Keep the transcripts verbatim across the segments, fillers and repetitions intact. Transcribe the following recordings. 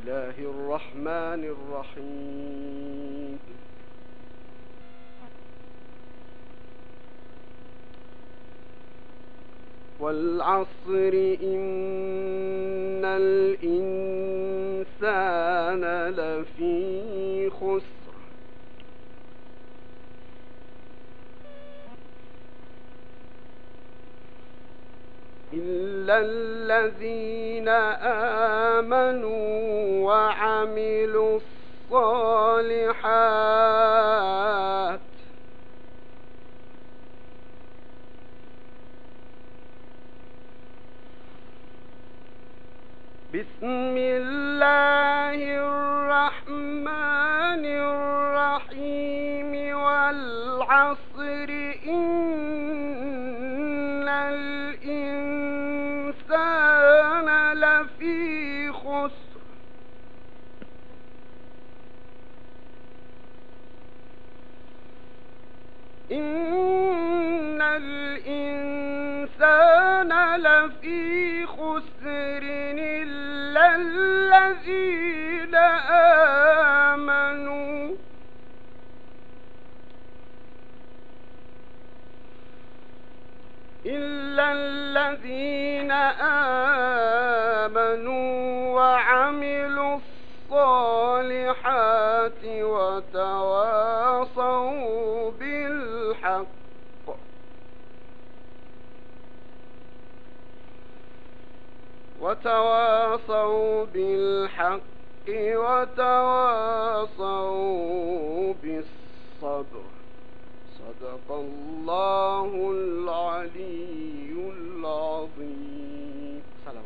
الله الرحمن الرحيم. والعصر إن الإنسان لفي خسر إلا الذين آمنوا وعملوا الصالحات بسم الله الرحمن الرحيم. والعصر إن الإنسان لفي خسر إن الإنسان لفي خسر إلا الذين آمنوا إلا الذين آمنوا وعملوا الصالحات وتواصوا بالحق وتواصوا بالحق وتواصوا بالصبر. صدق الله العلي العظيم. سلام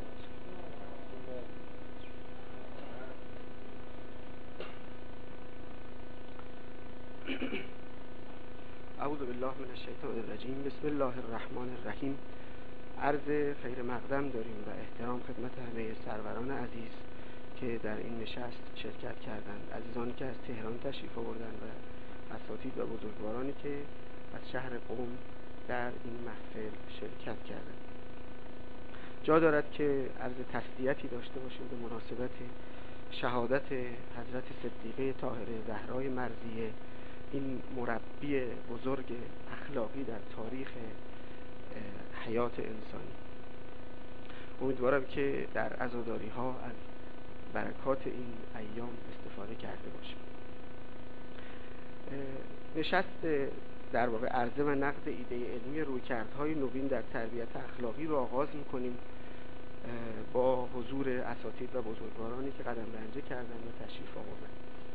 اعوذ بالله من الشیطان الرجیم. بسم الله الرحمن الرحیم. عرض خیر مقدم داریم و احترام خدمت همه سروران عزیز که در این نشست شرکت کردند، عزیزانی که از تهران تشریف آوردند و اساتید و بزرگوارانی که از شهر قم در این محفل شرکت کردند. جا دارد که عرض تسلیتی داشته باشیم به مناسبت شهادت حضرت صدیقه طاهره زهرای مرضیه، این مربی بزرگ اخلاقی در تاریخ حیات انسانی. امیدوارم که در عزاداری ها از برکات این ایام استفاده کرده باشیم. نشست در واقع عرضه و نقد ایده علمی رویکردهای نوین در تربیت اخلاقی رو آغاز می‌کنیم با حضور اساتید و بزرگوارانی که قدم رنجه کردند و تشریف آوردند.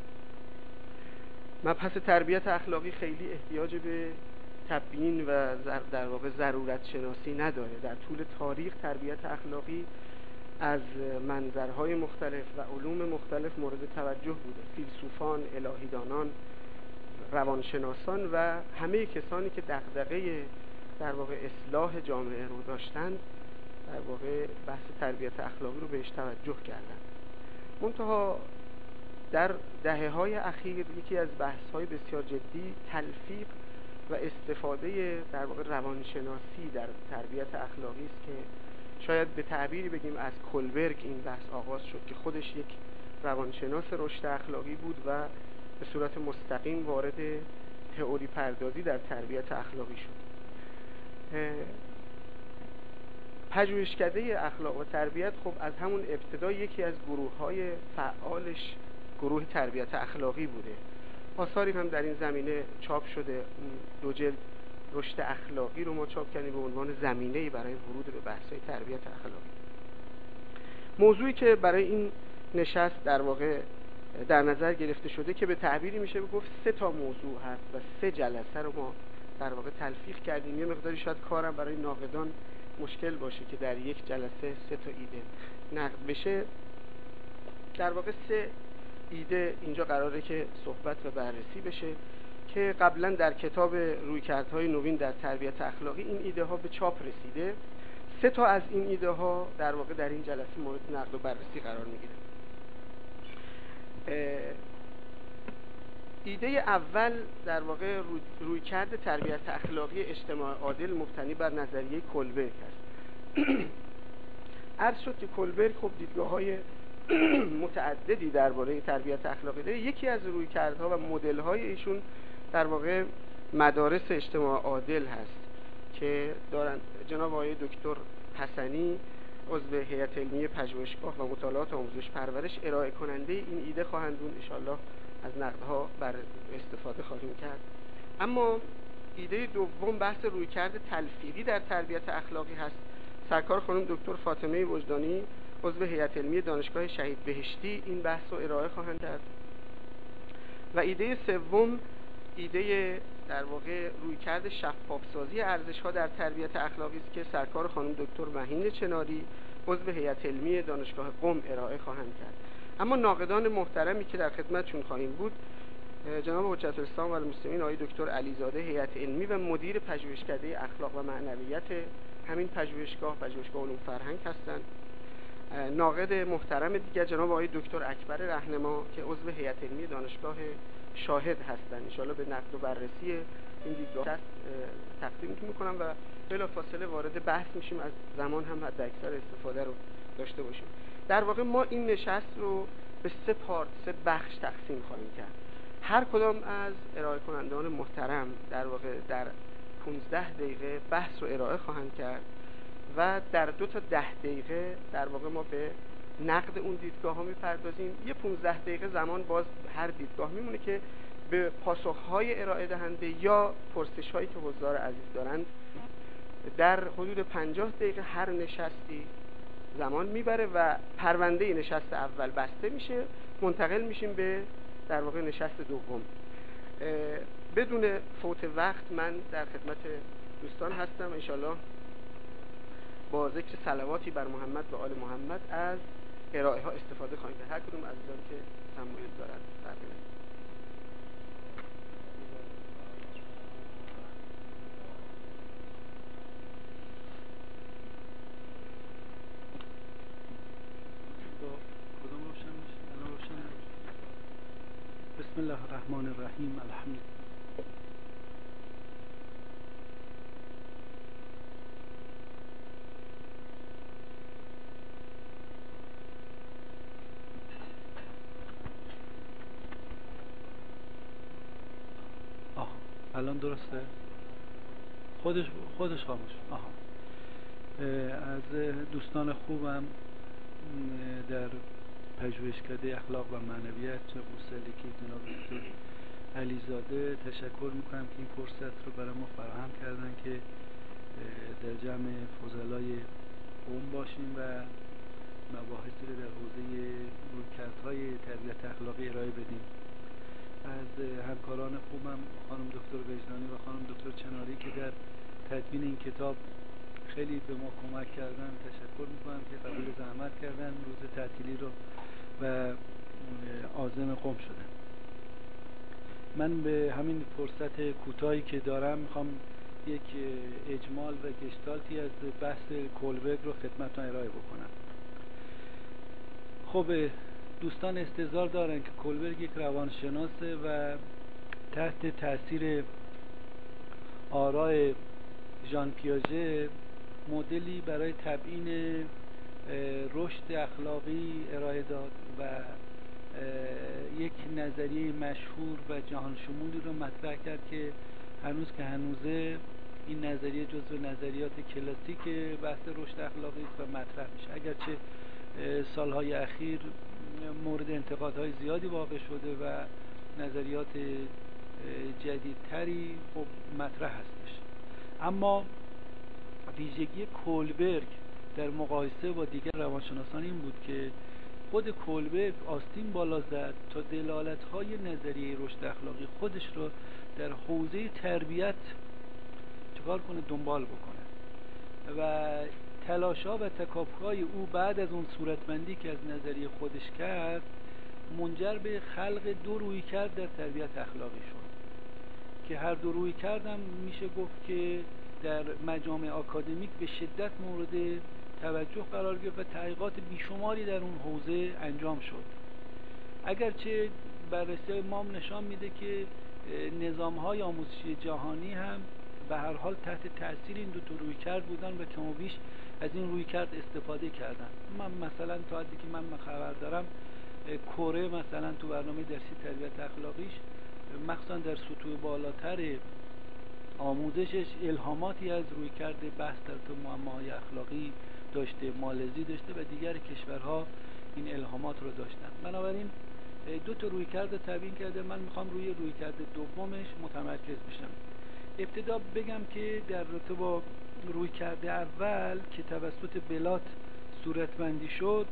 مبحث تربیت اخلاقی خیلی احتیاج به تبیین و در واقع ضرورت شناسی نداره. در طول تاریخ تربیت اخلاقی از منظرهای مختلف و علوم مختلف مورد توجه بوده. فیلسوفان، الهیدانان، روانشناسان و همه کسانی که دغدغه در واقع اصلاح جامعه رو داشتند در واقع بحث تربیت اخلاقی رو بهش توجه کردند. منتها در دهه‌های اخیر یکی از بحث‌های بسیار جدی تلفیق و استفاده در واقع روانشناسی در تربیت اخلاقی است که شاید به تعبیری بگیم از کولبرگ این بحث آغاز شد که خودش یک روانشناس رشد اخلاقی بود و به صورت مستقیم وارد تئوری پردازی در تربیت اخلاقی شد. پژوهشکده اخلاق و تربیت خب از همون ابتدا یکی از گروه‌های فعالش گروه تربیت اخلاقی بوده. آثاری هم در این زمینه چاپ شده. دو جلد رشد اخلاقی رو ما چاپ کردیم به عنوان زمینه‌ای برای ورود به بحث‌های تربیت اخلاقی. موضوعی که برای این نشست در واقع در نظر گرفته شده که به تعبیری میشه گفت سه تا موضوع هست و سه جلسه رو ما در واقع تلفیق کردیم. یه مقداری شاید کارم برای ناقدان مشکل باشه که در یک جلسه سه تا ایده نقد بشه. در واقع سه ایده اینجا قراره که صحبت و بررسی بشه که قبلا در کتاب رویکردهای نوین در تربیت اخلاقی این ایده ها به چاپ رسیده. سه تا از این ایده ها در واقع در این جلسه مورد نقد و بررسی قرار میگیره. ایده اول در واقع روی, روی کرد تربیت اخلاقی اجتماع عادل مبتنی بر نظریه کولبرگ است. عرض شد که کولبرگ خب دیدگاه‌های متعددی درباره تربیت اخلاقی داره. یکی از رویکردها و مدل‌های ایشون در واقع مدارس اجتماع عادل هست که دارن جناب آقای دکتر حسنی عضو هیئت علمی پژوهشگاه و مطالعات آموزش پرورش ارائه کننده این ایده خواهند بود. ان شاءالله از نقدها بر استفاده خواهیم کرد. اما ایده دوم بحث رویکرد تلفیقی در تربیت اخلاقی هست. سرکار خانم دکتر فاطمه وجدانی عضو هیئت علمی دانشگاه شهید بهشتی این بحث رو ارائه خواهند کرد. و ایده سوم ایده در واقع رویکرد شفاف‌سازی ارزش‌ها در تربیت اخلاقی است که سرکار خانم دکتر مهین چناری عضو هیئت علمی دانشگاه قم ارائه خواهند کرد. اما ناقدان محترمی که در خدمتشون خواهیم بود جناب حجت الاسلام و المسلمین آقای دکتر علیزاده هیئت علمی و مدیر پژوهشکده اخلاق و معنویت همین پژوهشگاه پژوهشگاه علوم فرهنگ هستند. ناقد محترم دیگر جناب آقای دکتر اکبر رهنما که عضو هیئت علمی دانشگاه شاهد هستند. ان شاءالله به نقد و بررسی این دیدگاه تقدیم می‌کنم و بلافاصله وارد بحث میشیم، از زمان هم حد اکثر استفاده رو داشته باشیم. در واقع ما این نشست رو به سه پارت سه بخش تقسیم خواهیم کرد. هر کدام از ارائه کنندگان محترم در واقع در پانزده دقیقه بحث رو ارائه خواهند کرد و در دو تا ده دقیقه در واقع ما به نقد اون دیدگاه ها میپردازیم. یه پانزده دقیقه زمان باز هر دیدگاه میمونه که به پاسخهای ارائه دهنده یا پرسش هایی که حضار عزیز دارند در حدود پنجاه دقیقه هر نشستی زمان میبره و پرونده نشست اول بسته میشه، منتقل میشیم به در واقع نشست دوم. بدون فوت وقت من در خدمت دوستان هستم. انشالله با ذکر صلواتی بر محمد و آل محمد از ارائه ها استفاده خواهیم کرد. هر کدوم عزیزان که تمایل دارند فرمایید. بسم الله الرحمن الرحیم. الحمد آه الان درسته؟ خودش خودش خاموش. آها. از دوستان خوبم در پژوهشکده اخلاق و معنویت چه موسلیکی جناب دکتر علیزاده تشکر میکنم که این فرصت رو برای ما فراهم کردن که در جمع فضلای قوم باشیم و مباحثی رو در حوزه رویکردهای تربیت اخلاقی ارائه بدیم. از همکاران خوبم خانم دکتر وجدانی و خانم دکتر چناری که در تدوین این کتاب خیلی به ما کمک کردن تشکر میکنم که قبول زحمت کردن، روز تعطیلی رو و عازم قم شدن. من به همین فرصت کوتاهی که دارم میخوام یک اجمال و گشتالتی از بحث کولبرگ رو خدمتتون ارائه بکنم. خب دوستان استحضار دارن که کولبرگ یک روانشناسه و تحت تاثیر آراء ژان پیاژه مدلی برای تبیین رشد اخلاقی ارائه داد و یک نظریه مشهور و جهان شمولی رو مطرح کرد که هنوز که هنوزه این نظریه جزو نظریات کلاسیک بحث رشد اخلاقی است و مطرح میشه، اگرچه سالهای اخیر مورد انتقادهای زیادی واقع شده و نظریات جدیدتری خب مطرح هستش. اما ویژگی کولبرگ در مقایسه با دیگر روانشناسان این بود که خود کولبرگ آستین بالا زد تا دلالت‌های نظریه رشد اخلاقی خودش رو در حوزه تربیت چکار کنه دنبال بکنه و تلاش‌ها و تکاپوهای او بعد از اون صورتبندی که از نظریه خودش کرد منجر به خلق دو رویکرد در تربیت اخلاقی شد که هر دو رویکردم میشه گفت که در مجامع آکادمیک به شدت مورد توجه قرار گرفت و تحقیقات بیشماری در اون حوزه انجام شد. اگرچه بررسی ما نشان میده که نظام‌های آموزشی جهانی هم به هر حال تحت تأثیر این دو تا رویکرد بودن و کم و بیش از این رویکرد استفاده کردن. من مثلا تا حدی که من خبر دارم کره مثلا تو برنامه درسی تربیت اخلاقیش مخصوصا در سطوح بالاتر آموزشش الهاماتی از رویکرد بحث در تو معماهای اخلاقی داشته، مالزی داشته و دیگر کشورها این الهامات رو داشتن. بنابراین دو تا رویکرد تبیین کرده. من میخوام روی رویکرد دومش متمرکز بشم. ابتدا بگم که در رابطه با رویکرد اول که توسط بلات صورتبندی شد،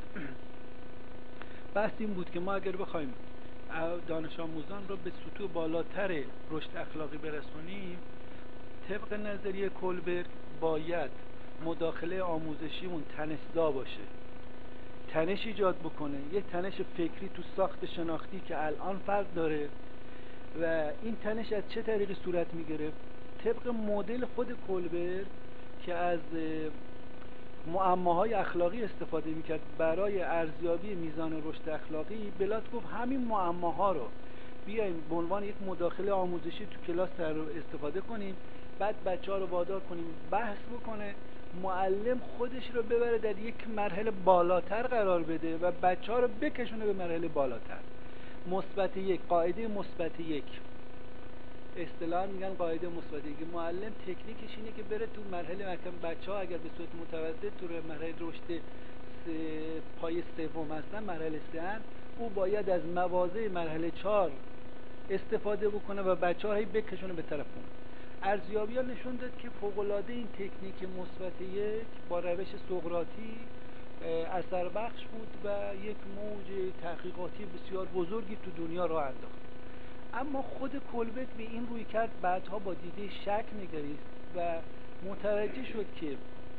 بحث این بود که ما اگر بخوایم دانش آموزان رو به سطوح بالاتر رشد اخلاقی برسونیم، طبق نظریه کولبرگ باید مداخله آموزشیمون تنش‌زا باشه، تنش ایجاد بکنه، یه تنش فکری تو ساخت شناختی که الان فرق داره. و این تنش از چه طریقی صورت میگیره؟ طبق مدل خود کولبرگ که از معماهای اخلاقی استفاده میکرد برای ارزیابی میزان رشد اخلاقی، بلات گفت همین معماها رو بیایم به عنوان یک مداخله آموزشی تو کلاس استفاده کنیم، بعد بچه ها رو وادار کنیم بحث بکنه، معلم خودش رو ببره در یک مرحله بالاتر قرار بده و بچه ها رو بکشونه به مرحله بالاتر. مثبت یک، قاعده مثبت یک، اصطلاحاً میگن قاعده مثبت یک. معلم تکنیکش اینه که بره تو مرحله مکم بچه ها اگر به صورت متوسط تو مرحله رشد پای سوم هستن، مرحله سه هستن، او باید از مواضع مرحله چهار استفاده بکنه و بچه ها هی بکشونه به طرف اون. ارزیابی ها نشون داد که فوق‌العاده این تکنیک مثبت یک با روش سقراطی اثر بخش بود و یک موج تحقیقاتی بسیار بزرگی تو دنیا راه انداخت. اما خود کولبرگ به این روی کرد بعدها با دیده شک نگریست و متوجه شد که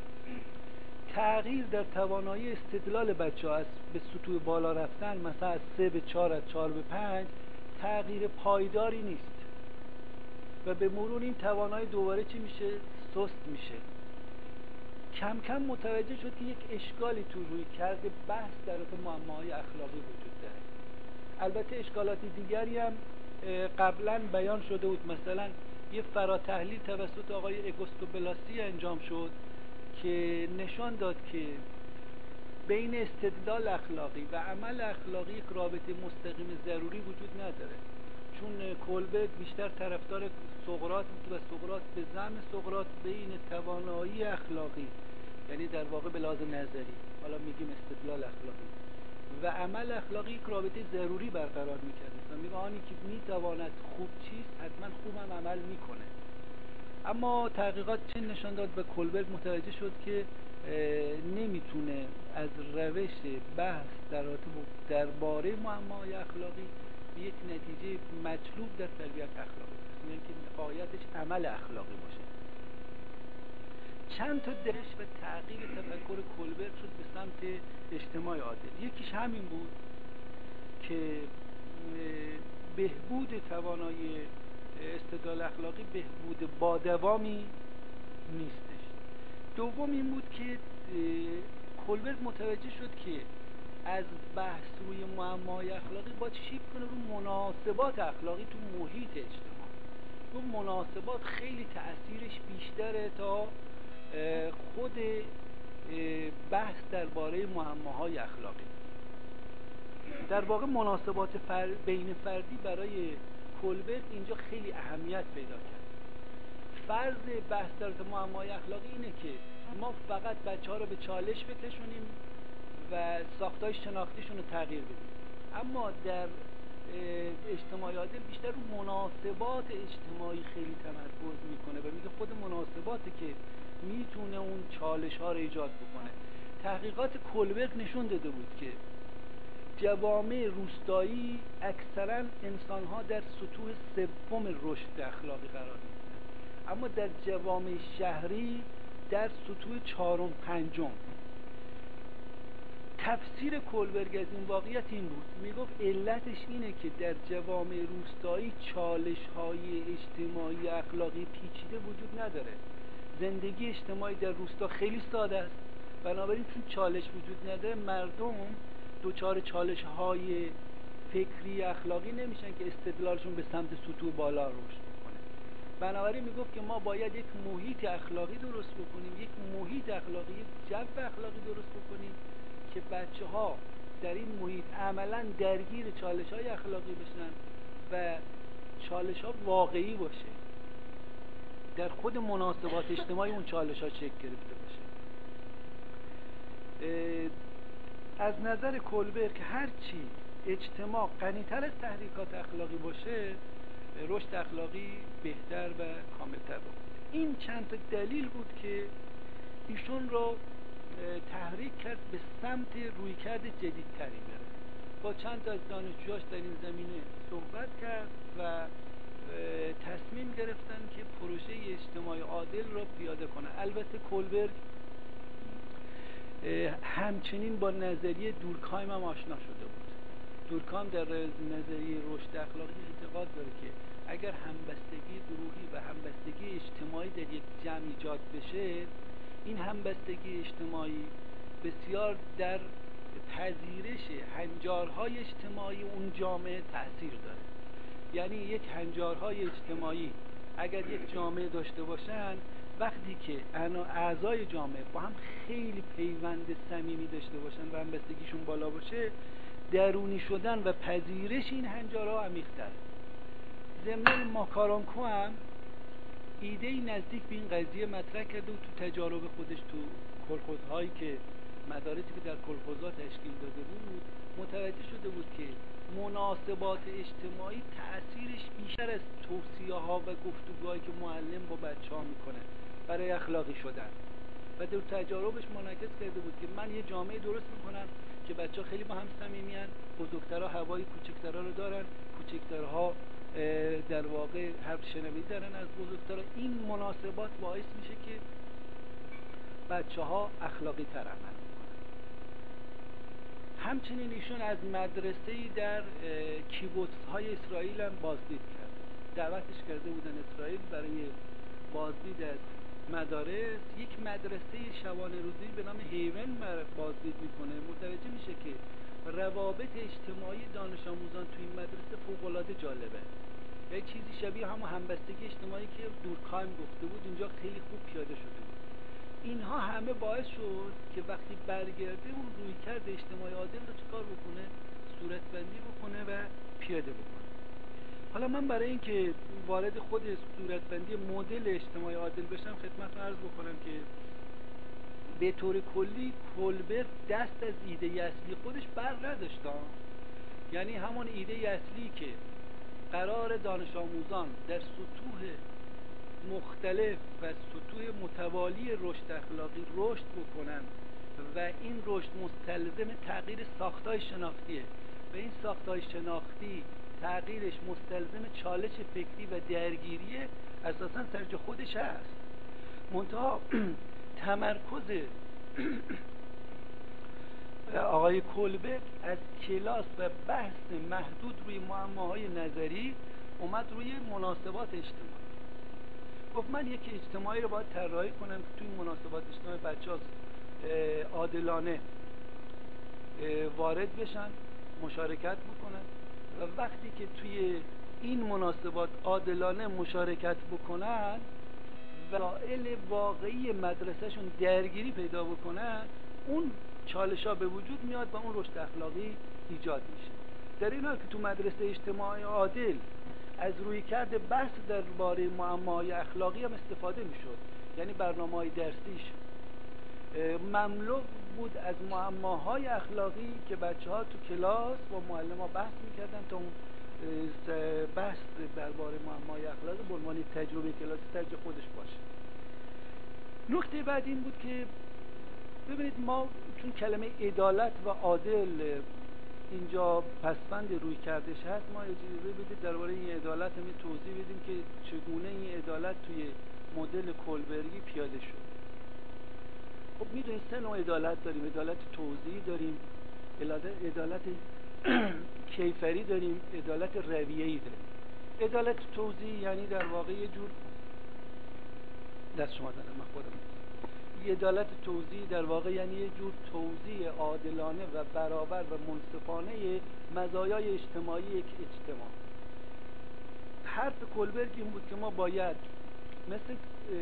تغییر در توانایی استدلال بچه ها از به سطوح بالا رفتن، مثلا از سه به چهار، از چهار به پنج، تغییر پایداری نیست و به مرور این توانایی دوباره چی میشه؟ سست میشه. کم کم متوجه شد که یک اشکالی تو روی کرده بحث در رابطه معماهای اخلاقی وجود داره. البته اشکالات دیگری هم قبلا بیان شده بود. مثلا یه فراتحلیل توسط آقای اگوستو بلاسی انجام شد که نشان داد که بین استدلال اخلاقی و عمل اخلاقی یک رابطه مستقیم ضروری وجود نداره، چون کولبرگ بیشتر طرفدار سقراط بود و سقراط به زعم سقراط بین توانایی اخلاقی، یعنی در واقع به لحاظ نظری، حالا میگیم استدلال اخلاقی، و عمل اخلاقی یک رابطه ضروری برقرار میکرد و میگه آنی که میتواند خوب چیست حتما خوبم عمل میکنه. اما تحقیقات چه نشان داد و کولبرگ متوجه شد که نمیتونه از روش بحث در درباره معماهای اخلاقی به یک نتیجه مطلوب در تربیت اخلاقی برسه، یعنی که غایتش عمل اخلاقی باشه. چند تا درش و تغییر تفکر کولبرگ شد به سمت اجتماع عادل. یکیش همین بود که بهبود توانایی استدلال اخلاقی بهبود با دوامی نیستش. دوم این بود که کولبرگ متوجه شد که از بحث روی معماهای اخلاقی باید شیفت کنه رو مناسبات اخلاقی تو محیط اجتماع. رو مناسبات خیلی تأثیرش بیشتره تا خود بحث درباره معماهای اخلاقی. در واقع مناسبات فر... بین فردی برای کولبرگ اینجا خیلی اهمیت پیدا کرد. فرض بحث در معماهای اخلاقی اینه که ما فقط بچه ها رو به چالش بکشونیم و ساختای شناختیشون رو تغییر بدیم، اما در اجتماعی عادل بیشتر رو مناسبات اجتماعی خیلی تمرکز میکنه و میگه خود مناسباتی که میتونه اون چالش ها رو ایجاد بکنه. تحقیقات کولبرگ نشون داده بود که جوامع روستایی اکثرا انسان ها در سطوح سوم رشد اخلاقی قرار میگیرن، اما در جوامع شهری در سطوح چهارم پنجم. تفسیر کولبرگ از این واقعیت این بود، میگفت علتش اینه که در جوامع روستایی چالش های اجتماعی اخلاقی پیچیده وجود نداره. زندگی اجتماعی در روستا خیلی ساده است، بنابراین چون چالش وجود نداره مردم دوچار چالش های فکری اخلاقی نمیشن که استدلالشون به سمت سطوح بالا رشد بکنه. بنابراین میگفت که ما باید یک محیط اخلاقی درست بکنیم، یک محیط اخلاقی، یک جو اخلاقی درست بکنیم که بچه ها در این محیط عملا درگیر چالش های اخلاقی بشن و چالش ها واقعی باشه، در خود مناسبات اجتماعی اون چالش ها شکل گرفته باشه. از نظر کولبرگ هرچی اجتماع غنی‌تر از تحریکات اخلاقی باشه، رشد اخلاقی بهتر و کاملتر بود. این چند تا دلیل بود که ایشون رو تحریک کرد به سمت رویکرد جدیدتری بره. با چند تا از دانشجوهاش در این زمینه صحبت کرد و تصمیم گرفتن که پروژه اجتماعی عادل رو پیاده کنه. البته کولبرگ همچنین با نظریه دورکهایم هم آشنا شده بود. دورکهایم در نظریه رشد اخلاقی اعتقاد داره که اگر همبستگی گروهی و همبستگی اجتماعی در یک جمع ایجاد بشه، این همبستگی اجتماعی بسیار در پذیرش هنجارهای اجتماعی اون جامعه تأثیر داره. یعنی یک هنجارهای اجتماعی اگر یک جامعه داشته باشن، وقتی که اعضای جامعه با هم خیلی پیوند صمیمی داشته باشن و همبستگیشون بالا باشه، درونی شدن و پذیرش این هنجارها عمیق‌تره. ضمن ماکارونکو هم ایده‌ای نزدیک به این قضیه مطرح کرده و تو تجارب خودش تو کلخوزهایی که مدارسی که در کلخوزها تشکیل داده بود متوجه شده بود که مناسبات اجتماعی تأثیرش بیشتر از توصیه ها و گفتگوهایی که معلم با بچه ها میکنه برای اخلاقی شدن، و در تجاربش منعکس کرده بود که من یه جامعه درست میکنم که بچه ها خیلی با هم صمیمیان، بزرگترها هوای کوچکترها رو دارن، کوچکترها در واقع حرف شنوایی دارن از بزرگترها. این مناسبات باعث میشه که بچه ها اخلاقی تر عمل میکنن. همچنین ایشون از مدرسه‌ای در کیبوتس های اسرائیل هم بازدید کرده، دعوتش کرده بودن اسرائیل برای بازدید از مدارس. یک مدرسه شبانه روزی به نام هیون بازدید میکنه، متوجه میشه که روابط اجتماعی دانش آموزان توی این مدرسه فوق‌العاده جالبه. یه چیزی شبیه همون همبستگی اجتماعی که دورکهایم گفته بود اینجا خیلی خوب پیاده شده بود. اینها همه باعث شد که وقتی برگرده اون رویکرد اجتماعی عادل رو چیکار بکنه؟ صورتبندی بکنه و پیاده بکنه. حالا من برای اینکه وارد خود صورتبندی مدل اجتماعی عادل بشم خدمتتون عرض بکنم که به طور کلی کولبرگ دست از ایده اصلی خودش بر نداشت. یعنی همون ایده اصلی که قرار دانش آموزان در سطوح مختلف و سطوح متوالی رشد اخلاقی رشد بکنن و این رشد مستلزم تغییر ساختار شناختیه و این ساختار شناختی تغییرش مستلزم چالش فکری و درگیریه، اساساً سرج خودش هست. منتها تمرکز آقای کولبرگ از کلاس و بحث محدود روی معماهای نظری اومد روی مناسبات اجتماعی. گفت من یک اجتماعی رو باید طراحی کنم که توی مناسبات اجتماعی بچه‌ها عادلانه وارد بشن، مشارکت بکنن و وقتی که توی این مناسبات عادلانه مشارکت بکنن وسایل واقعی مدرسهشون درگیری پیدا بکنن، اون چالش‌ها به وجود میاد و اون رشد اخلاقی ایجاد میشه. در این حال که تو مدرسه اجتماعی عادل از رویکرد بحث درباره معماهای اخلاقی هم استفاده میشد، یعنی برنامه‌های درسیش مملو بود از معماهای اخلاقی که بچه‌ها تو کلاس با معلم‌ها بحث میکردن تا اون بحث درباره معماهای اخلاقی به عنوان تجربه کلاسی سرج خودش باشه. نکته بعد این بود که ببینید ما چون کلمه عدالت و عادل اینجا پسفند روی کردش هست، ما اجازه بدید درباره این عدالت هم توضیح بدیم که چگونه این عدالت توی مدل کولبرگی پیاده شد. خب میدونید سه نوع عدالت داریم، عدالت توزیعی داریم، عدالت کیفری داریم، عدالت رویه‌ای داریم. عدالت توزیعی یعنی در واقع یه جور دست شما دارم من خودم عدالت توزیعی در واقع یعنی یه جور توزیع عادلانه و برابر و منصفانه مزایای اجتماعی یک اجتماع. حرف کولبرگ این بود که ما باید مثل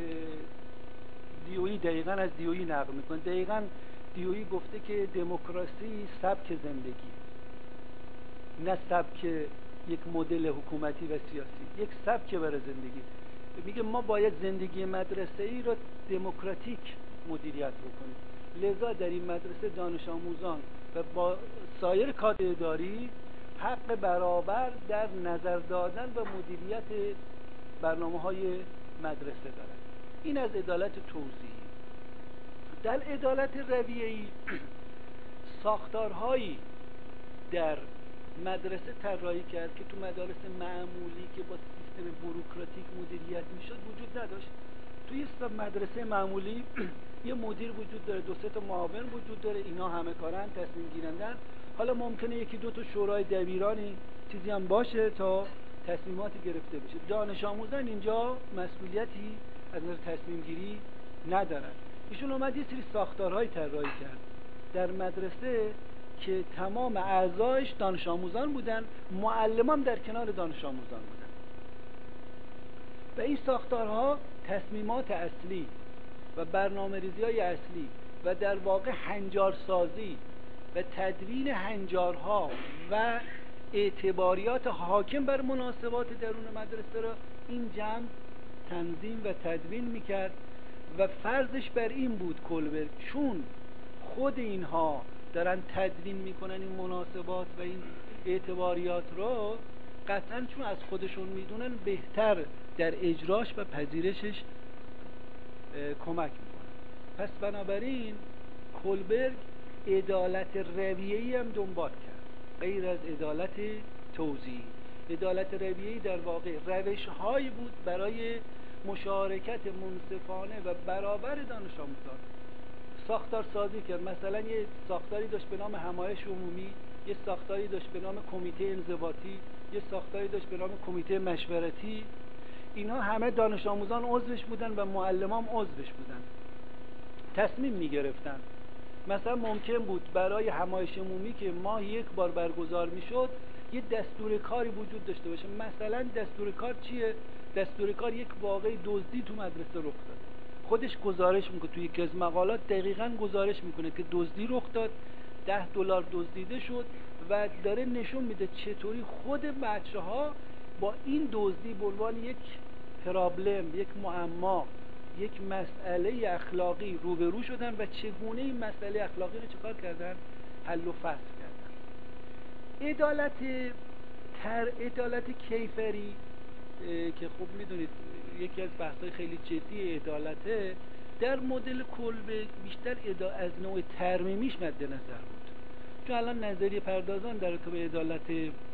دیویی دقیقاً از دیویی نقل میکنه. دقیقاً دیویی گفته که دموکراسی سبک زندگی، نه سبک یک مدل حکومتی و سیاسی، یک سبک برای زندگی. میگه ما باید زندگی مدرسه‌ای رو دموکراتیک مدیریت بکنیم، لذا در این مدرسه دانش آموزان و با سایر کادر اداری حق برابر در نظر دادن و مدیریت برنامه‌های مدرسه دارند. این از عدالت توزیعی. در عدالت رویه‌ای ساختارهایی در مدرسه طراحی کرد که تو مدارس معمولی که با سیستم بوروکراتیک مدیریت میشد وجود نداشت. توی مدرسه معمولی یه مدیر وجود داره، دو سه تا معاون وجود داره، اینا همه کارن، تصمیم گیرندن. حالا ممکنه یکی دو تا شورای دبیرانی چیزی هم باشه تا تصمیماتی گرفته بشه. دانش آموزان اینجا مسئولیتی از نظر تصمیم گیری ندارن. ایشون اومد یه سری ساختارهای طراحی کرد در مدرسه که تمام اعضایش دانش آموزان بودن، معلمان در کنار دانش آموزان بودن و این ساختارها تصمیمات اصلی و برنامه ریزی های اصلی و در واقع هنجارسازی و تدوین هنجارها و اعتباریات حاکم بر مناسبات درون مدرسه را این جمع تنظیم و تدوین میکرد و فرضش بر این بود کولبرگ چون خود اینها دارن تدوین میکنن این مناسبات و این اعتباریات رو، قطعا چون از خودشون میدونن بهتر در اجراش و پذیرشش کمک میکنن. پس بنابراین کولبرگ عدالت رویه‌ای هم دنبال کرد غیر از عدالت توزیعی. عدالت رویه‌ای در واقع روش‌هایی بود برای مشارکت منصفانه و برابر دانش آموزان. ساختار سازی کرد. مثلا یه ساختاری داشت به نام همایش عمومی، یه ساختاری داشت به نام کمیته انضباطی، یه ساختاری داشت به نام کمیته مشورتی. اینا همه دانش آموزان عضوش بودن و معلمان عضوش بودن، تصمیم میگرفتن. مثلا ممکن بود برای همایش عمومی که ماه یک بار برگزار میشد یه دستور کاری وجود داشته باشه. مثلا دستور کار چیه؟ دستور کار یک واقعه دزدی تو مدرسه رخ داده، خودش گزارش میکنه، توی یکی از مقالات دقیقاً گزارش میکنه که دزدی رخ داد، ده دلار دزدیده شد و داره نشون میده چطوری خود بچه‌ها با این دزدی به عنوان یک پرابلم، یک معما، یک مسئله اخلاقی روبرو شدن و چگونه این مسئله اخلاقی رو چکار کردن؟ حل و فصل کردن. عدالت تر عدالت کیفری که خوب میدونید یکی از بحث‌های خیلی جدی عدالته، در مدل کولبرگ بیشتر ادا از نوع ترمیمیش مد نظر بود. چون الان نظریه پردازان در رابطه با عدالت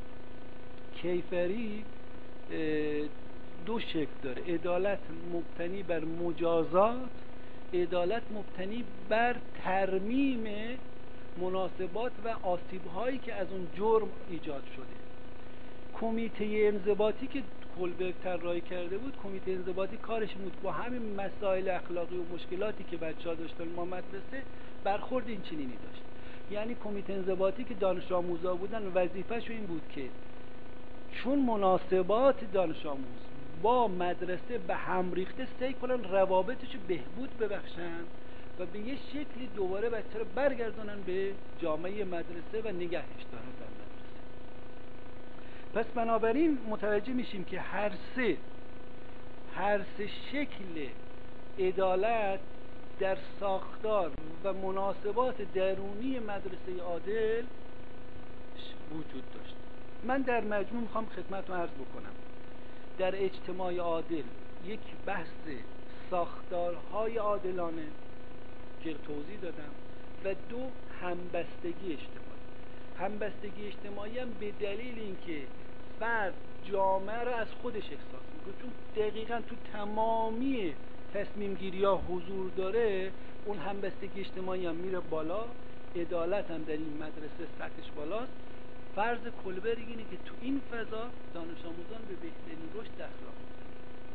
کیفری دو شکل داره: عدالت مبتنی بر مجازات، عدالت مبتنی بر ترمیم مناسبات و آسیب‌هایی که از اون جرم ایجاد شده. کمیته انضباطی که کولبرگ طراحی کرده بود، کمیته انضباطی کارش بود با همین مسائل اخلاقی و مشکلاتی که بچه‌ها داشتن ما مدرسه برخورد این چنینی داشت. یعنی کمیته انضباطی که دانش آموزا بودن وظیفه‌ش این بود که چون مناسبات دانش آموز با مدرسه به هم ریخته سعی کنن روابطش بهبود ببخشن و به یه شکلی دوباره بچه رو برگردونن به جامعه مدرسه و نگهش دارن در مدرسه. پس بنابراین متوجه میشیم که هر سه هر سه شکل عدالت در ساختار و مناسبات درونی مدرسه عادل وجود داشت. من در مجموع میخوام خدمتتون عرض بکنم در اجتماع عادل یک بحث ساختارهای عادلانه که توضیح دادم و دو همبستگی اجتماعی. همبستگی اجتماعی هم به دلیل اینکه فرد جامعه را از خودش احساس میکنه، چون دقیقاً تو تمامی تصمیم گیری ها حضور داره، اون همبستگی اجتماعی هم میره بالا، عدالت هم در این مدرسه سطحش بالاست. فرض کولبرگ اینه که تو این فضا دانش آموزان به بهترین رشد اخلاقی میرسن.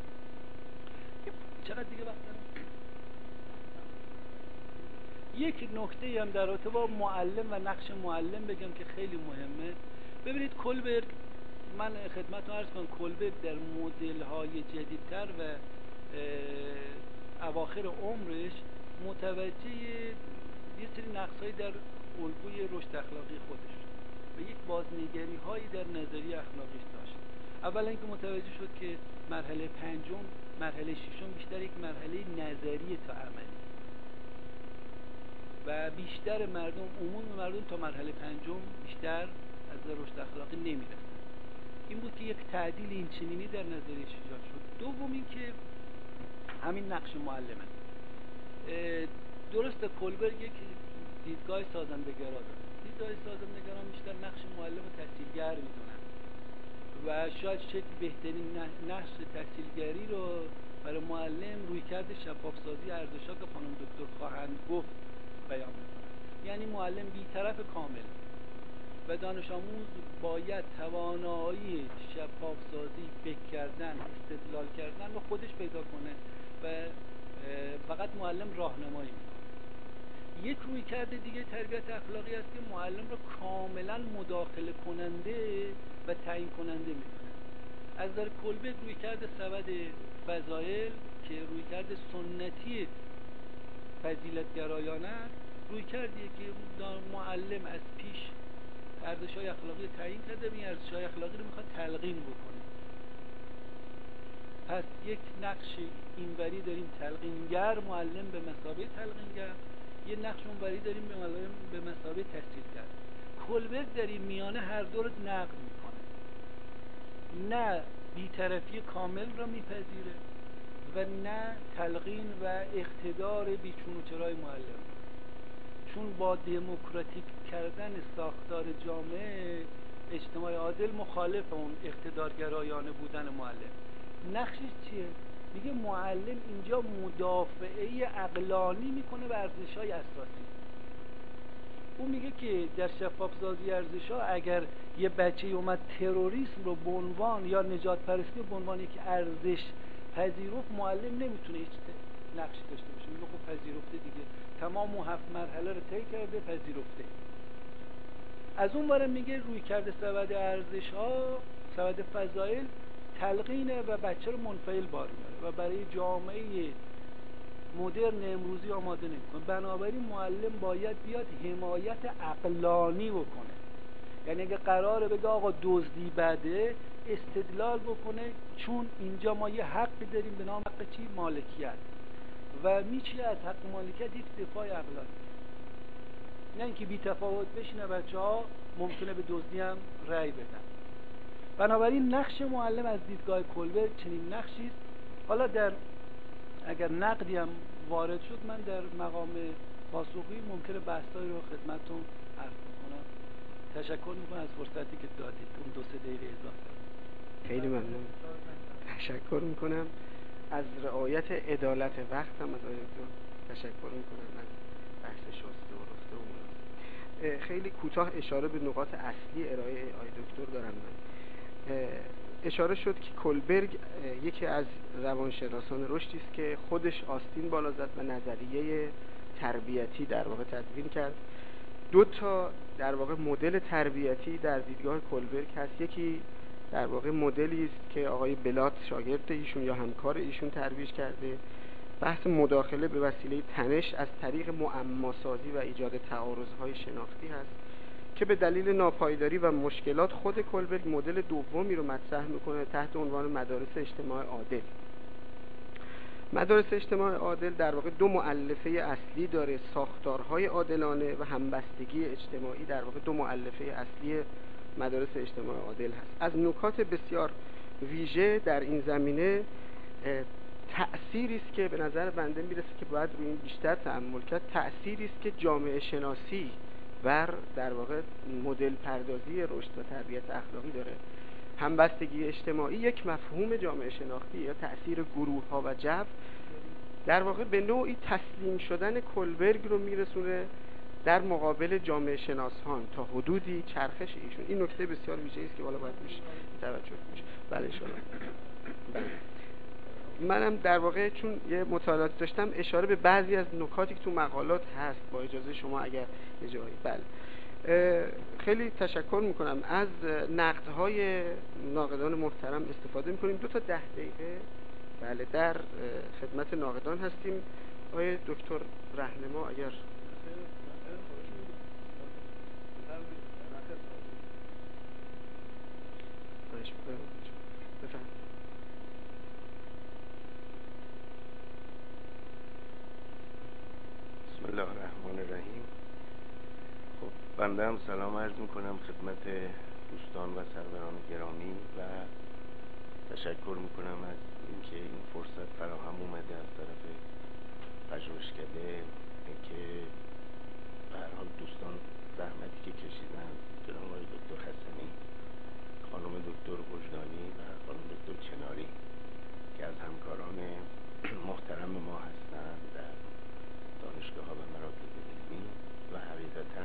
چقدر دیگه وقت دارم؟ یک نکته هم در رابطه با معلم و نقش معلم بگم که خیلی مهمه. ببینید کولبرگ، من خدمتتون عرض کنم، کولبرگ در مدل های جدیدتر و اواخر عمرش متوجه یه سری نقص‌هایی در الگوی رشد اخلاقی خودش و یک بازنگری هایی در نظریه اخلاقیش داشت. اولا اینکه متوجه شد که مرحله پنجم، مرحله ششم بیشتر یک مرحله نظری تا عملی و بیشتر مردم، عموم مردم تا مرحله پنجم بیشتر از رشد اخلاقی نمیرسن. این بود که یک تعدیل این چنینی در نظریش ایجاد شد. دوم اینکه همین نقش معلم است. درست کولبرگ یک دیدگاه سازنده‌گرا داره. دیدگاه سازنده‌گرا بیشتر نقش معلم و تحصیلگر میدونن و شاید شکل بهترین نقش تحصیلگری رو برای معلم رویکرد شفاف‌سازی ارزش‌ها که خانم دکتر خواهند گفت بیان می‌کنن. یعنی معلم بی‌طرف کامل و دانش آموز باید توانایی شفاف‌سازی، فکر کردن، استدلال کردن رو خودش پیدا کنه و فقط معلم راهنمایی می‌کنه. یک رویکرد دیگه تربیت اخلاقی است که معلم رو کاملا مداخله کننده و تعیین کننده می‌کنه. از نظر کولبرگ رویکرد سبد فضائل که رویکرد سنتی فضیلت‌گرایانه است، رویکردیه که معلم از پیش ارزش‌های اخلاقی تعیین کرده و این ارزش‌های اخلاقی رو می‌خواد تلقین بکنه. پس یک نقش اینوری داریم تلقینگر، معلم به مثابه تلقینگر، یه نقش اونوری داریم به معلم به مثابه تحصیلگر. کولبرگ در این میانه هر دو رو نقد میکنه، نه بی‌طرفی کامل را میپذیره و نه تلقین و اقتدار بیچون و چرای معلم، چون با دموکراتیک کردن ساختار جامعه اجتماع عادل مخالف اون اقتدارگرایانه بودن معلم. نقشش چیه؟ میگه معلم اینجا مدافعه عقلانی میکنه به ارزش‌های اساسی. اون میگه که در شفاف‌سازی ارزش‌ها اگر یه بچه اومد تروریسم رو به عنوان یا نجات پرستی رو به عنوان یک ارزش پذیرفت، معلم نمیتونه هیچ نقشی داشته باشه. میگه خب پذیرفته دیگه، تمام اون هفت مرحله رو طی کرده، پذیرفته. از اون ور میگه روی کرده سبد ارزش‌ها، سبد فضائل تلقینه و بچه رو منفعل بار میاره و برای جامعه مدرن امروزی آماده نمیکنه. بنابراین معلم باید بیاد حمایت عقلانی بکنه. یعنی اگه قراره بگه آقا دزدی بده، استدلال بکنه، چون اینجا ما یه حقی داریم به نام حق چی؟ مالکیت، و میچه از حق مالکیت یک دفاع عقلانی، نه اینکه بی تفاوت بشینه بچه ها ممکنه به دزدی هم رأی بدن. بنابراین نقش معلم از دیدگاه کولبرگ چنین نقشی است. حالا در اگر نقدی هم وارد شد، من در مقام پاسخگویی ممکنه بحثایی رو خدمتتون عرض بکنم. تشکر میکنم از فرصتی که دادید، اون دو سه دقیقه اضافه. خیلی ممنون. تشکر میکنم از رعایت عدالت وقت هم از آیتون تشکر میکنم، از بحث شسته و رفته و مناسب. خیلی کوتاه اشاره به نقاط اصلی ارائه آی دکتر دارم. من اشاره شد که کولبرگ یکی از روانشناسان رشدی است که خودش آستین بالا زد و نظریه تربیتی در واقع تدوین کرد. دو تا در واقع مدل تربیتی در دیدگاه کولبرگ هست. یکی در واقع مدلی است که آقای بلات شاگرد ایشون یا همکار ایشون ترویج کرده، بحث مداخله به وسیله تنش از طریق معماسازی و ایجاد تعارض‌های شناختی هست که به دلیل ناپایداری و مشکلات خود کولبرگ مدل دومی رو مطرح میکنه تحت عنوان مدارس اجتماع عادل. مدارس اجتماع عادل در واقع دو مؤلفه اصلی داره، ساختارهای عادلانه و همبستگی اجتماعی. در واقع دو مؤلفه اصلی مدارس اجتماع عادل هست. از نکات بسیار ویژه در این زمینه تأثیری است که به نظر بنده میرسه که باید روی این بیشتر تأمل کرد. تأثیری است که جامعه شناسی بر در واقع مدل پردازی رشد و تربیت اخلاقی داره. همبستگی اجتماعی یک مفهوم جامعه شناختی یا تأثیر گروه ها و جو در واقع به نوعی تسلیم شدن کولبرگ رو میرسونه در مقابل جامعه شناسان تا حدودی چرخش ایشون. این نکته بسیار ویژه‌ای است که بالا باید بهش توجه بشه. بله شما. بله. منم در واقع چون یه مطالعاتی داشتم اشاره به بعضی از نکاتی که تو مقالات هست، با اجازه شما اگر یه جایی. بله. خیلی تشکر میکنم. از نقدهای ناقدان محترم استفاده میکنیم. دو تا ده دقیقه بله، در خدمت ناقدان هستیم. آقای دکتر رهنما اگر بفهم. بسم الله الرحمن الرحیم. خب بنده هم سلام عرض میکنم خدمت دوستان و سروران گرامی و تشکر میکنم از اینکه این فرصت فراهم اومده از طرف پژوهشکده که به هر حال دوستان زحمتی که کشیدن، جناب آقای دکتر حسنی، خانم دکتر وجدانی و خانم دکتر کناری که از همکاران محترم ما هستند در دانشگاه ها و مراکز علمی و حقیقتا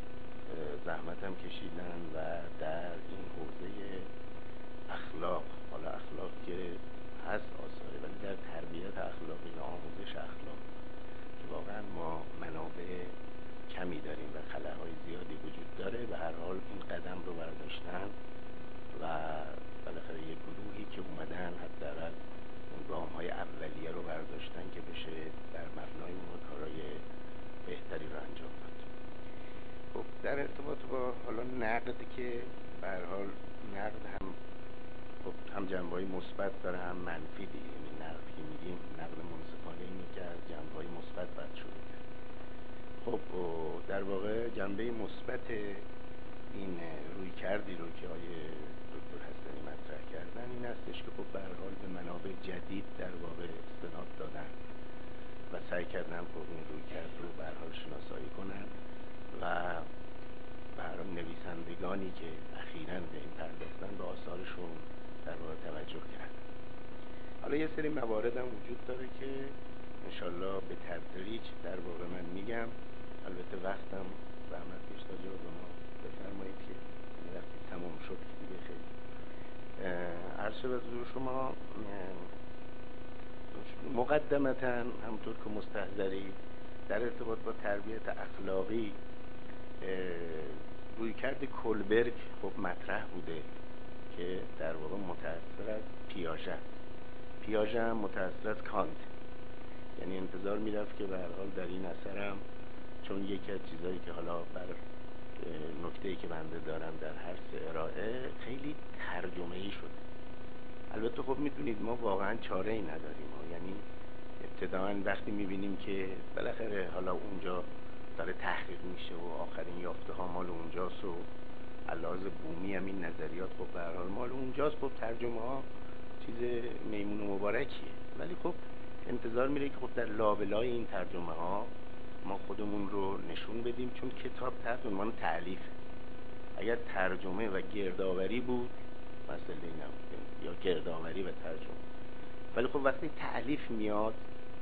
زحمت هم کشیدن و در این حوزه اخلاق، حالا اخلاق که هست آثاره، ولی در تربیت اخلاقی و آموزش اخلاق که واقعا ما منابع کمی داریم و خلاهای زیادی وجود داره، به هر حال این قدم رو برداشتن و بالاخره یک گروهی که اومدن حداقل اون گام های اولیه رو برداشتن که بشه در مبنای اون کارهای بهتری رو انجام داد. خب در ارتباط با حالا نقد که به هر حال نقد هم خب هم جنبه‌های مثبت داره هم منفی دیگه. یعنی نقد که میگیم نقد منصفانه اینه که از جنبه‌های مثبت باید شروع کرد. خب در واقع جنبه مثبت این روی کردی رو که آیه دکتر حسنی مطرح کردن این هستش که خب به هر حال به منابع جدید در واقع استناد دادن و سعی کردن خب این روی کرد رو به هر حال شناسایی کنن و به هر حال نویسندگانی که اخیراً به این پرداختن به آثارشون در واقع توجه کردن. حالا یه سری موارد هم وجود داره که انشالله به تدریج در واقع من میگم. البته وقتم زحمت پیش تا جا به ما بفرمایید که این وقتی تمام شد که دیگه خیلی عرض شد از حضور شما. مقدمتاً همطور که مستحضرید در ارتباط با تربیت اخلاقی رویکرد کولبرگ خب مطرح بوده که در واقع متأثر از پیاژه پیاژه هم متأثر از کانت. یعنی انتظار میرفت که به هر حال در این اثرم، چون یکی از چیزایی که حالا بر نکته‌ای که بنده دارم در هر سه ارائه خیلی ترجمه‌ای شده. البته خب میدونید ما واقعا چاره‌ای نداریم. یعنی ابتداً وقتی میبینیم که بالاخره حالا اونجا داره تحقیق میشه و آخرین یافته ها مال اونجاست و علاوه بومی هم این نظریات خب به هر حال مال اونجاست، خب ترجمه ها چیز میمون و مبارکیه. ولی خب انتظار میره که خب در لابلای این ترجمه ها ما خودمون رو نشون بدیم، چون کتاب تحت عنوان تألیف. اگر ترجمه و گردآوری بود مسئله نبود، یا گردآوری و ترجمه. ولی خب وقتی تألیف میاد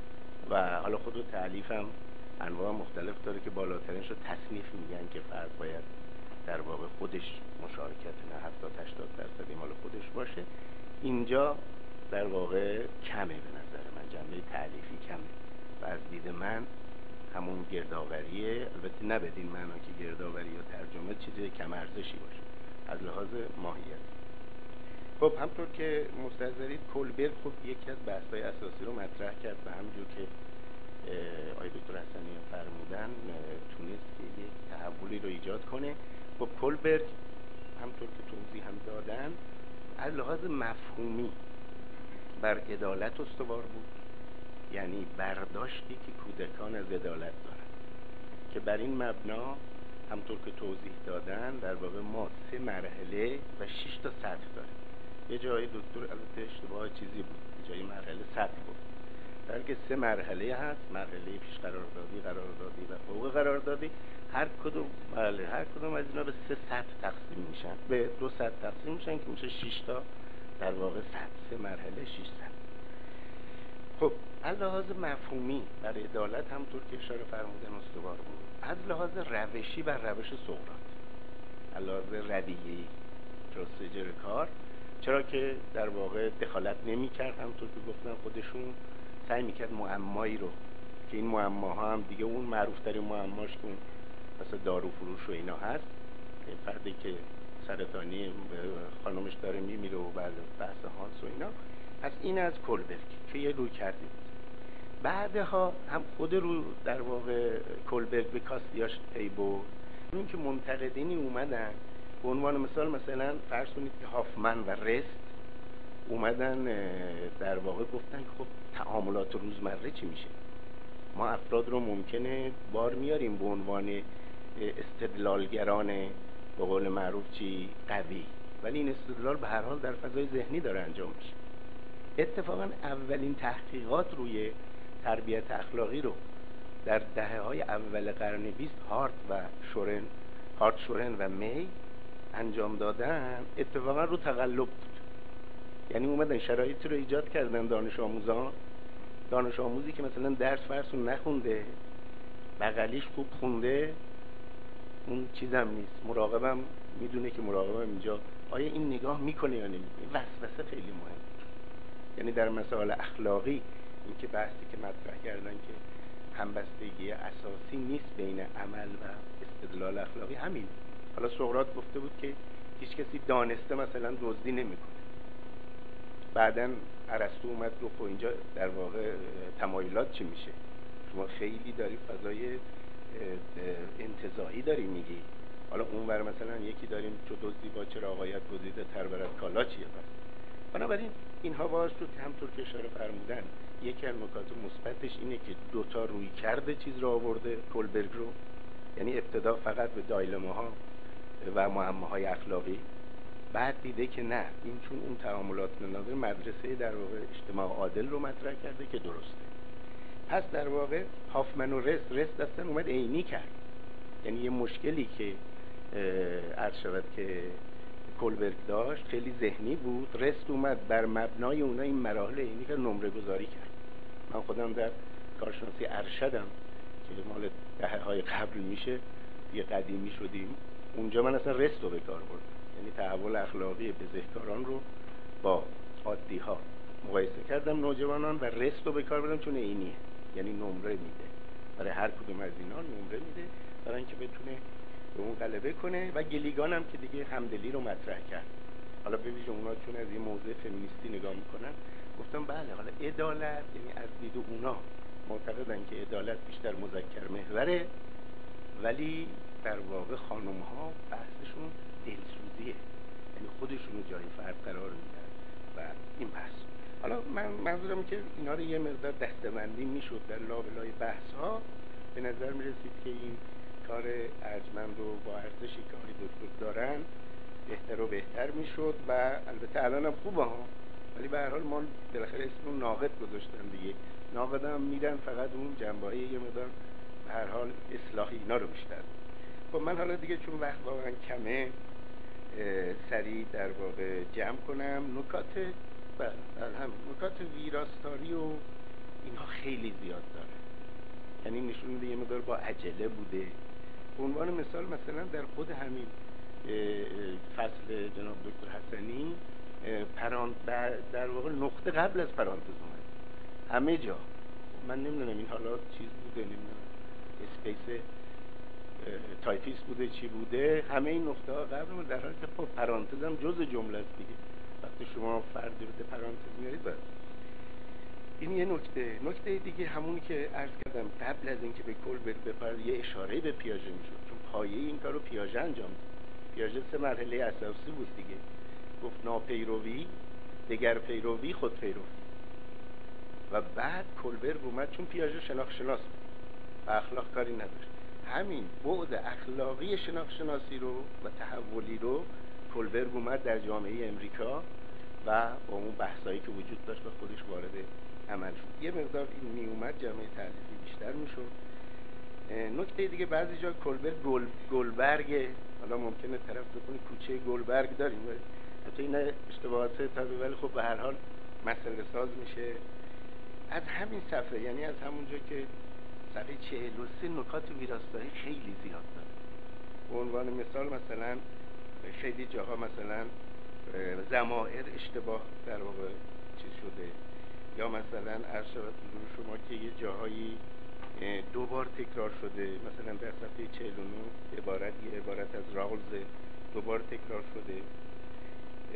و حالا خود تألیف هم انواع مختلف داره که بالاترینش رو تصنیف میگن که فرد باید در واقع خودش مشارکت نه هفتاد هشتاد درصدی مال خودش باشه. اینجا در واقع کمه، به نظر من جنبه تألیفی کمه و از دید من همون گردآوریه. البته نه بدین معنا که گردآوری یا ترجمه چیز کم ارزشی باشه از لحاظ ماهیت. خب همطور که مستحضرید کولبرگ خب یکی از بحث‌های اساسی رو مطرح کرد و همونجور که آقای دکتر حسنی فرمودن تونست که یک تحولی رو ایجاد کنه. خب کولبرگ همطور که توضیح هم دادن از لحاظ مفهومی بر عدالت استوار بود، یعنی برداشتی که کودکان از عدالت دارن که بر این مبنا همطور که توضیح دادن در واقع ما سه مرحله و شش تا سطح داریم. یه جای دکتر البته اشتباه چیزی بود، یه جای مرحله سطح بود، در که سه مرحله هست: مرحله پیش قراردادی، قراردادی و فوق قراردادی. هر کدوم بله هر کدوم از اینا به سه سطح تقسیم میشن، به دو سطح تقسیم میشن که میشه شش تا در واقع سطح، سه مرحله شش سطح. خب از لحاظ مفهومی بر عدالت همطور که اشاره فرمودن استوار بود. از لحاظ روشی بر روش سقراط، از لحاظ رویه‌ای پروسیجر کار، چرا که در واقع دخالت نمی‌کرد، همطور که گفتن خودشون سعی می‌کرد معمایی رو که این معماها هم دیگه اون معروف‌ترین معماش که اون مثلا دارو فروش و اینا هست، این فردی که سرطانی خانمش داره میمیره و بعد بحث هانس و اینا، پس این از کولبرگ که یه روی کرده بود. بعدها هم خود رو در واقع کولبرگ به کاستیاش پی برد. این که منتقدینی اومدن به عنوان مثال مثلا فرض کنید که هافمن و رست اومدن در واقع گفتن که خب تعاملات روزمره چی میشه؟ ما افراد رو ممکنه بار میاریم به عنوان استدلالگران به قول معروف چی قوی، ولی این استدلال به هر حال در فضای ذهنی داره انجام میشه. اتفاقا اولین تحقیقات روی تربیت اخلاقی رو در دهه‌های اول قرن بیست هارت و شورن هارت شورن و می انجام دادن، اتفاقا رو تقلب بود. یعنی اومدن شرایطی رو ایجاد کردن دانش آموزان دانش آموزی که مثلا درس فرض رو نخونده، بغلیش خوب خونده، اون چیزم نیست، مراقبم میدونه که مراقبم اینجا آیا این نگاه میکنه یا نمیکنه. وسوسه خیلی مهمه. یعنی در مسائل اخلاقی این که بحثی که مطرح کردن که همبستگی اساسی نیست بین عمل و استدلال اخلاقی همین. حالا سقراط گفته بود که هیچ کسی دانسته مثلا دزدی نمیکنه. بعدن ارسطو اومد گفت خب اینجا در واقع تمایلات چی میشه؟ شما خیلی داری فضای انتزاعی داری میگی. حالا اونور مثلا یکی داریم چو دزدی با چراغایت گزیده تر برد کالا چیه پس؟ بنابراین اینها باعث شد که همطور که اشاره فرمودن یکی از نکات مثبتش اینه که دوتا روی کرده چیز رو آورده کولبرگ رو، یعنی ابتدا فقط به دایلماها و معماهای اخلاقی، بعد دیده که نه این چون اون تعاملات نداره مدرسه در واقع اجتماع عادل رو مطرح کرده که درسته. پس در واقع هافمن و رست رست اصلا اومد عینی کرد. یعنی یه مشکلی که عرض شود که کولبرگ داشت خیلی ذهنی بود، رست اومد بر مبنای اونا این مراحل عینی که نمره گذاری کرد. من خودم در کارشناسی ارشدم که مال دهه‌های قبل میشه یه قدیمی شدیم، اونجا من اصلا رست رو به کار بردم. یعنی تحول اخلاقی بزهکاران رو با عادی ها مقایسه کردم، نوجوانان، و رست رو به کار بردم چون عینیه، یعنی نمره میده برای هر کدوم از اینا، نمره میده برای اینکه بتونه به اون غلبه کنه. و گلیگان هم که دیگه همدلی رو مطرح کرد. حالا به ویژه اونا چون از یه موضع فمینیستی نگاه میکنن گفتم بله حالا عدالت، یعنی از دید اونا معتقدن که عدالت بیشتر مذکر محوره، ولی در واقع خانم ها بحثشون دلسوزیه، یعنی خودشون رو جای فرد قرار میدن و این بحث. حالا من منظورم که اینا رو یه مقدار دسته‌بندی میشد در لابلای بحث ها، به نظر میرسید که این کار ارجمند و با ارزشی که آقای دکتر دارن بهتر و بهتر میشد و البته الان هم خوبه ها، ولی به هر حال ما بالاخره اسم اون ناقد گذاشتن دیگه، ناقد هم میرن فقط اون جنبه‌های یه مقدار به هر حال اصلاحی اینا رو بیشتر. خب من حالا دیگه چون وقت واقعا کمه سریع در واقع جمع کنم. نکات بله هم نکات ویراستاری و اینها خیلی زیاد داره، یعنی نشون میده یه مقدار با عجله بوده. به عنوان مثال مثلا در خود همین فصل جناب دکتر حسنی پرانت در واقع نقطه قبل از پرانتز اومد همه جا. من نمیدونم این حالا چیز بوده، نمیدونم اسپیس تایپیست بوده چی بوده، همه این نقطه ها قبل ما در حالی که خب پرانتز هم جز جمله است دیگه. وقتی شما فردی رو به پرانتز میارید باید. این یه نکته. نکته دیگه همونی که عرض کردم قبل از اینکه به کولبرگ بپرد یه اشاره به پیاژه میشد، چون پایه این کارو پیاژه انجام داد. پیاژه سه مرحله اساسی بود دیگه، گفت ناپیروی، دگر پیروی، خود پیروی. و بعد کولبرگ اومد چون پیاژه شناخت شناس بود و اخلاق کاری نداشت، همین بعد اخلاقی شناخت شناسی رو و تحولی رو کولبرگ اومد در جامعه امریکا و با اون بحثایی که وجود داشت و خودش وارد عمل شد. یه مقدار این می اومد جامعه تألیفی بیشتر میشد. نکته دیگه بعضی جا کولبرگ گل گلبرگ، حالا ممکنه طرف بکنه کوچه گلبرگ داریم، حتی این اشتباهات طبیعی، ولی خب به هر حال مسئله ساز میشه از همین صفحه. یعنی از همونجا که صفحه چهل و سه نکات ویراستاری خیلی زیاد داره. به عنوان مثال مثلا خیلی جاها مثلا ضمائر اشتباه در واقع چیز شده، یا مثلا عرض شود حضور شما که یه جاهایی دو بار تکرار شده، مثلا در صفحه چهل و نه عبارت یه عبارت از راولز دو بار تکرار شده.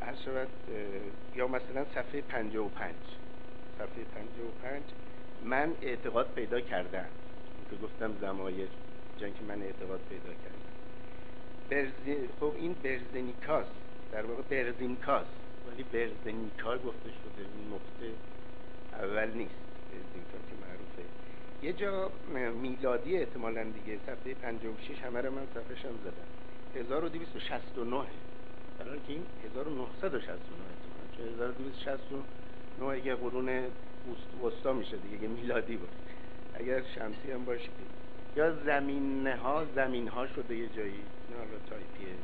عرض شود یا مثلا صفحه پنجاه و پنج صفحه پنجاه و پنج من اعتقاد پیدا کردم که گفتم ضمایر جان که من اعتقاد پیدا کردم برزی... خب این برزنیکاست، در واقع برزینکاست، ولی برزنیکا گفته شده، اون نقطه اول نیست. برزینکا که معروفه. یه جا میلادی احتمالاً دیگه صفحه پنجاه و شش، همه رو من صفحه‌شم زدم، هزار و دویست و شصت و نه، در حالی که این هزار و نهصد و شصت و نه احتمالاً، چون هزار و دویست و شصت و نه یه قرون وسطا میشه دیگه، یه میلادی باشه، اگر شمسی هم باشه. یا زمینه ها زمین ها شده یه جایی، نه حالا تایپیه.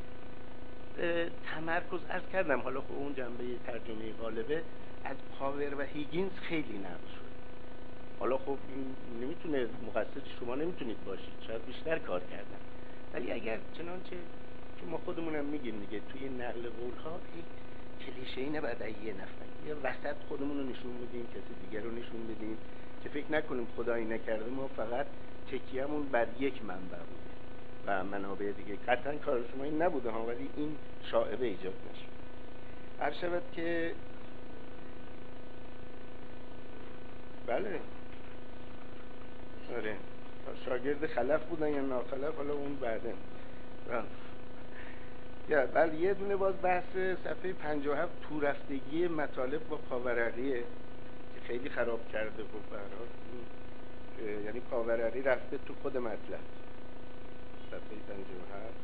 تمرکز عرض کردم، حالا خب اون جنبه ترجمه غالبه از پاور و هیگینز خیلی نقل شد. حالا خب این نمیتونه مقصر شما نمیتونید باشید، شاید بیشتر کار کردن، ولی اگر چنانچه که ما خودمونم میگیم دیگه، توی نقل قول ها کلیشه‌ای نباید یه نفر یه وسط خودمون رو نشون بدیم، کسی دیگر رو نشون بدیم، که فکر نکنیم خدایی نکرده ما فقط تکیه‌مون بر یک منبع بوده و منابع دیگه. قطعا کار شما این نبوده ها، ولی این شائبه ایجاد نشه. هر شود که بله آره شاگرد خلف بودن یا ناخلف، حالا اون بعدن. یا بله یه دونه باز بحث صفحه پنجاه و هفت تو رفتگی مطالب با پاورقیه که خیلی خراب کرده. خب به هر حال یعنی پاورقی رفته تو خود مطلب. صفحه پنجاه و هفت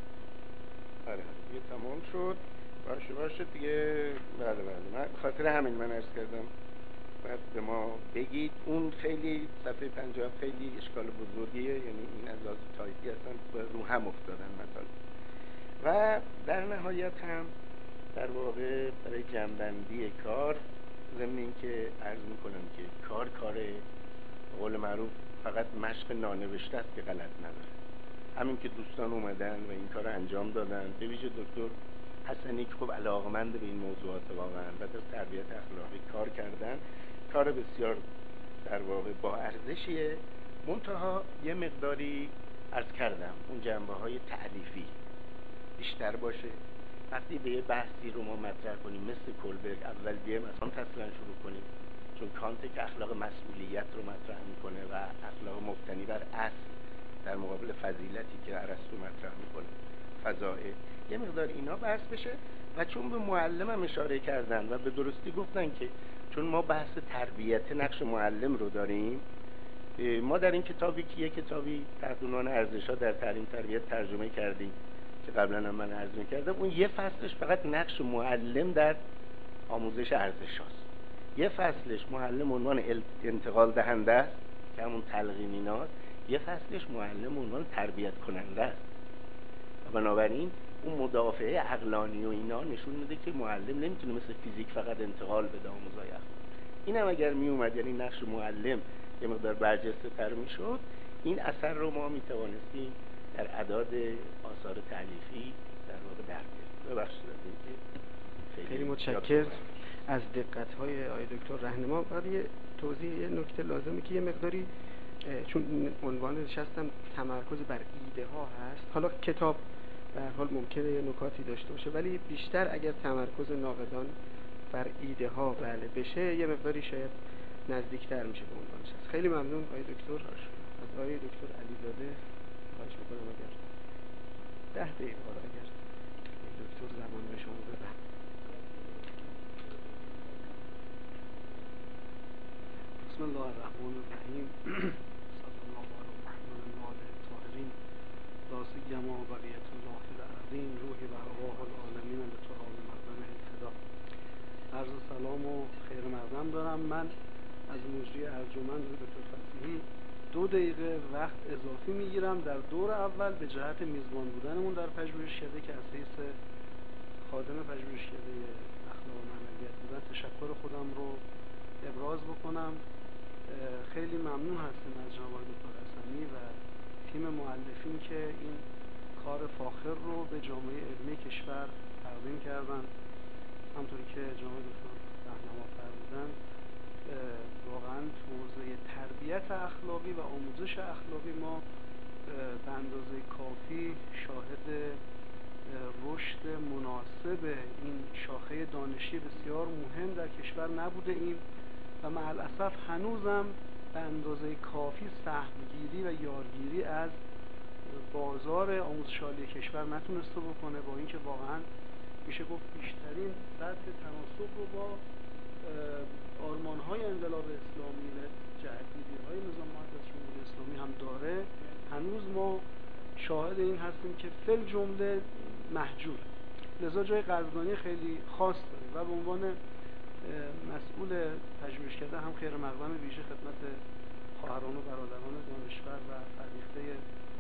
آره دیگه تمام شد. باشه باشه دیگه. بله بله من خاطر همین من عرض کردم بعد به ما بگید. اون خیلی صفحه پنجاه و هفت خیلی اشکال بزرگیه، یعنی این از لحاظ تایپی اصلا رو هم افتادن مطالب. و در نهایت هم در واقع برای جنبندی کار، ضمن این که عرض میکنم که کار کار قول معروف فقط مشق نانوشته است که غلط نداره. همین که دوستان اومدن و این کار انجام دادن، به ویژه دکتر حسنی که خب علاقمند به این موضوعات واقعا و در تربیت اخلاقی کار کردن، کار بسیار در واقع با ارزشیه. منتها یه مقداری عرض کردم اون جنبه های تألیفی بیشتر باشه. وقتی به یه بحثی رو ما مطرح کنیم مثل کولبرگ، اول بیایم از آن اصلا شروع کنیم، چون کانت که اخلاق مسئولیت رو مطرح میکنه و اخلاق مبتنی بر اصل در مقابل فضیلتی که ارسطو مطرح میکنه، فضائل، یه مقدار اینا بحث بشه. و چون به معلم هم اشاره کردن و به درستی گفتن که چون ما بحث تربیت نقش معلم رو داریم، ما در این کتابی که یه کتابی تحت عنوان ارزش‌ها در تعلیم تربیت ترجمه کردیم که قبلا هم من عرض می‌کردم، اون یه فصلش فقط نقش معلم در آموزش ارزش‌هاست، یه فصلش معلم عنوان انتقال دهنده است که همون تلقین ایناست، یه فصلش معلم عنوان تربیت کننده است. و بنابراین اون مدافعه عقلانی و اینا نشون میده که معلم نمیتونه مثل فیزیک فقط انتقال بده آموزهای اخلاق. اینم اگر میومد، یعنی نقش معلم یه مقدار برجسته تر میشد، این اثر رو ما میتوانستیم در اعداد آثار تألیفی در واقع در بیاریم. ببخشید اینکه خیلی, خیلی متشکرم از دقت‌های آقای دکتر راهنما. بعد یه توضیح یه نکته لازمه که یه مقداری، چون عنوان نشستم تمرکز بر ایده ها هست، حالا کتاب به هر حال ممکنه یه نکاتی داشته باشه، ولی بیشتر اگر تمرکز ناقدان بر ایده ها بله بشه، یه مقداری شاید نزدیکتر میشه به عنوانش هست. خیلی ممنون آقای دکتر. از آقای دکتر علیزاده خواهش میکنم اگر ده دقیقه حالا اگر آقای دکتر زمان به شما بدن. بسم الله الرحمن الرحیم. صلی الله علی محمد و آله الطاهرین، لا سیما بقیة الله فی الارضین، روحی و ارواح العالمین لتراب مقدمه الفدا. عرض سلام و خیر مقدم دارم. من از مجری ارجمند دکتر فصیحی دو دقیقه وقت اضافی میگیرم در دور اول به جهت میزبان بودنمون در پژوهشکده که از حیث خادم پژوهشکده اخلاق و معنویت بودن تشکر خودم رو ابراز بکنم. خیلی ممنون هستیم از جناب دکتر حسنی و تیم مؤلفین که این کار فاخر رو به جامعه علمی کشور تقدیم کردن. همونطوری که جناب دکتر راهنما فرمودن، واقعا تو حوزه تربیت اخلاقی و آموزش اخلاقی ما به اندازه کافی شاهد رشد مناسب این شاخه دانشی بسیار مهم در کشور نبوده ایم و مع الاسف هنوزم به اندازه کافی سهمگیری و یارگیری از بازار آموزش عالی کشور نتونسته بکنه، با اینکه واقعا میشه گفت بیشترین سطح تناسب رو با آرمان‌های انقلاب اسلامی و جهت‌گیری‌های نظام مؤسس جمهوری اسلامی هم داره. هنوز ما شاهد این هستیم که فل جمله محجور، لذا جای قدردانی خیلی خاص داره و به عنوان مسئول پژوهشکده هم خیر مقدم ویژه خدمت خواهران و برادران دانشور و فرهیخته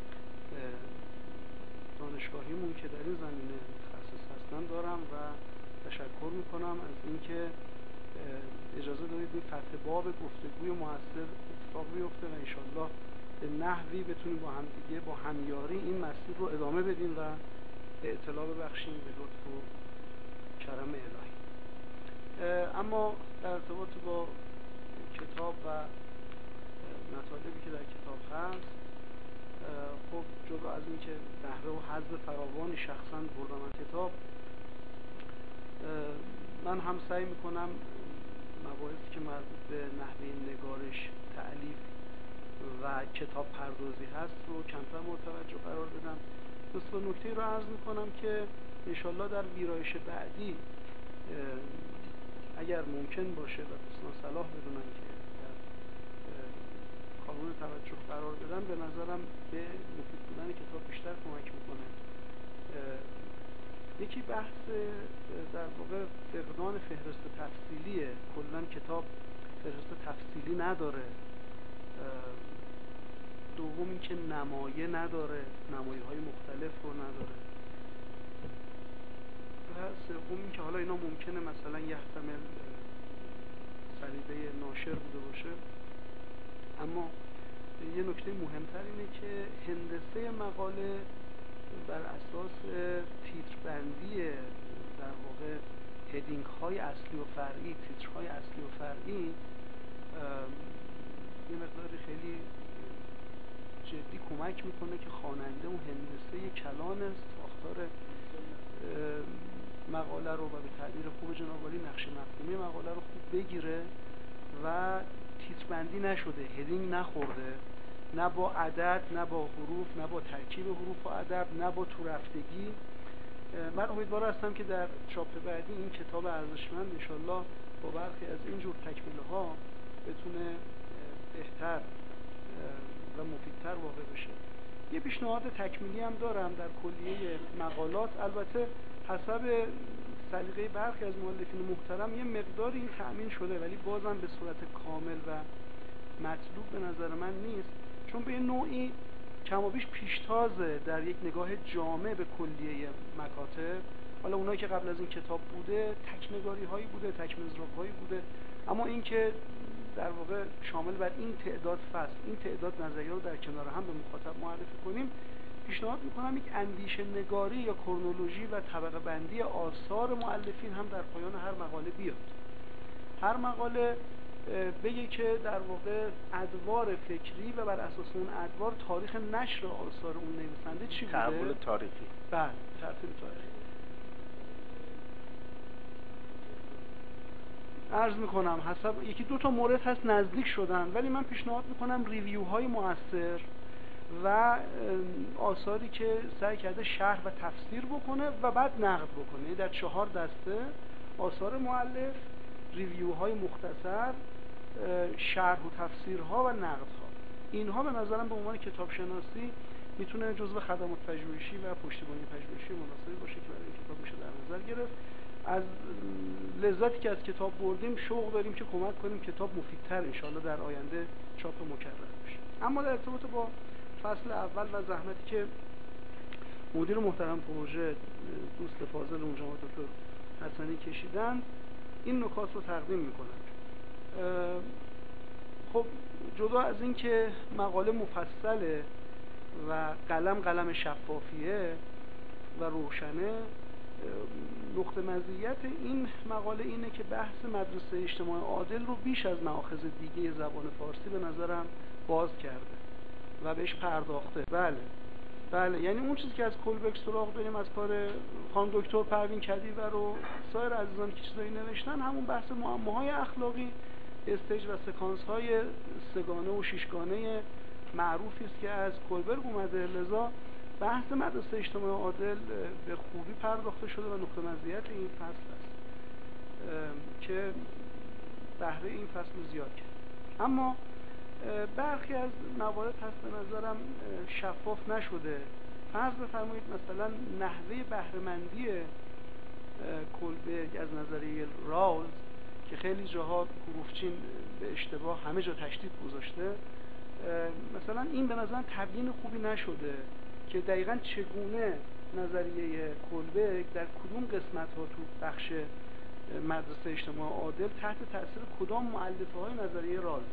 دانشگاهیمون که در این زمینه متخصص هستن دارم و تشکر میکنم از اینکه اجازه دادید این فتح باب گفتگوی موثر اتفاق بیفته و انشالله به نحوی بتونیم با هم دیگه با همیاری این مسیر رو ادامه بدیم و اطلاع ببخشیم به لطف و کرم الهی. اما در ارتباط با کتاب و مطالبی که در کتاب هست، خب جدا از این که بهره و حظ فراوانی شخصا بردم از کتاب، من هم سعی میکنم مباحثی که مربوط به نحوه نگارش، تألیف و کتاب پردازی هست رو کمتر مورد توجه قرار بدم. مثل نکته رو عرض میکنم که انشالله در ویرایش بعدی اگر ممکن باشه و دوستان صلاح بدونن که در کانون توجه قرار بدن، به نظرم به مفید بودن کتاب بیشتر کمک میکنه. یکی بحث در واقع فقدان فهرست تفصیلیه. کلا کتاب فهرست تفصیلی نداره. دوم این که نمایه نداره، نمایه های مختلف رو نداره. و سوم این که حالا اینا ممکنه مثلا یحتمل سلیقه ناشر بوده باشه، اما یه نکته مهمتر اینه که هندسه مقاله بر اساس تیتربندی در واقع هدینگ های اصلی و فرعی، تیترهای اصلی و فرعی یه مقداری خیلی جدی کمک میکنه که خواننده اون هندسه کلان ساختار مقاله رو و به تعبیر خوب جناب عالی نقش مفهومی مقاله رو خوب بگیره و تیتربندی نشده، هدینگ نخورده، نه با عدد، نه با حروف، نه با ترکیب حروف و ادب، نه با تو رفتگی. من امیدوار هستم که در چاپ بعدی این کتاب ارزشمند انشالله با برخی از این جور تکمیله ها بتونه بهتر و مفیدتر واقع بشه. یه پیشنهاد تکمیلی هم دارم در کلیه مقالات، البته حسب سلیقه برخی از مؤلفین محترم یه مقداری این تأمین شده، ولی بازم به صورت کامل و مطلوب به نظر من نیست، چون به نوعی کم و بیش پیشتازه در یک نگاه جامع به کلیه مکاتب. حالا اونایی که قبل از این کتاب بوده تک نگاری هایی بوده، تک مزراب هایی بوده، اما این که در واقع شامل بر این تعداد فصل، این تعداد نظریه رو در کنار هم به مخاطب معرفی کنیم، پیشنهاد میکنم یک اندیشه نگاری یا کرونولوژی و طبقه بندی آثار مؤلفین هم در پایان هر مقاله بیاد. هر مقاله بگه که در واقع ادوار فکری و بر اساس اون ادوار تاریخ نشر آثار اون نویسنده چی بوده؟ تحول تاریخی. بله، ترتیب تاریخی. عرض میکنم حسب یکی دو تا مورد هست نزدیک شدن، ولی من پیشنهاد میکنم ریویوهای مؤثر و آثاری که سعی کرده شرح و تفسیر بکنه و بعد نقد بکنه. در چهار دسته: آثار مؤلف، ریویوهای مختصر، شرح و تفسیرها و نقدها. اینها به نظرم به عنوان کتاب شناسی میتونه جزو خدمات پژوهشی و پشتیبانی پژوهشی مناسبی باشه که برای این کتاب میشه در نظر گرفت. از لذتی که از کتاب بردیم شوق داریم که کمک کنیم کتاب مفیدتر انشاءالله در آینده چاپ مکرر بشه. اما در ارتباط با فصل اول و زحمتی که مدیر محترم پروژه دوست فاضل جناب دکتر حسنی کشیدن، این نکات رو تقدیم میکنم. خب جدا از این که مقاله مفصله و قلم قلم شفافیه و روشنه، نقطه مزیت این مقاله اینه که بحث مدرسه اجتماع عادل رو بیش از مآخذ دیگه زبان فارسی به نظرم باز کرده و بهش پرداخته. بله، بله، یعنی اون چیزی که از کولبرگ سراغ داریم از کار خانم دکتر پروین کدیور و سایر عزیزانی که چیزایی نوشتن، همون بحث معماهای اخلاقی، استیج و سکانس های سگانه و ششگانه معروفی است که از کولبرگ اومده. لذا بحث مدرسه اجتماع عادل به خوبی پرداخته شده و نقطه مزیت این فصل است که بهره این فصل رو زیاد کرد. اما برخی از موارد هست به نظرم شفاف نشده. فرض بفرمایید مثلا نحوه بهره‌مندی کولبرگ از نظریه رالز که خیلی جاها حروفچین به اشتباه همه جا تشدید گذاشته، مثلا این به نظرم تبیین خوبی نشده که دقیقاً چگونه نظریه کولبرگ در کدوم قسمت ها تو بخش مدرسه اجتماع عادل تحت تأثیر کدام مؤلفه های نظریه رالز.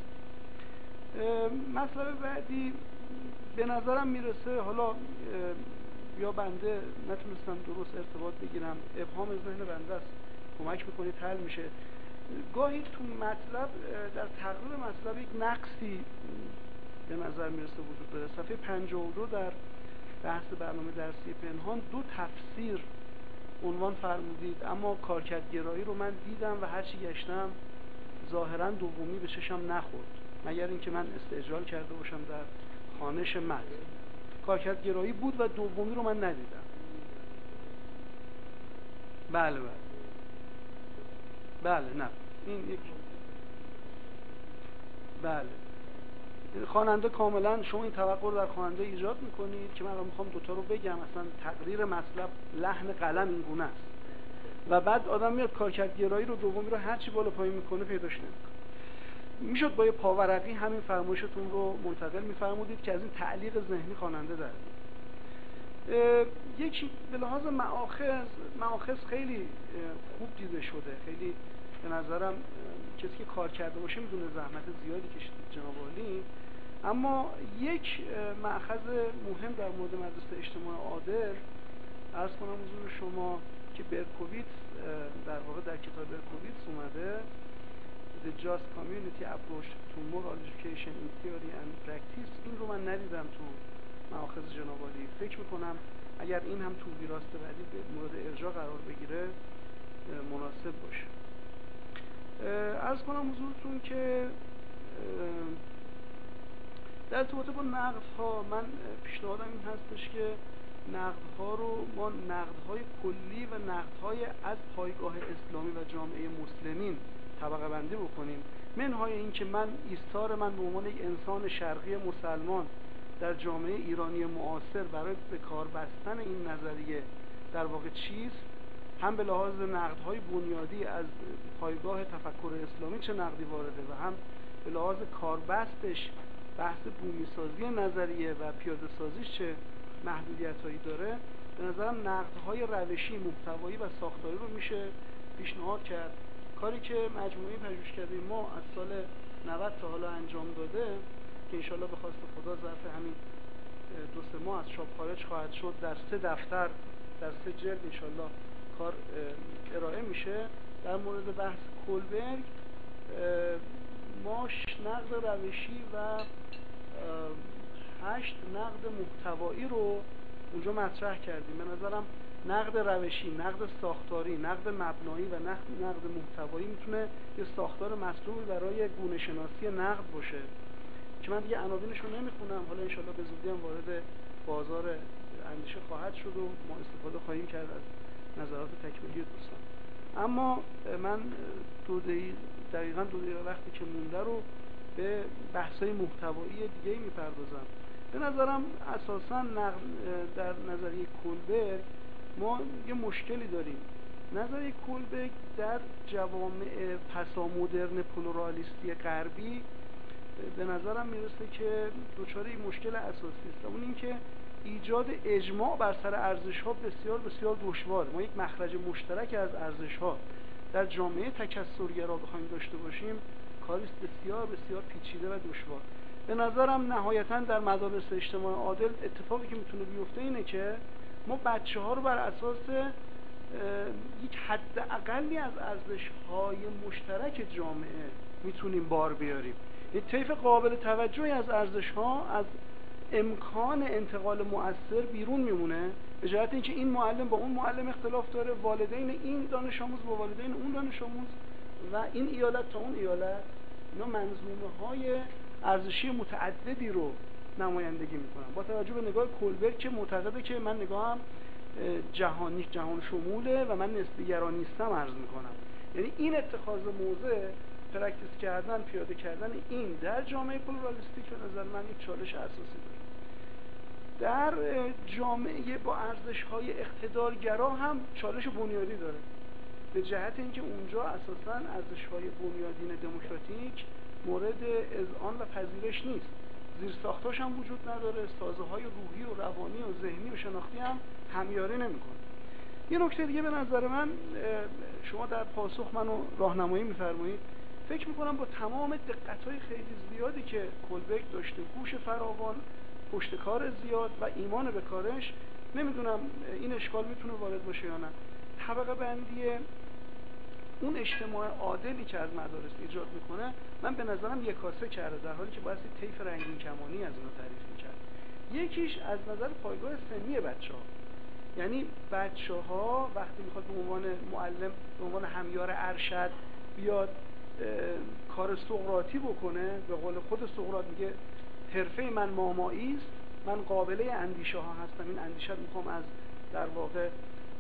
مطلب بعدی به نظرم میرسه، حالا یا بنده نتونستم درست ارتباط بگیرم، ابهام ذهن بنده است، کمک میکنید حل میشه. گاهی تو مطلب در تقریر مطلب یک نقصی به نظر میرسه وجود داره. صفحه پنجاه و دو در بحث برنامه درسی پنهان دو تفسیر عنوان فرمودید، اما کارکردگرایی رو من دیدم و هرچی گشتم ظاهرا دومی به چشم نخورد، مگر اینکه من استعجال کرده باشم در خوانش متن. کارکردگرایی بود و دومی رو من ندیدم. بله بله بله نه این یک بله خواننده کاملا شما این توقع رو در خواننده ایجاد میکنید که من رو میخوام دوتا رو بگم، اصلا تقریر مطلب لحن قلم این گونه است و بعد آدم میاد کارکردگرایی رو دومی رو هرچی بالا پایین میکنه پیداش نمیکنه. میشد با یه پاورقی همین فرمایشتون رو منتقل میفرمودید که از این تعلیق ذهنی خواننده در بیاد. یکی به لحاظ مآخذ مآخذ خیلی خوب دیده شده، خیلی به نظرم کسی که کار کرده باشه میدونه زحمت زیادی کشید جناب عالی. اما یک مأخذ مهم در مورد مدرسه اجتماع عادل عرض کنم حضور شما که برکوویتس در واقع در کتاب برکوویتس اومده The Just Community Approach to Moral Education in Theory and Practice. این رو من ندیدم تو مأخذ جناب عالی. فکر میکنم اگر این هم تو ویراست بعدی به مورد ارجاع قرار بگیره مناسب باشه. عرض کنم حضورتون که در ارتباط با نقدها من پیشنهادم این هستش که نقدها رو ما نقدهای کلی و نقدهای از پایگاه اسلامی و جامعه مسلمین طبقه بندی بکنیم، منهای این که من ایستار من به عنوان یک انسان شرقی مسلمان در جامعه ایرانی معاصر برای به کار بستن این نظریه در واقع چیست، هم به لحاظ نقدهای بنیادی از پایگاه تفکر اسلامی چه نقدی وارده و هم به لحاظ کاربستش بحث بومیسازی نظریه و پیاده سازیش چه محدودیت‌هایی داره. به نظرم نقدهای روشی، محتوایی و ساختاری رو میشه پیشنهاد کرد. کاری که مجموعه پژوهشکده ما از سال نود تا حالا انجام داده که انشالله به خواست خدا ظرف همین دو سه ماه از چاپ خارج خواهد شد، در سه دفتر در سه جلد انشالله کار ارائه میشه. در مورد بحث کولبرگ ما نقد روشی و هشت نقد محتوایی رو اونجا مطرح کردیم. به نظرم نقد روشی، نقد ساختاری، نقد مبنایی و نقد نقد محتوایی میتونه یه ساختار مطلوبی برای گونه شناسی نقد باشه که من دیگه عناوینش رو نمیخونم. حالا انشالله به زودی هم وارد بازار اندیشه خواهد شد و ما استفاده خواهیم کرد از نظرات تکمیلی دوستان. اما من دو دقیقه دقیقاً دو دقیقه وقتی که مونده رو به بحث‌های محتوایی دیگه میپردازم. به نظرم اساساً در نظریه کولبرگ ما یه مشکلی داریم. نظریه کولبرگ در جوامع پسامدرن پلورالیستی غربی به نظرم میرسه که دچار این مشکل اساسی است، اون این که ایجاد اجماع بر سر ارزش‌ها بسیار بسیار دشواره. ما یک مخرج مشترک از ارزش‌ها در جامعه تکثرگرا بخوایم داشته باشیم کاری بسیار بسیار پیچیده و دشوار. به نظرم نهایتاً در مدارس اجتماع عادل اتفاقی که میتونه بیفته اینه که ما بچه‌ها رو بر اساس یک حد اقلی از ارزش‌های مشترک جامعه میتونیم بار بیاریم. یک طیف قابل توجهی از ارزش‌ها از امکان انتقال مؤثر بیرون میمونه، به جهت اینکه این معلم با اون معلم اختلاف داره، والدین این دانش آموز با والدین اون دانش آموز و این ایالت تا اون ایالت، اینا منظومه های ارزشی متعددی رو نمایندگی میکنن. با توجه به نگاه کولبرگ که معتقده که من نگاهم جهانی جهان شموله و من نسبی‌گرا نیستم عرض میکنم، یعنی این اتخاذ موضع، پرکتیس کردن، پیاده کردن این در جامعه پلورالیستیک به نظر من یک چالش اساسی داره. در جامعه با ارزش‌های اقتدارگرا هم چالش بنیادی داره، به جهت اینکه اونجا اساساً ارزش‌های بنیادین دموکراتیک مورد اذعان و پذیرش نیست، زیرساختاش هم وجود نداره، سازه‌های روحی و روانی و ذهنی و شناختی هم همیاری نمی‌کنه. یه نکته دیگه به نظر من، شما در پاسخ منو راهنمایی می‌فرمایید، فکر می‌کنم با تمام دقت‌های خیلی زیادی که کولبرگ داشته، هوش فراوان، پشتکار زیاد و ایمان به کارش، نمیدونم این اشکال میتونه وارد باشه یا نه. طبقه بندی اون اجتماع عادلی که از مدارس ایجاد میکنه، من به نظرم یکاسه کرده، در حالی که باید طیف رنگین کمانی از اینا تعریف میکرد. یکیش از نظر پایگاه سنی بچه‌ها، یعنی بچه‌ها وقتی میخواد به عنوان معلم، به عنوان همیار ارشد بیاد کار سقراطی بکنه، به قول خود سقراط میگه حرفه من مامایی است، من قابله اندیشه ها هستم، این اندیشه میخوام از در واقع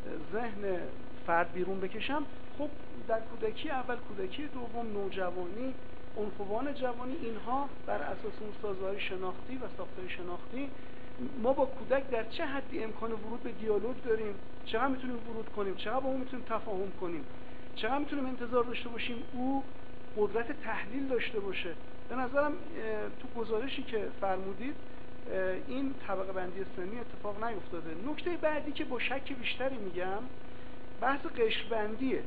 ذهن فرد بیرون بکشم. خب در کودکی اول، کودکی دوم، نوجوانی، عنفوان جوانی، اینها بر اساس اون سازه‌های شناختی و ساختار شناختی ما با کودک در چه حدی امکان ورود به دیالوگ داریم، چقدر میتونیم ورود کنیم، چقدر با اون میتونیم تفاهم کنیم، چقدر میتونیم انتظار داشته باشیم او قدرت تحلیل داشته باشه. به نظرم تو گزارشی که فرمودید این طبقه بندی سنی اتفاق نیفتاده. نکته بعدی که با شک بیشتری میگم، بحث قشر بندیه.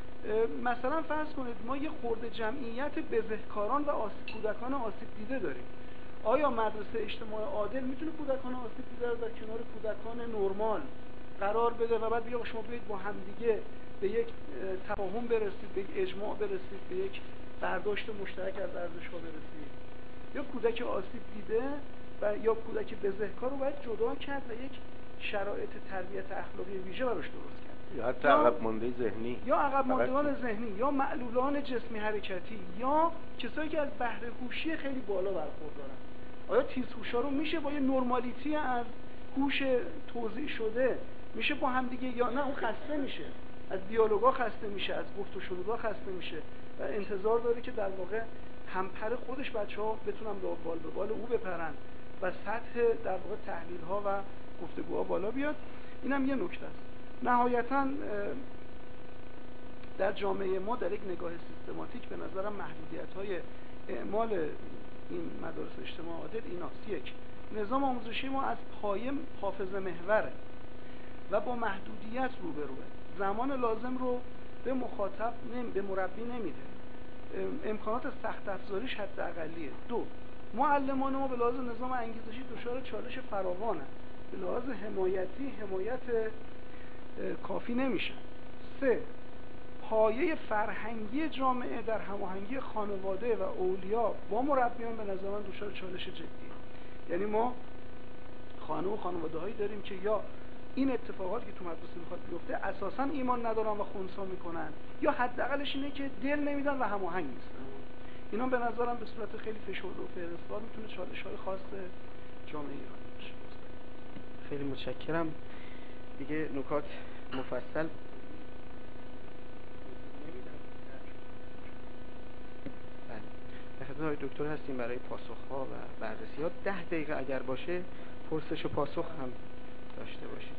مثلا فرض کنید ما یه خرده جمعیت بزهکاران و آسیب کودکان آسیب دیده داریم. آیا مدرسه اجتماع عادل میتونه کودکان آسیب دیده رو در کنار کودکان نرمال قرار بده و بعد بگه شما بیاید با همدیگه به یک تفاهم برسید، به یک اجماع برسید، به یک برداشت مشترک از ارزش‌ها برسید؟ یا کودک آسیب دیده و یا کودک بزهکار رو باید جدا کرد و یک شرایط تربیت اخلاقی ویژه براش درست کرد، یا حتی عقب مانده ذهنی، یا عقب ماندگان ذهنی، یا معلولان جسمی حرکتی، یا کسایی که از بهره هوشی خیلی بالا برخوردارن. آیا تیزهوشا رو میشه با یه نرمالیتی از هوش توزیع شده میشه با هم دیگه، یا نه اون خسته میشه، از دیالوگا خسته میشه، از گفت و شنودا خسته میشه و انتظار داره که در واقع همپر خودش بچه‌ها بتونن بال به بال او بپرن و سطح در واقع تحلیل‌ها و گفتگوها بالا بیاد. اینم یه نکته است. نهایتاً در جامعه ما در یک نگاه سیستماتیک به نظرم محدودیت‌های اعمال این مدارس اجتماع عادل ایناست. یک، نظام آموزشی ما از پایه حافظه محوره و با محدودیت روبروه، زمان لازم رو به مخاطب نمی... به مربی نمیده، امکانات سخت افزاریش حداقلیه. دو، معلمان ما به لحاظ نظام انگیزشی دچار چالش فراوانه، به لحاظ حمایتی حمایت کافی نمیشن. سه، پایه فرهنگی جامعه در هماهنگی خانواده و اولیا با مربیان به نظر من دچار چالش جدیه. یعنی ما خانه و خانواده هایی داریم که یا این اتفاقاتی که تو مدرسه میخواد بیفته اساسا ایمان ندارن و خنثی میکنن، یا حداقلش اینه که دل نمیدن و هماهنگ نیستن. اینا به نظرم به صورت خیلی فشرده و فهرستوار میتونه چالش‌های خاص جامعه ایران باشه. خیلی متشکرم. دیگه نکات مفصل خدمت آقای دکتر هستیم برای پاسخ‌ها و بررسی‌ها. ده دقیقه اگر باشه پرسش و پاسخ هم داشته باشید.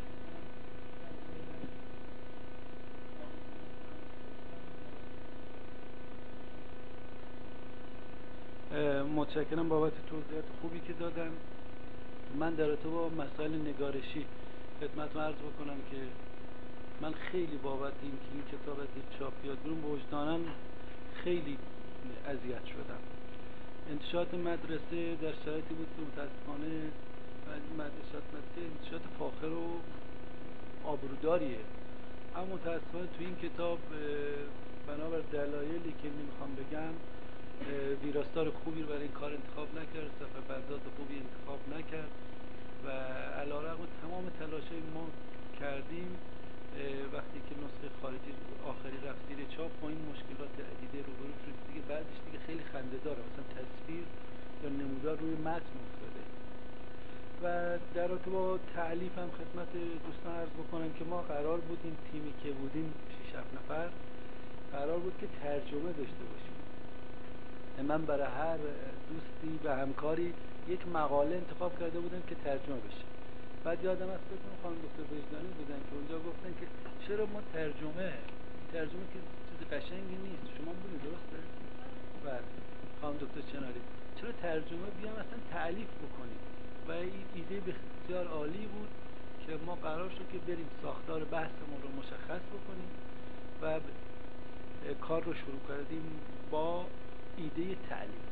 متشکرم بابت توضیحات خوبی که دادن. من در ارتباط با مسائل نگارشی خدمتتون عرض بکنم که من خیلی بابت این که این کتاب از دید چاپ بیاد بیرون وجداناً خیلی اذیت شدم. انتشارات مدرسه در شرایطی بود که متاسفانه مدرسات مدرسه انتشارات فاخر و آبروداریه، اما متاسفانه تو این کتاب بنابر دلایلی که نمیخوام بگم ویراستار خوبی برای این کار انتخاب نکرد، صفحه پرداز خوبی انتخاب نکرد و علیرغم تمام تلاش‌های ما کردیم وقتی که نسخه خارجی آخری رفت زیر چاپ با این مشکلات عدیده روبرو شد دیگه. بعدش دیگه خیلی خنده‌داره، مثلا تصویر یا نمودار روی متن افتاده. و در رابطه با تألیف هم خدمت دوستان عرض بکنم که ما قرار بود این تیمی که بودیم شش هفت نفر قرار بود که ترجمه داشته باشیم. من برای هر دوستی و همکاری یک مقاله انتخاب کرده بودم که ترجمه بشه. بعد یادم از خودم خانم دکتر وجدانی بودن که اونجا گفتن که چرا ما ترجمه ترجمه که چیز قشنگی نیست، شما بودید درسته؟ بله خانم دکتر چناری، چرا ترجمه بیام اصلا تألیف بکنیم؟ و این ایده بسیار عالی بود که ما قرار شد که بریم ساختار بحثمون رو مشخص بکنیم و کار رو شروع کردیم با ایده تألیف.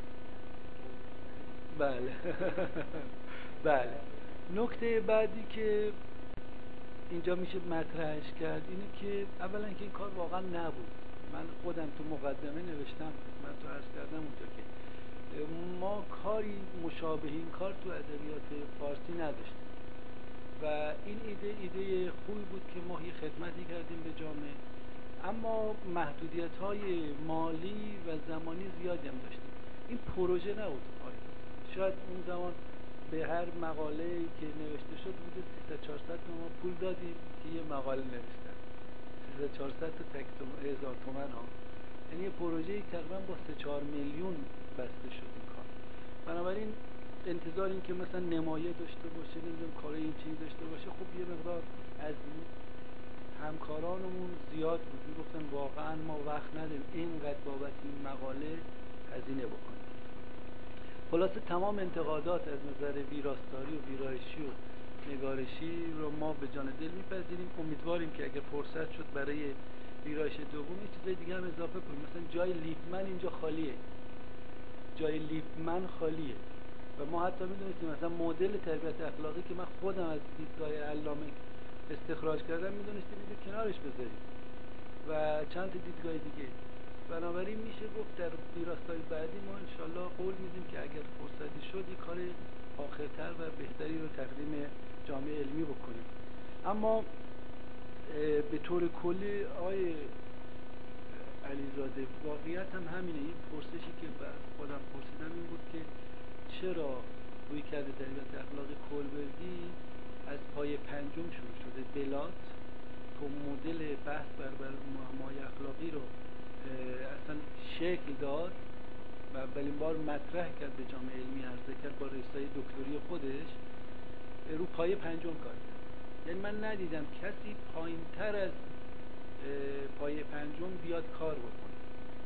بله بله. نکته بعدی که اینجا میشه مطرحش کرد اینه که اولا که این کار واقعا نبود. من خودم تو مقدمه نوشتم، من تو عرض کردم اونجا که ما کاری مشابه این کار تو ادبیات فارسی نداشتیم و این ایده ایده خوبی بود که ما یه خدمتی کردیم به جامعه، اما محدودیت‌های مالی و زمانی زیادی هم داشتیم. این پروژه نبود. شاید اون زمان به هر مقاله‌ای که نوشته شد بوده سیصد چهارصد ما پول دادیم که یه مقاله نوشتن، سیصد چهارصد تا تک هزار تومان ها، یعنی یه پروژه‌ای تقریبا با سه چهار میلیون بسته شد این کار. بنابراین انتظار این که مثلا نمایه داشته باشه، نمیدونم کار این چیزی داشته باشه، خب یه مقدار از همکارانمون زیاد بود، میگفتن واقعا ما وقت نداریم اینقدر بابت این مقاله هزینه بکنیم. خلاصه تمام انتقادات از نظر ویراستاری و ویرایشی و نگارشی رو ما به جان دل میپذیریم. امیدواریم که اگر فرصت شد برای ویرایش دوم یه چیزای دیگه هم اضافه کنیم. مثلا جای لیپمن اینجا خالیه، جای لیپمن خالیه و ما حتی میدونستیم مثلا مدل تربیت اخلاقی که من خودم از دیدگاه علامه استخراج کردم میدونستیم اینو کنارش بذاریم و چند تا دیدگاه دیگه. بنابراین میشه گفت در ویراستای بعدی ما انشالله قول میدیم که اگر فرصتی شد یک کار آخرتر و بهتری رو تقدیم جامعه علمی بکنیم. اما به طور کلی آقای علیزاده واقعیت هم همینه. این پرسشی که خودم پرسیدم این بود که چرا رویکرد تربیت اخلاقی کولبرگی از پای پنجم شروع شده. بلات که مدل بحث بر بر معمای اخلاقی رو اصلا شکل داد و اولین بار مطرح کرد به جامعه علمی عرضه کرد با رساله دکتری خودش، رو پای پنجم کار کرد. یعنی من ندیدم کسی پایین‌تر از پای پنجم بیاد کار بکنه.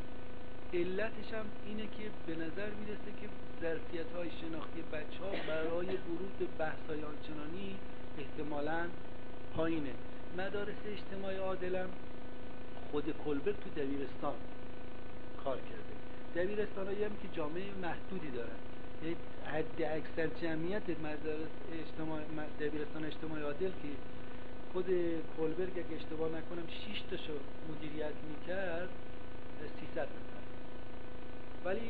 علتش هم اینه که به نظر میرسه که ظرفیت‌های شناختی بچه‌ها برای ورود به بحث‌های آنچنانی احتمالاً پایینه. مدارس اجتماعی عادلم خود کولبرگ تو دبیرستان کار کرده. دبیرستان‌هایی هم که جامعه محدودی دارن، یعنی حد اکثر جمعیت مدارس اجتماعی دبیرستان اجتماعی عادل که خود کولبرگ اگه اشتباه نکنم شش تاشو مدیریت میکرد سیصد نفر. ولی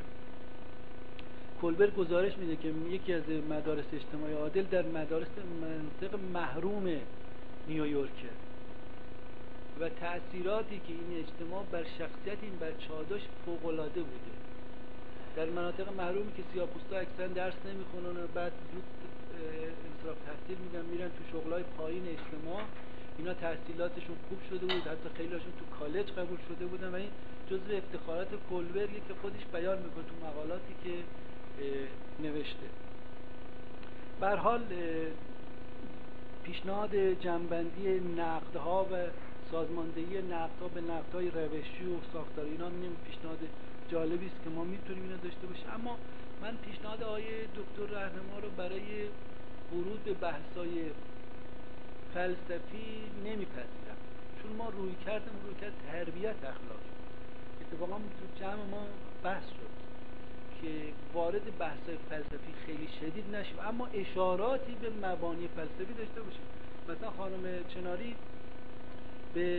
کولبرگ گزارش میده که یکی از مدارس اجتماعی عادل در مدارس منطقه محروم نیویورکه و تأثیراتی که این اجتماع بر شخصیت این بچه‌ها داشت فوق‌العاده بوده. در مناطق محرومی که سیاه‌پوستا اکثرا درس نمیخونن و بعد زود انصراف تحصیل میدن میرن تو شغلای پایین اجتماع، اینا تحصیلاتشون خوب شده بود، حتی خیلی‌هاشون تو کالج قبول شده بودن و این جزء افتخارات کولبرگه که خودش بیان میکنه تو مقالاتی که نوشته. به هر حال پیشنهاد جنبندی نقدها و سازماندهی نقدها به نقدهای روشی و ساختاری اینا میگم پیشنهاد جالبی است که ما میتونیم اینا داشته باشیم. اما من پیشنهاد آقای دکتر رهنما رو برای ورود به بحث‌های فلسفی نمیپذیرم، چون ما روی کردیم روی کرد تربیت اخلاقی. اتفاقا تو جمع ما بحث شد که وارد بحث‌های فلسفی خیلی شدید نشیم، اما اشاراتی به مبانی فلسفی داشته باشیم. مثلا خانم چناری به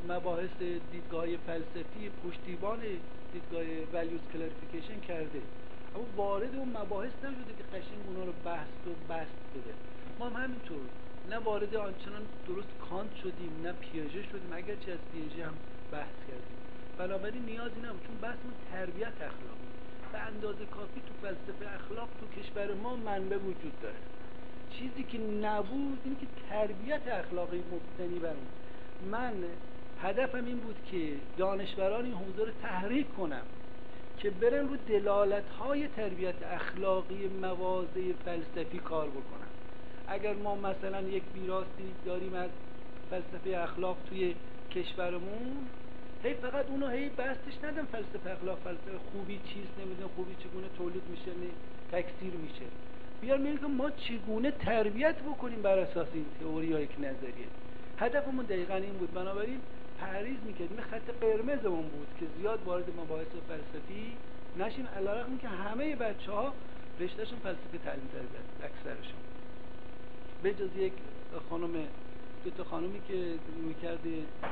مباحث دیدگاه فلسفی پشتیبان دیدگاه values clarification کرده، اما وارد اون مباحث نشده که قشنگ اونا رو بحث و بست بده. ما هم همینطور نه وارد آنچنان درست کانت شدیم نه پیاژه شدیم، اگرچه از پیاژه هم بحث کردیم. بنابراین نیازی نبود، چون بحثمون تربیت اخلاقی به اندازه کافی تو فلسفه اخلاق تو کشور ما منبع وجود داره. چیزی که نبود این که تربیت اخلاقی مبتنی بر اون. من هدفم این بود که دانشوران این حوزه رو تحریک کنم که برن رو دلالت‌های تربیت اخلاقی مواضع فلسفی کار بکنن. اگر ما مثلا یک میراثی داریم از فلسفه اخلاق توی کشورمون، هی فقط اونو هی بستش ندن فلسفه اخلاق، فلسفه خوبی چیست، نمیدونم خوبی چگونه تولید میشه، تکثیر میشه. بیار میگیم که ما چگونه تربیت بکنیم بر اساس این تئوری یا یک نظریه. هدفمون دقیقاً این بود. بنابراین پرهیز میکردیم، خط قرمزمون بود که زیاد وارد مباحث فلسفی نشیم، علیرغم که همه بچه‌ها رشتهشون فلسفه تعلیم تربیت اکثرشون، به جز یک خانم دو تا خانومی که رویکرد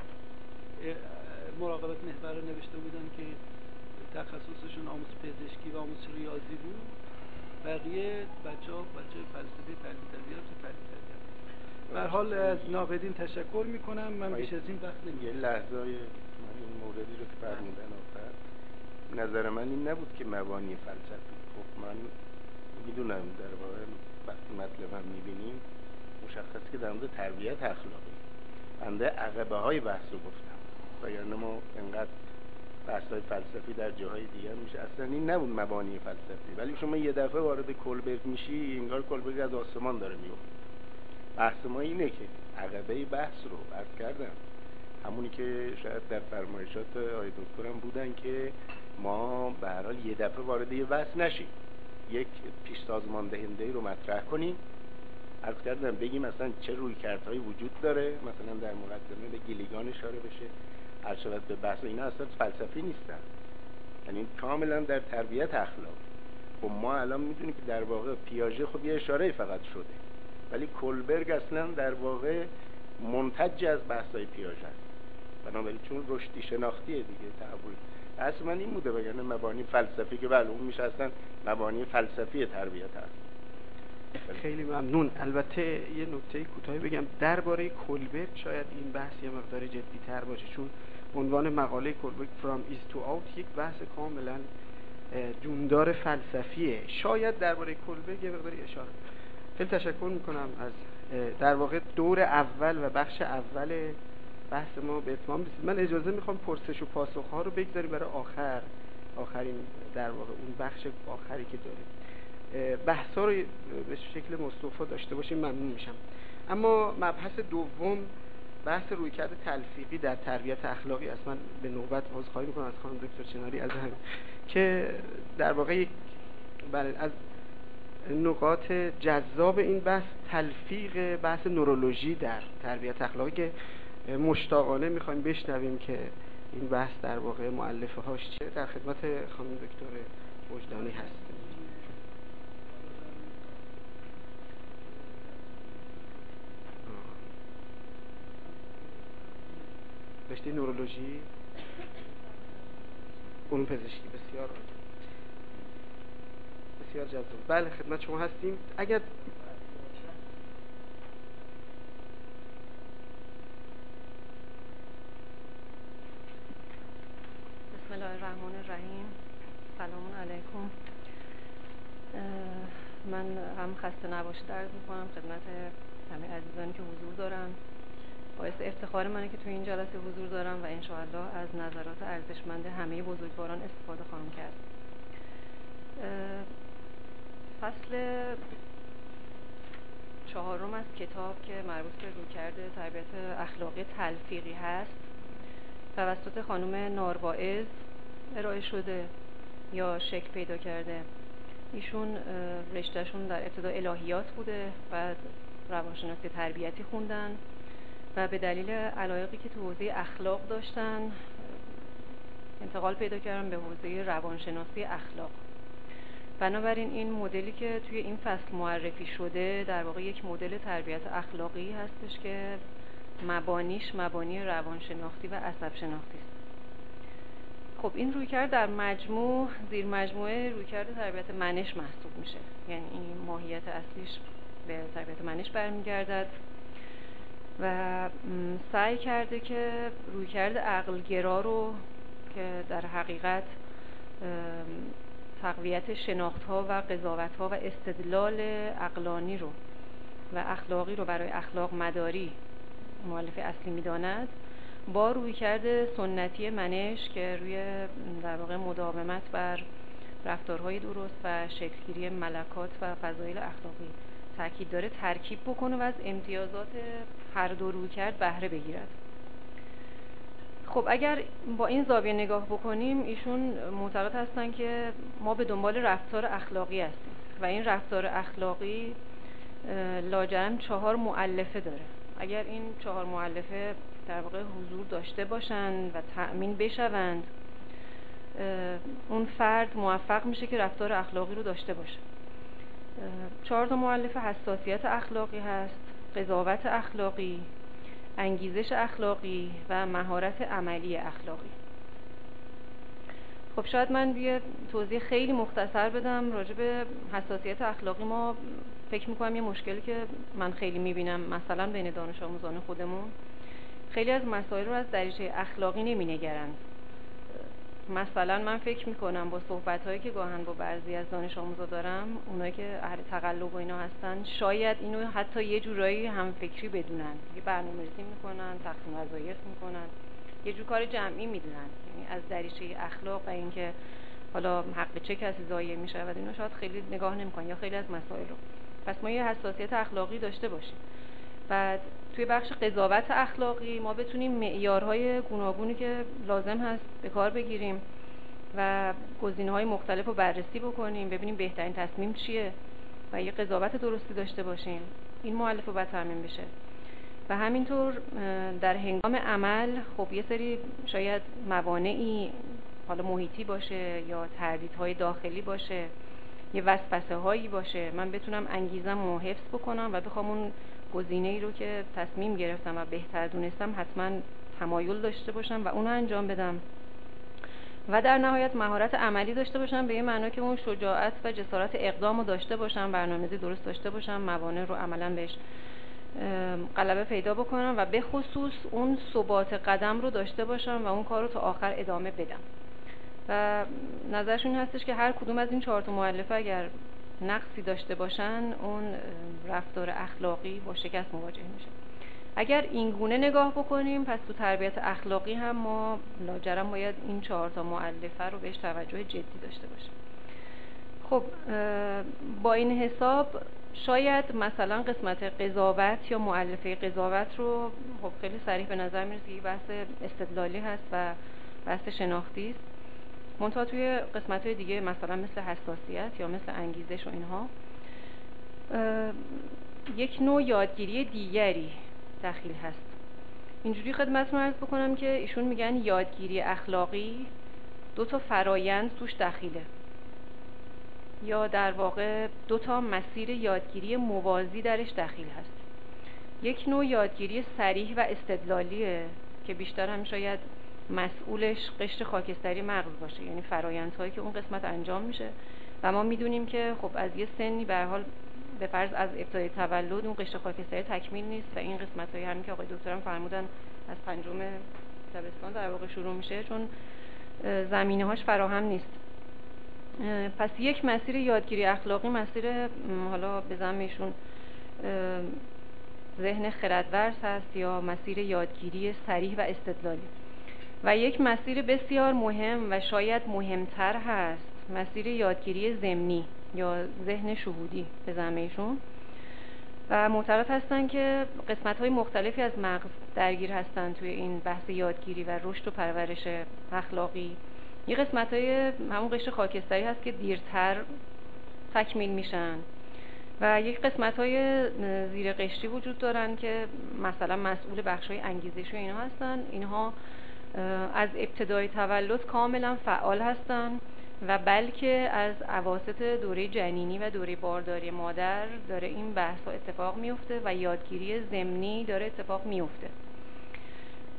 مراقبت محور رو نوشته بودن که تخصصشون آموزش پزشکی و آموزش ریاضی بود، بقیه بچه‌ها بچه فلسفه تعلیم تربیت و تعلیم تربیت. به هر حال از ناقدین تشکر میکنم. من بیش از این وقت نمی‌گیرم. یه لحظه‌ای من این موردی رو که فرمودن آخر، نظر من این نبود که مبانی فلسفی. خب من میدونم در واقع وقتی مطلبم میبینیم مشخص که در مورد تربیت اخلاقی بنده عقبه های بحث رو گفتم، وگرنه ما انقدر بحث های فلسفی در جاهای دیگر میشه. اصلا این نبود مبانی فلسفی، ولی شما یه دفعه وارد کولبرگ میشی انگار کولبرگ از آسمان داره میفته. بحث ما اینه که عقبه بحث رو عرض کردم، همونی که شاید در فرمایشات آقای دکترم بودن که ما به هر حال یه دفعه وارد یه بحث نشیم، یک پیش سازمان دهنده رو مطرح کنیم، عرض کردم بگیم مثلا چه رویکردهایی وجود داره، مثلا در مقدمه به گیلیگان اشاره بشه، هر شود به بحث اینا اصلا فلسفی نیستن، یعنی کاملا در تربیت اخلاق. خب ما الان میدونیم که در واقع پیاژه خب یه اشاره فقط شده، ولی کولبرگ اصلا در واقع منتج از بحث‌های پیاژه است. بنابراین چون رشدی شناختیه دیگه، تحول اصلا من این بوده، وگرنه مبانی فلسفی که بله اون میشه اصلا مبانی فلسفی تربیت هست. خیلی ممنون. البته یه نکته کوتاهی بگم درباره کولبرگ، شاید این بحث یه مقدار جدی‌تر باشه، چون عنوان مقاله کولبرگ From East to Out یک بحث کاملا جوندار فلسفیه. شاید درباره کولبرگ یه مقداری اشاره. خیلی تشکر میکنم از در واقع دور اول و بخش اول بحث ما به اتمام رسید. من اجازه میخوام پرسش و پاسخ ها رو بگذاریم برای آخر، آخرین در واقع اون بخش آخری که داره. بحث ها رو به شکل مستوفا داشته باشیم ممنون میشم. اما مبحث دوم بحث رویکرد تلفیقی در تربیت اخلاقی است. من به نوبت عذرخواهی میکنم از خانم دکتر چناری از هم که در واقع بله از نقاط جذاب این بحث تلفیق بحث نورولوژی در تربیت اخلاقی که مشتاقانه میخوایم بشنویم که این بحث در واقع مؤلفه هاش چیه. در خدمت خانم دکتر وجدانی هست. رشته نورولوژی، علوم پزشکی، بسیار بسیار جذاب. بله خدمت شما هستیم. اگر بسم الله الرحمن الرحیم. سلام علیکم. من هم خسته نباشید عرض میکنم خدمت همه عزیزانی که حضور دارن. باعث افتخار منه که تو این جلسه حضور دارم و انشاءالله از نظرات ارزشمند همه بزرگواران استفاده خواهم کرد. فصل چهارم از کتاب که مربوط به رویکرد تربیت اخلاقی تلفیقی هست توسط خانم نارواعظ ارائه شده یا شکل پیدا کرده. ایشون رشتهشون در ابتدا الهیات بوده، بعد روانشناسی تربیتی خوندن و به دلیل علایقی که تو حوزه اخلاق داشتن انتقال پیدا کردن به حوزه روانشناسی اخلاق. بنابراین این مدلی که توی این فصل معرفی شده در واقع یک مدل تربیت اخلاقی هستش که مبانیش مبانی روانشناختی و عصب شناختی است. خب این رویکرد در مجموع زیر مجموعه رویکرد تربیت منش محسوب میشه، یعنی این ماهیت اصلیش به تربیت منش برمیگردد و سعی کرده که رویکرد عقلگرا رو که در حقیقت تقویت شناخت‌ها و قضاوت‌ها و استدلال عقلانی رو و اخلاقی رو برای اخلاق مداری مؤلف اصلی می‌داند، با رویکرد سنتی منش که روی در واقع مداومت بر رفتارهای درست و شکل‌گیری ملکات و فضایل اخلاقی تاکید داره ترکیب بکنه و از امتیازات هر دو رویکرد بهره بگیرد. خب اگر با این زاویه نگاه بکنیم، ایشون معتقد هستن که ما به دنبال رفتار اخلاقی هستیم و این رفتار اخلاقی لاجرم چهار مؤلفه داره. اگر این چهار مؤلفه در واقع حضور داشته باشند و تأمین بشوند، اون فرد موفق میشه که رفتار اخلاقی رو داشته باشه. چهار تا مؤلفه حساسیت اخلاقی هست، قضاوت اخلاقی، انگیزش اخلاقی و مهارت عملی اخلاقی. خب شاید من یه توضیح خیلی مختصر بدم راجع به حساسیت اخلاقی. ما فکر میکنم یه مشکلی که من خیلی میبینم مثلا بین دانش آموزان خودمون، خیلی از مسائل رو از دریچه اخلاقی نمینگرند. مثلا من فکر میکنم با صحبت‌هایی که گاهن با بعضی از دانش آموزا دارم، اونایی که اهل تقلب و اینا هستن، شاید اینو حتی یه جورایی هم فکری بدونن، یه برنامه‌ریزی میکنن، تقسیم وظایف میکنن، یه جور کار جمعی میدونن، یعنی از دریچه اخلاق و اینکه حالا حق چه کسی ضایع میشه و اینا شاید خیلی نگاه نمیکنن یا خیلی از مسائل رو. پس ما یه حساسیت اخلاقی داشته باشیم. بعد توی بخش قضاوت اخلاقی ما بتونیم معیارهای گوناگونی که لازم هست به کار بگیریم و گزینه‌های مختلف رو بررسی بکنیم، ببینیم بهترین تصمیم چیه و یه قضاوت درستی داشته باشیم. این مؤلفه رو باید تامین بشه. و همینطور در هنگام عمل خب یه سری شاید موانعی حالا محیطی باشه یا تردیدهای داخلی باشه، یه وسوسه هایی باشه، من بتونم انگیزم رو حفظ بکنم و بخوام اون گزینه‌ای رو که تصمیم گرفتم و بهتر دونستم حتما تمایل داشته باشم و اون رو انجام بدم. و در نهایت مهارت عملی داشته باشم، به این معنا که اون شجاعت و جسارت اقدام رو داشته باشم، برنامه‌ریزی درست داشته باشم، موانع رو عملاً بهش غلبه پیدا بکنم و به خصوص اون ثبات قدم رو داشته باشم و اون کار رو تا آخر ادامه بدم. و نظرشون هستش که هر کدوم از این چهار تا مؤلفه اگر نقصی داشته باشن، اون رفتار اخلاقی با شکست مواجه میشه. اگر این گونه نگاه بکنیم، پس تو تربیت اخلاقی هم ما لاجرم باید این چهار تا مؤلفه رو بهش توجه جدی داشته باشیم. خب با این حساب شاید مثلا قسمت قضاوت یا مؤلفه قضاوت رو خب خیلی صریح به نظر میرسه که بحث استدلالی هست و بحث شناختی است. منتها توی قسمت‌های دیگه مثلا مثل حساسیت یا مثل انگیزش و اینها یک نوع یادگیری دیگری دخیل هست. اینجوری خدمتتون عرض بکنم که ایشون میگن یادگیری اخلاقی دو تا فرایند توش دخیله، یا در واقع دو تا مسیر یادگیری موازی درش دخیل هست. یک نوع یادگیری صریح و استدلالیه که بیشتر هم شاید مسئولش قشر خاکستری مغز باشه، یعنی فرایندهایی که اون قسمت انجام میشه و ما میدونیم که خب از یه سنی به هر حال به فرض از ابتدای تولد اون قشر خاکستری تکمیل نیست و این قسمت‌های همین که آقای دکترم فرمودن از پنجم دبستان در واقع شروع میشه، چون زمینه‌هاش فراهم نیست. پس یک مسیر یادگیری اخلاقی مسیر حالا به زعم ایشون ذهن خردورز هست یا مسیر یادگیری صریح و استدلالی، و یک مسیر بسیار مهم و شاید مهمتر هست مسیر یادگیری ضمنی یا ذهن شهودی به زعم ایشون، و معتقد هستن که قسمت‌های مختلفی از مغز درگیر هستن توی این بحث یادگیری و رشد و پرورش اخلاقی. یه قسمت‌های همون قشر خاکستری هست که دیرتر تکمیل میشن و یک قسمت‌های زیر قشری وجود دارن که مثلا مسئول بخش‌های انگیزشی و اینا هستن. اینها از ابتدای تولد کاملا فعال هستن و بلکه از اواسط دوره جنینی و دوره بارداری مادر داره این بحث‌ها اتفاق میفته و یادگیری ضمنی داره اتفاق میفته.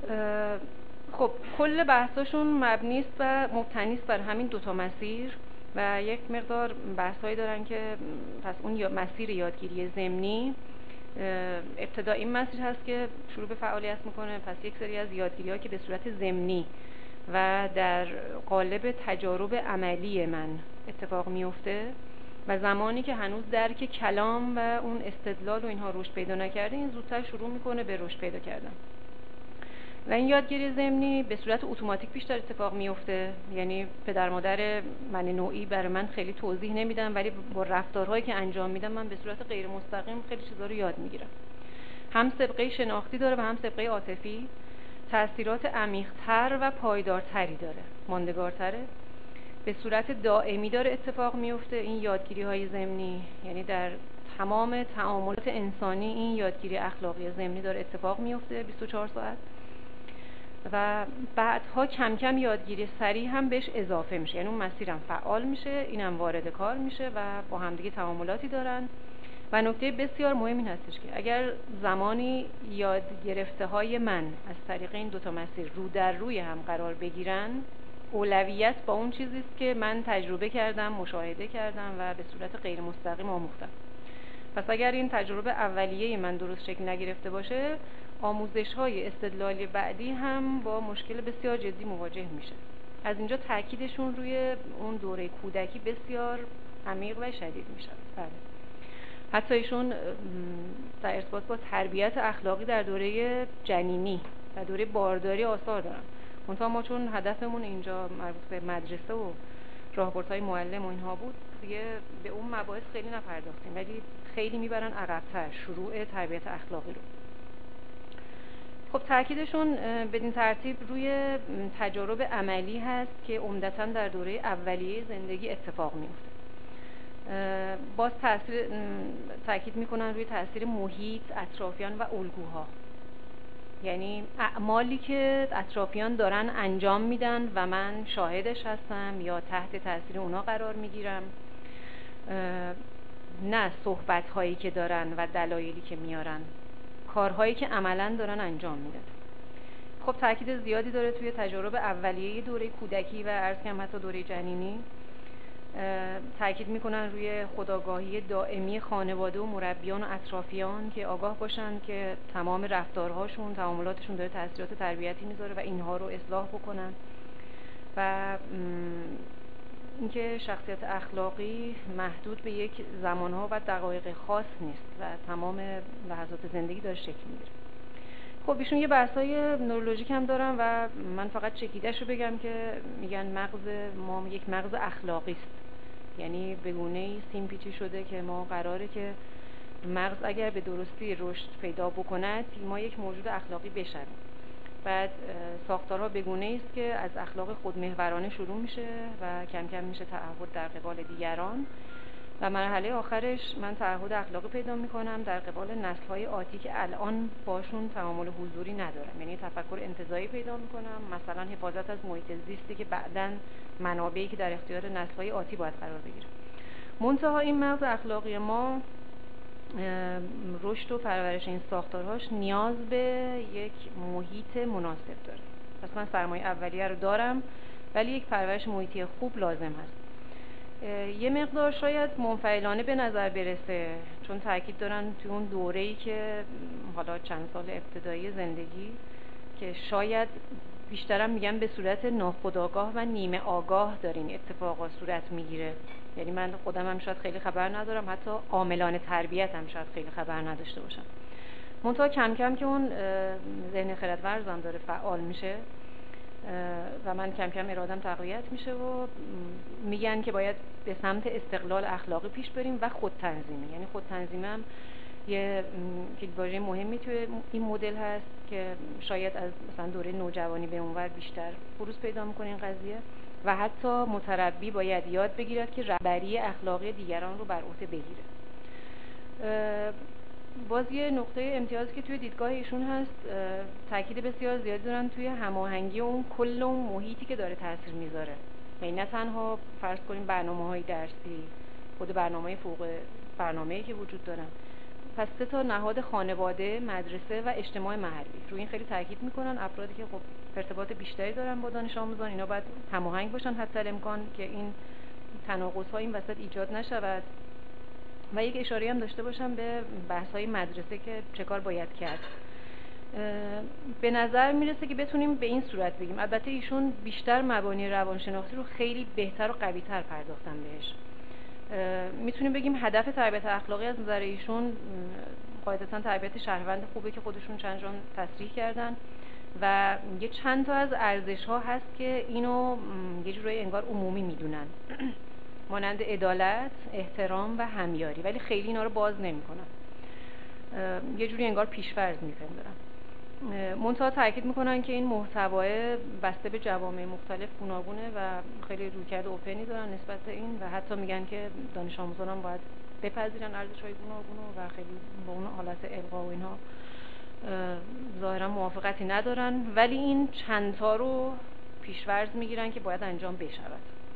خب کل بحثاشون مبنی است و مبتنی است بر همین دوتا مسیر و یک مقدار بحثایی دارن که پس اون مسیر یادگیری ضمنی ابتدا این مسیر هست که شروع به فعالیت میکنه، پس یک سری از یادگیری‌ها که به صورت ضمنی و در قالب تجارب عملی من اتفاق میفته و زمانی که هنوز درک کلام و اون استدلال و اینها رشد پیدا نکرده، این زودتر شروع میکنه به رشد پیدا کردن. و این یادگیری ضمنی به صورت اتوماتیک بیشتر اتفاق میفته، یعنی پدر مادر من نوعی برای من خیلی توضیح نمیدن، ولی با رفتارهایی که انجام میدم من به صورت غیر مستقیم خیلی چیزا رو یاد میگیرم. هم سابقه شناختی داره و هم سابقه عاطفی، تأثیرات عمیق‌تر و پایدارتری داره، ماندگارتره، به صورت دائمی داره اتفاق میفته این یادگیری های ضمنی، یعنی در تمام تعاملات انسانی این یادگیری اخلاقی ضمنی داره اتفاق میفته بیست و چهار ساعت و بعدها کم کم یادگیری سریع هم بهش اضافه میشه، یعنی اون مسیرم فعال میشه، اینم وارد کار میشه و با همدیگه تعاملاتی دارن. و نکته بسیار مهم این هستش که اگر زمانی یاد گرفته های من از طریق این دوتا مسیر رو در روی هم قرار بگیرن، اولویت با اون چیزی است که من تجربه کردم، مشاهده کردم و به صورت غیر مستقیم آموختم. پس اگر این تجربه اولیه من درست شکل نگرفته باشه، آموزش‌های استدلالی بعدی هم با مشکل بسیار جدی مواجه میشه. از اینجا تاکیدشون روی اون دوره کودکی بسیار عمیق و شدید میشه. بله. حتی ایشون در ارتباط با تربیت اخلاقی در دوره جنینی و دوره بارداری آثار دارن. منتها ما چون هدفمون اینجا مربوط به مدرسه و راهبردهای معلم و اینها بود، دیگه به اون مباحث خیلی نپرداختیم، ولی خیلی میبرن عقب‌تر شروع تربیت اخلاقی رو. خب تاکیدشون بدین ترتیب روی تجارب عملی هست که عمدتاً در دوره اولیه زندگی اتفاق میفته. باز تاثیر تاکید میکنن روی تاثیر محیط، اطرافیان و الگوها، یعنی اعمالی که اطرافیان دارن انجام میدن و من شاهدش هستم یا تحت تاثیر اونا قرار میگیرم، نه صحبت هایی که دارن و دلایلی که میارن، کارهایی که عملاً دارن انجام میدن. خب تاکید زیادی داره توی تجارب اولیه دوره کودکی و عرض کنم حتی دوره جنینی. تاکید میکنن روی خودآگاهی دائمی خانواده و مربیان و اطرافیان که آگاه باشن که تمام رفتارهاشون، تعاملاتشون داره تاثیرات تربیتی میذاره و اینها رو اصلاح بکنن. و اینکه شخصیت اخلاقی محدود به یک زمانها و دقایق خاص نیست و تمام لحظات زندگی داره شکل میگیره. خب ایشون یه بحثای نورولوژیک هم دارن و من فقط چکیده‌ش رو بگم که میگن مغز ما یک مغز اخلاقی است، یعنی به گونه‌ای سیمپیچی شده که ما قراره که مغز اگر به درستی رشد پیدا بکند ما یک موجود اخلاقی بشویم. بعد ساختارها به گونه‌ای است که از اخلاق خودمحورانه شروع میشه و کم کم میشه تعهد در قبال دیگران و مرحله آخرش من تعهد اخلاقی پیدا میکنم در قبال نسل‌های آتی که الان باشون تعامل حضوری ندارم، یعنی تفکر انتزاعی پیدا میکنم، مثلا حفاظت از محیط زیستی که بعداً منابعی که در اختیار نسل‌های آتی باید قرار بگیره. منتها این مغز اخلاقی ما رشد و پرورش این ساختارهاش نیاز به یک محیط مناسب داره. پس من سرمایه اولیه رو دارم ولی یک پرورش محیطی خوب لازم هست. یه مقدار شاید منفعلانه به نظر برسه چون تاکید دارن توی اون دوره‌ای که حالا چند سال ابتدایی زندگی که شاید بیشترم میگم به صورت ناخودآگاه و نیمه آگاه دارین اتفاقا صورت میگیره، یعنی من خودم هم شاید خیلی خبر ندارم، حتی عاملان تربیت هم شاید خیلی خبر نداشته باشم. منتها کم کم که اون ذهن خردورزم داره فعال میشه و من کم کم ارادم تقویت میشه و میگن که باید به سمت استقلال اخلاقی پیش بریم و خود تنظیمی، یعنی خود تنظیمی هم یه واژه مهمی توی این مدل هست که شاید از مثلا دوره نوجوانی به اونور بیشتر بروز پیدا میکنه این قضیه و حتی متربی باید یاد بگیرد که رهبری اخلاقی دیگران رو بر عهده بگیره. باز یه نقطه امتیازی که توی دیدگاه ایشون هست، تاکید بسیار زیادی دارن توی هماهنگی اون کل اون محیطی که داره تاثیر میذاره، یعنی نه تنها فرض کنیم برنامه‌های درسی، خود برنامه فوق برنامه‌ای که وجود دارن، پس سه تا نهاد خانواده، مدرسه و اجتماع محلی روی این خیلی تاکید میکنن. افرادی که خب ارتباط بیشتری دارن با دانش آموزان اینا باید هماهنگ باشن حتی الامکان که این تناقض‌ها این وسط ایجاد نشود. و یک اشاره هم داشته باشم به بحث‌های مدرسه که چه کار باید کرد. به نظر میرسه که بتونیم به این صورت بگیم، البته ایشون بیشتر مبانی روانشناختی رو خیلی بهتر و قوی‌تر پرداختن بهش. میتونیم بگیم هدف تربیت اخلاقی از نظر ایشون قاعدتاً تربیت شهروند خوبه که خودشون چند جا تصریح کردن و یه چند تا از ارزش‌ها هست که اینو یه جورایی انگار عمومی میدونن مانند عدالت، احترام و همیاری، ولی خیلی اینا رو باز نمی‌کنن. یه جوری انگار پیش‌فرض می‌پندارن. منتها تاکید میکنن که این محتوا بسته به جوامع مختلف گوناگونه و خیلی رویکرد اوپنی دارن نسبت به این و حتی میگن که دانش آموزان هم باید بپذیرن ارزش‌های گوناگون و خیلی با اون حالت القا و اینها ظاهرا موافقتی ندارن، ولی این چند تا رو پیش‌فرض میگیرن که باید انجام بشود.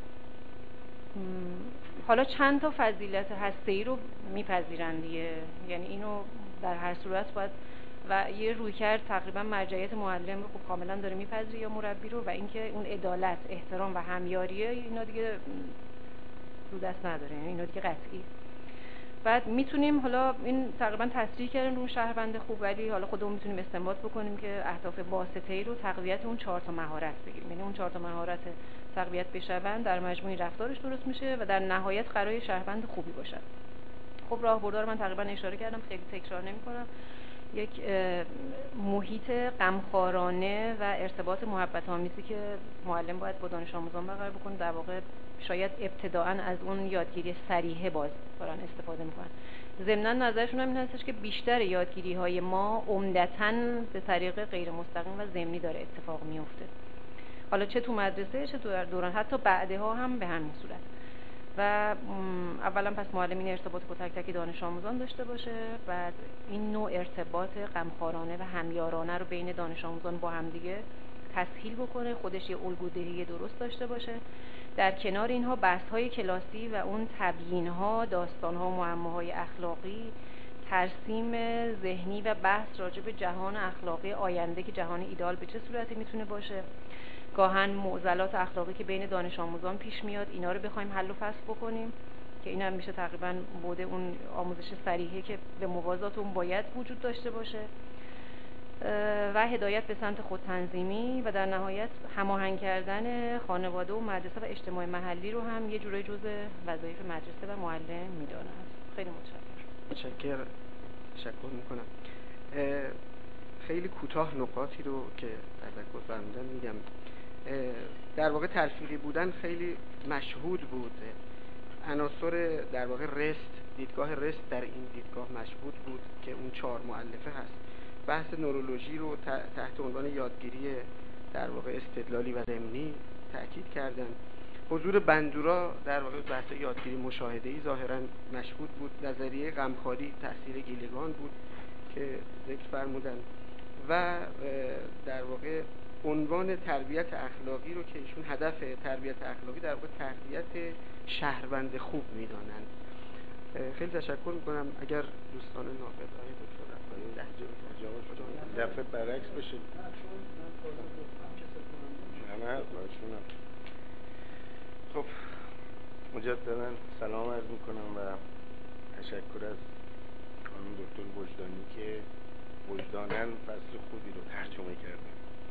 حالا چند تا فضیلت هسته‌ای رو میپذیرن دیگه، یعنی اینو در هر صورت باید و یه رویکرد تقریبا مرجعیت معلم رو خب کاملا داره میپذیره یا مربی رو، و اینکه اون عدالت، احترام و همیاریه اینا دیگه رو دست نداره، یعنی اینا دیگه قطعی. بعد میتونیم حالا این تقریبا تصریح کردن اون شهروند خوب، ولی حالا خودمون میتونیم استنباط بکنیم که اهداف واسطه‌ای رو تقویت اون چهار تا مهارت بگیریم، یعنی اون چهار تا مهارت تقویت بشون در مجموعی رفتارش درست میشه و در نهایت قرار شهروند خوبی باشه. خب راهبردها رو من تقریبا اشاره کردم، خیلی تکرار نمی‌کنم. یک محیط غمخوارانه و ارتباط محبت آمیزی که معلم باید با دانش آموزان برقرار بکنه، در واقع شاید ابتداءً از اون یادگیری صریحه باز دارن استفاده میکنن. ضمناً نظرشون هم این هستش که بیشتر یادگیری های ما عمدتاً به طریق غیر مستقیم و ضمنی داره اتفاق میفته، حالا چه تو مدرسه چه تو دوران حتی بعدها هم به همین صورت. و اولا پس معلم این ارتباط با تک تک دانش آموزان داشته باشه، بعد این نوع ارتباط غمخوارانه و همیارانه رو بین دانش آموزان با هم دیگه تسهیل بکنه، خودش یه الگودهی درست داشته باشه. در کنار اینها بحث‌های کلاسی و اون تبیین‌ها، داستان‌ها و معماهای اخلاقی، ترسیم ذهنی و بحث راجع به جهان اخلاقی آینده که جهان ایدئال به چه صورتی میتونه باشه، گاهن معضلات اخلاقی که بین دانش آموزان پیش میاد اینا رو بخوایم حل و فصل بکنیم که این هم میشه تقریبا بوده اون آموزش صریحه که به موازات اون باید وجود داشته باشه، و هدایت به سمت خودتنظیمی و در نهایت هماهنگ کردن خانواده و مدرسه و اجتماع محلی رو هم یه جورای جزء وظایف مدرسه و معلم میدونن. خیلی متشکرم. متشکر تشکر میکنم. خیلی کوتاه نکاتی رو که تذکر فرمودن میگم. در واقع تلفیقی بودن خیلی مشهود بود، عناصر در واقع رست، دیدگاه رست در این دیدگاه مشهود بود که اون چهار مؤلفه هست. بحث نورولوژی رو تحت عنوان یادگیری در واقع استدلالی و ضمنی تأکید کردن. حضور بندورا در واقع بحث یادگیری مشاهده‌ای ظاهراً مشهود بود. نظریه غمخواری تأثیر گیلگان بود که ذکر فرمودن و در واقع عنوان تربیت اخلاقی رو که ایشون هدف تربیت اخلاقی در واقع تربیت شهروند خوب میدانند. خیلی تشکر میکنم. اگر دوستان ناقد های دکتر رفایی لهجه تجاوز کنند دفعه برعکس بشه. نه نه باشونم. خب مجددا سلام عرض میکنم و تشکر از خانم دکتر وجدانی که وجدانن فصل خودی رو ترجمه کردن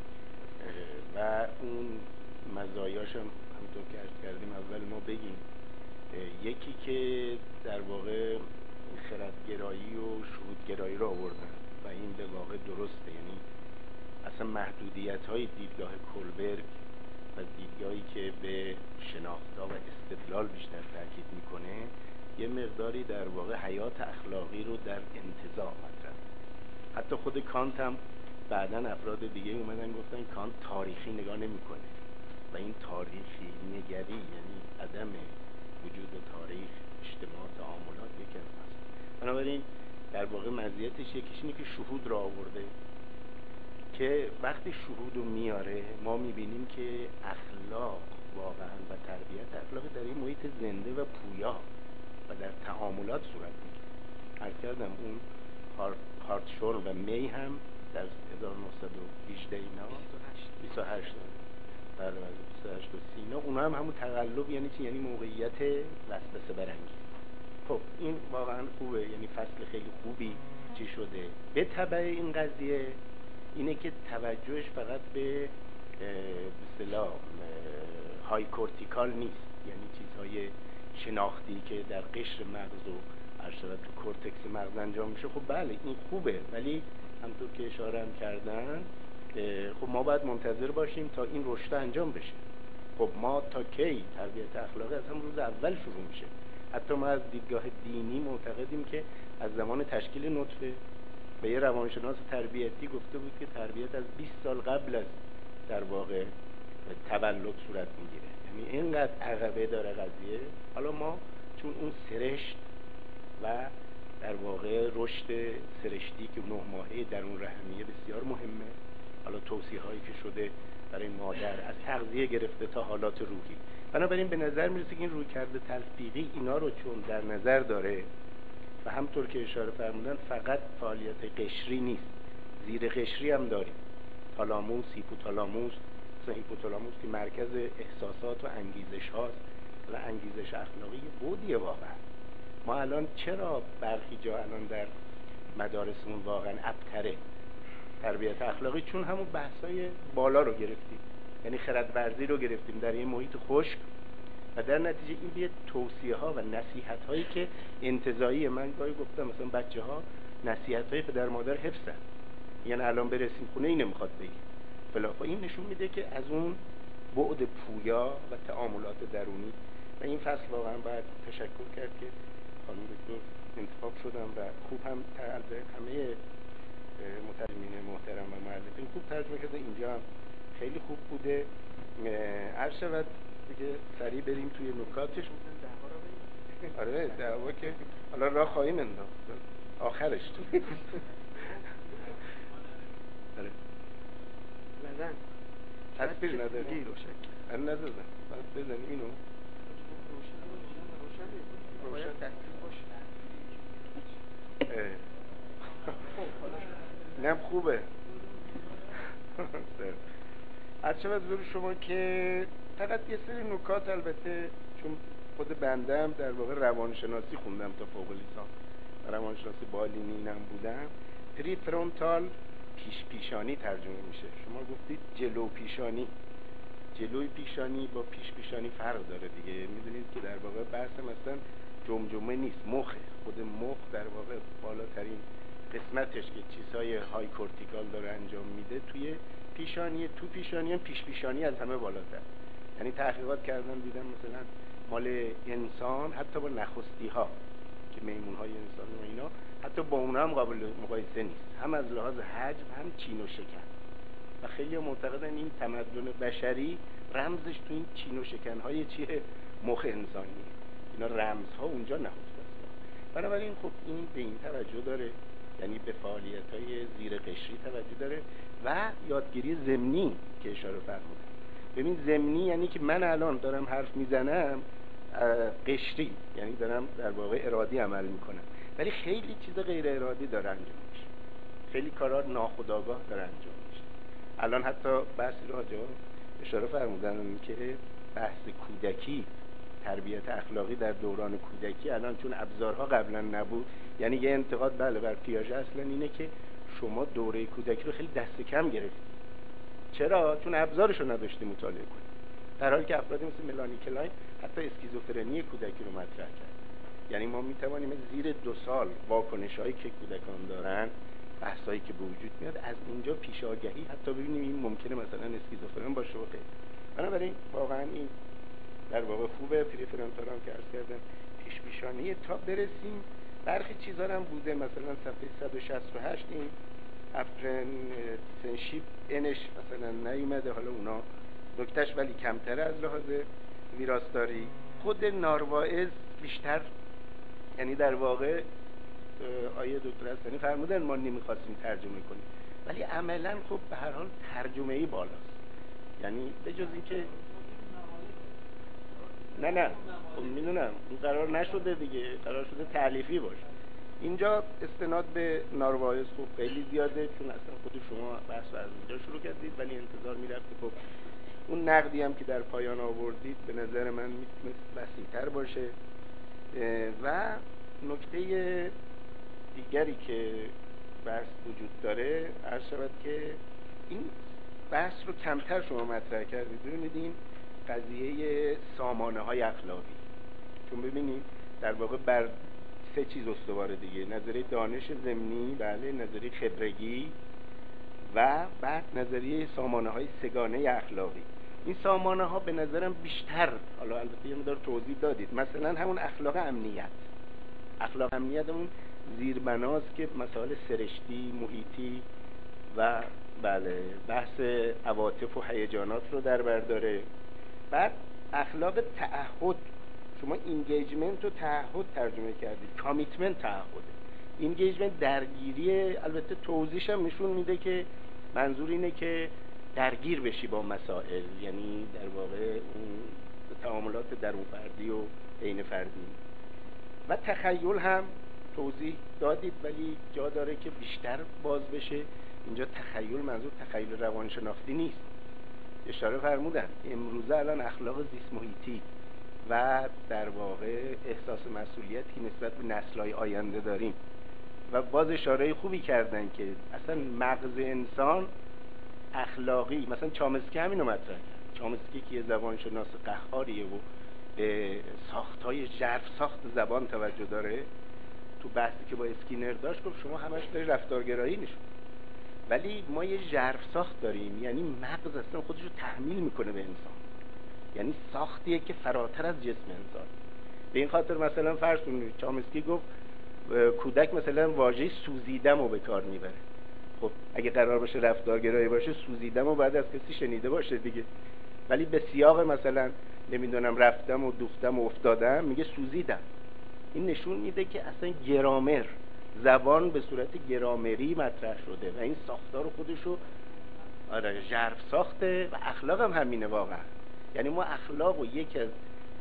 و اون مزایاش هم همونطور که عرض کردیم اول ما بگیم. یکی که در واقع خردگرایی و شهودگرایی رو آوردن و این به واقع درسته، یعنی اصلا محدودیت های دیدگاه کولبرگ و دیدگاهی که به شناخت‌ها و استدلال بیشتر تاکید میکنه یه مقداری در واقع حیات اخلاقی رو در انتزاع مطرح. حتی خود کانت هم بعدن افراد دیگه اومدن گفتن کانت تاریخی نگاه نمیکنه و این تاریخی نگری یعنی عدم وجود تاریخ، اجتماع، تعاملات یکی از هست. بنابراین در واقع مزیتش یکیش اینه که شهود را آورده که وقتی شهود رو میاره ما میبینیم که اخلاق واقعا و تربیت اخلاقی در این محیط زنده و پویا و در تعاملات صورت میگیره. عرض عرض کردم اون هارتشورن و می هم در هزار و نهصد و هجده اینا بیست و هشت بله بله بیست و هشت و سینا اونا هم همون تقلب یعنی چی؟ یعنی موقعیت وسوسه برانگیز. خب این واقعا خوبه، یعنی فصل خیلی خوبی چی شده. به تبع این قضیه اینه که توجهش فقط به به اصطلاح های کورتیکال نیست، یعنی چیزهای شناختی که در قشر مغز و ارشد تو کورتکس مغز انجام میشه. خب بله این خوبه، ولی همونطور که اشاره هم کردن خب ما باید منتظر باشیم تا این رشد انجام بشه. خب ما تا کی تربیت اخلاقی از هم روز اول شروع میشه. حتی ما از دیدگاه دینی معتقدیم که از زمان تشکیل نطفه به یه روانشناس تربیتی گفته بود که تربیت از بیست سال قبل از در واقع تولد صورت میگیره. یعنی اینقدر عقبه داره قضیه. حالا ما چون اون سرشت و در واقع رشد سرشتی که نه ماهه در اون رحمیه بسیار مهمه، حالا توصیه هایی که شده برای مادر از تغذیه گرفته تا حالات روحی، بنابراین به نظر میرسه که این رویکرد تلفیقی اینا رو چون در نظر داره و همطور که اشاره فرمودن فقط فعالیت قشری نیست، زیر قشری هم داریم، تالاموس، هیپوتالاموس. مثلا هیپوتالاموس که مرکز احساسات و انگیزش هاست و انگیزش اخلاقی بودیه. واقعا ما الان چرا برخی جا الان در مدارسمون واقعا ابتره تربیت اخلاقی؟ چون همون بحثای بالا رو گرفتیم، یعنی خردورزی رو گرفتیم در یه محیط خشک و در نتیجه این بیه توصیه ها و نصیحت هایی که انتزاعی، من گاهی گفتم مثلا بچه ها نصیحت های پدر مادر حفظن، یعنی الان برسیم خونه این نمیخواد بگی فلا. این نشون میده که از اون بعد پویا و تعاملات درونی و این فصل واقعا باید تشکر کرد که خانم دکتر انتخاب شدن و خوب هم همه مترجمین محترم و مؤلفین خوب ترجمه کرده. اینجا هم خیلی خوب بوده. عرض شود دیگه سریع بریم توی نکاتش. آره دعوا که حالا راه خواهیم انداخت آخرش تو آره لزن تصویر نداری روشن آره ندادم باید بزنیم اینو روشن تصویر باشه. اینم خوبه. از چه وضع شما که فقط یه سری نکات، البته چون خود بندم در واقع روانشناسی خوندم تا فوق لیسانس، روانشناسی بالینینم بودم. پری فرونتال پیش پیشانی ترجمه میشه. شما گفتید جلو پیشانی، جلوی پیشانی با پیش پیشانی فرق داره دیگه. میدونید که در واقع بحث مثلا جمجمه نیست، مخه. خود مخ در واقع بالاترین قسمتش که چیزهای های کورتیکال داره انجام میده توی پیشانی، تو پیشانی هم پیش پیشانی از همه بالاتر. یعنی تحقیقات کردن دیدم مثلا مال انسان حتی با نخستی ها که میمون های انسان و اینا حتی با اونا هم قابل مقایسه نیست، هم از لحاظ حجم هم چین و شکن. و خیلی معتقدن این تمدن بشری رمزش تو این چین و شکن های چیه؟ مخ انسانیه. اینا رمزها اونجا نهفته است. بنابراین خب این به این توجه داره، یعنی به فعالیت های زیر قشری توجه داره و یادگیری ضمنی که اشاره فرمودن. ببین ضمنی یعنی که من الان دارم حرف میزنم قشری، یعنی دارم در واقع ارادی عمل میکنم، ولی خیلی چیز غیر ارادی داره انجام میشه، خیلی کارا ناخودآگاه داره انجام میشه. الان حتی بحثی رو آجا اشاره فرمودن که بحث کودکی، تربیت اخلاقی در دوران کودکی، الان چون ابزارها قبلا نبود، یعنی یه انتقاد بله بر پیاژه اصلا اینه که شما دوره کودکی رو خیلی دست کم گرفتید. چرا؟ چون ابزارش رو نداشتیم مطالعه کنیم. در حالی که افرادی مثل ملانی کلاین حتی اسکیزوفرنی کودکی رو مطرح کرد. یعنی ما میتوانیم زیر دو سال واکنش‌هایی که کودکان دارن، بحثایی که به وجود میاد، از اونجا پیش آگهی حتی ببینیم این ممکنه مثلا اسکیزوفرن باشه و غیره. بنابراین واقعا این در واقع خوبه. پریفرنتال هم که عرض کردم پیش پیشانیه تا برسیم. برخی چیزا هم بوده، مثلا صفحه صد و شصت و هشت این اپرنتنشیپ انش مثلا نیومده، حالا اونا نکتهش ولی کمتره از لحاظ ویراستاری. خود نارواعظ بیشتر، یعنی در واقع آیه دکتر حسنی فرمودن ما نمیخواستیم ترجمه کنیم، ولی عملا خب به هر حال ترجمه ای بالاست. یعنی به جز این که نه نه خب میدونم این قرار نشده دیگه، قرار شده تألیفی باشه. اینجا استناد به نارواعظ خب خیلی زیاده، چون اصلا خود شما بحث از اینجا شروع کردید، ولی انتظار میرفت که خب اون نقدی هم که در پایان آوردید به نظر من میتونست وسیع‌تر باشه. و نکته دیگری که بحث وجود داره عرض شود که این بحث رو کمتر شما مطرح کردید. ببینید این قضیه سامانه های اخلاقی، چون ببینید در واقع بر سه چیز استواره دیگه، نظریه دانش ضمنی، بله، نظریه خبرگی و بعد نظریه سامانه های سگانه اخلاقی. این سامانه ها به نظرم بیشتر، حالا البته یه مقدار توضیح دادید، مثلا همون اخلاق امنیت، اخلاق امنیت اون زیربناست که مسائل سرشتی، محیطی و بله بحث عواطف و هیجانات رو در بر داره. بعد اخلاق تعهد، شما اینگیجمنت رو تعهد ترجمه کردید، کامیتمنت تعهده، اینگیجمنت درگیری، البته توضیحش هم نشون میده که منظور اینه که درگیر بشی با مسائل، یعنی در واقع اون تعاملات درون فردی و بین فردی. و تخیل هم توضیح دادید ولی جا داره که بیشتر باز بشه. اینجا تخیل منظور تخیل روانشناختی نیست، اشاره فرمودن امروزه الان اخلاق زیست محیطی و در واقع احساس مسئولیتی که نسبت به نسل‌های آینده داریم و باز اشاره خوبی کردن که اصلا مغز انسان اخلاقی، مثلا چامسکی همینو مطرح کرد. چامسکی که یه زبانشناس قهاریه و به ساخت‌های ژرف ساخت زبان توجه داره، تو بحثی که با اسکینر داشت گفت شما همش داری رفتارگرایی نشون، ولی ما یه ژرف ساخت داریم، یعنی مغز اصلا خودش رو تحمیل میکنه به انسان، یعنی ساختیه که فراتر از جسم انسان. به این خاطر مثلا فرض کنید چامسکی گفت کودک مثلا واژه سوزیدم رو به کار میبره. خب اگه قرار باشه رفتارگرایی باشه، سوزیدم رو بعد از کسی شنیده باشه دیگه، ولی به سیاق مثلا نمیدونم رفتم و دوختم و افتادم میگه سوزیدم. این نشون میده که اصلا گرامر، زبان به صورت گرامری مطرح شده و این ساختار خودشو آره ژرف ساخته. و اخلاق هم همینه واقعا، یعنی ما اخلاق و یکی از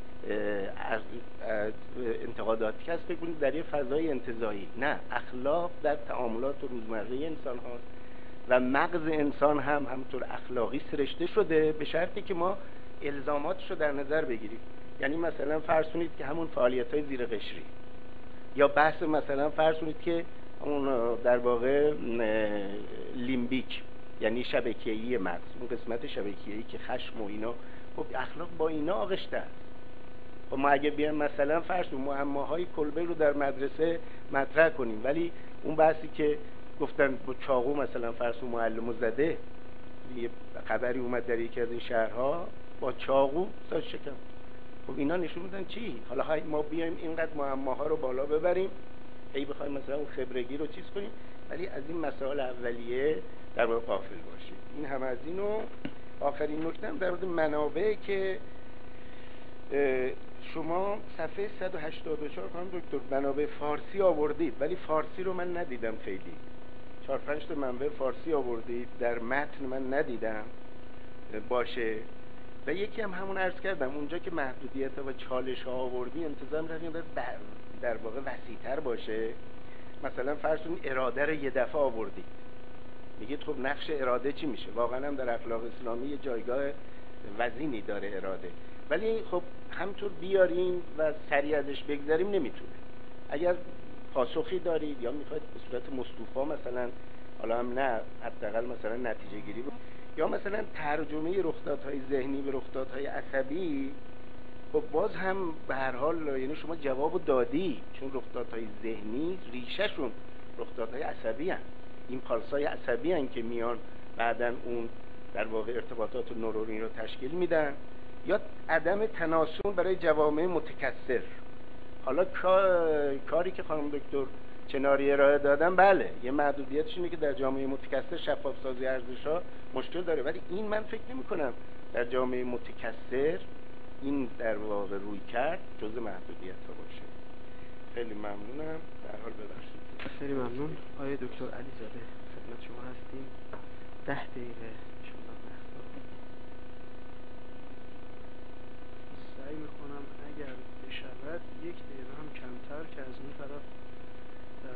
انتقاداتی که هست فکر کنید در یه فضای انتزاعی، نه، اخلاق در تعاملات روزمره انسان هاست و مغز انسان هم همونطور اخلاقی سرشته شده، به شرطی که ما الزاماتش رو در نظر بگیریم. یعنی مثلا فرض کنید که همون فعالیت‌های زیر قشری، یا بحث مثلا فرض کنید که اون در واقع لیمبیک، یعنی شبکیه‌ای مغز، اون قسمت شبکیه‌ای که خشم و اینا، خب اخلاق با اینا آغشته است. خب ما اگه بیایم مثلا فرض کنید معماهای کلبه رو در مدرسه مطرح کنیم، ولی اون بحثی که گفتن با چاقو مثلا فرض کنید معلمو زده، یه خبری اومد در یکی از این شهرها با چاقو ساز شکم، خب اینا نشون میدن چی؟ حالا های ما بیایم اینقدر معماها رو بالا ببریم، ای بخوایم مثلا اون خبرگی رو چیز کنیم، ولی از این مسائل اولیه در واقع غافل باشیم. این هم از اینو. آخرین نکته هم در مورد منابع که شما صفحه صد و هشتاد و چهار خانم دکتر منابع فارسی آوردید، ولی فارسی رو من ندیدم خیلی. چهار پنج تا منبع فارسی آوردید، در متن من ندیدم باشه. و یکی هم همون عرض کردم اونجا که محدودیت و چالش ها آوردی انتظار می‌کردم در واقع وسیع‌تر باشه. مثلا فرض کنید اراده رو یه دفعه آوردید، میگید خب نقش اراده چی میشه؟ واقعا هم در اخلاق اسلامی یه جایگاه وزینی داره اراده، ولی خب همطور بیاریم و سریع ازش بگذاریم نمیتونه. اگر پاسخی دارید یا میخواید به صورت مستوفا مثلا، حالا هم نه حداقل مثلا نتیجه گیری بود، یا مثلا ترجمه رخدادهای ذهنی به رخدادهای عصبی، خب باز هم به هر حال یعنی شما جوابو دادی، چون رخدادهای ذهنی ریشهشون رخدادهای عصبی هستند، این پالسای عصبی هستند که میان بعدن اون در واقع ارتباطات نورونی رو تشکیل میدن. یا عدم تناسل برای جوامع متکثر. حالا کاری که خانم دکتر چناری ارائه دادن، بله یه محدودیتش اینه که در جامعه متکثر شفاف سازی ارزش‌ها مشکل داره، ولی این من فکر نمی کنم در جامعه متکثر این در واقع روی کرد جزء محدودیت ها باشه. خیلی ممنونم. در حال ببخشید. خیلی ممنون. آقای دکتر علیزاده خدمت شما هستیم. ده دقیقه شما وقت. سعی میکنم اگر بشود یک دقیقه هم کمتر که از اون طرف در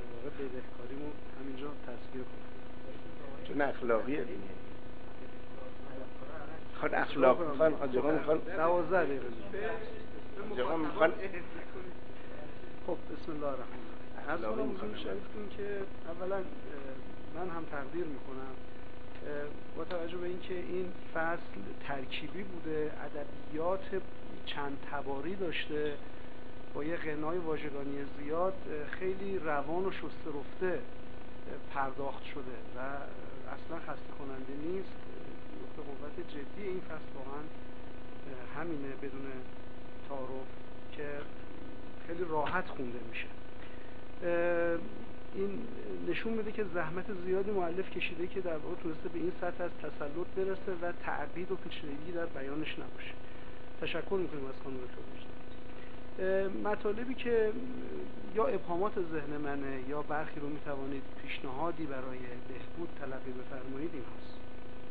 اون اخلاقیه دیگه. خود اخلاق میخوان آجاقا میخوان دوازده دقیقه آجاقا میخوان خب بسم الله الرحمن الرحیم. از کنم حضور شریفتون که اولا من هم تقدیر میکنم با توجه به اینکه این فصل ترکیبی بوده، ادبیات چند تباری داشته، با یه غنای واژگانی زیاد، خیلی روان و شسته رفته پرداخت شده و اصلا خسته کننده نیست. نقطه قوت جدی این فصل واقعا همینه، بدون تعارف، که خیلی راحت خونده میشه. این نشون میده که زحمت زیادی مؤلف کشیده که در واقع تونسته به این سطح از تسلط برسه و تعقید و پیچیدگی در بیانش نباشه. تشکر میکنیم از خانم دکتر وجدی. مطالبی که یا ابهامات ذهن منه یا برخی رو میتوانید پیشنهادی برای بهبود تلقی بفرمایید این هست.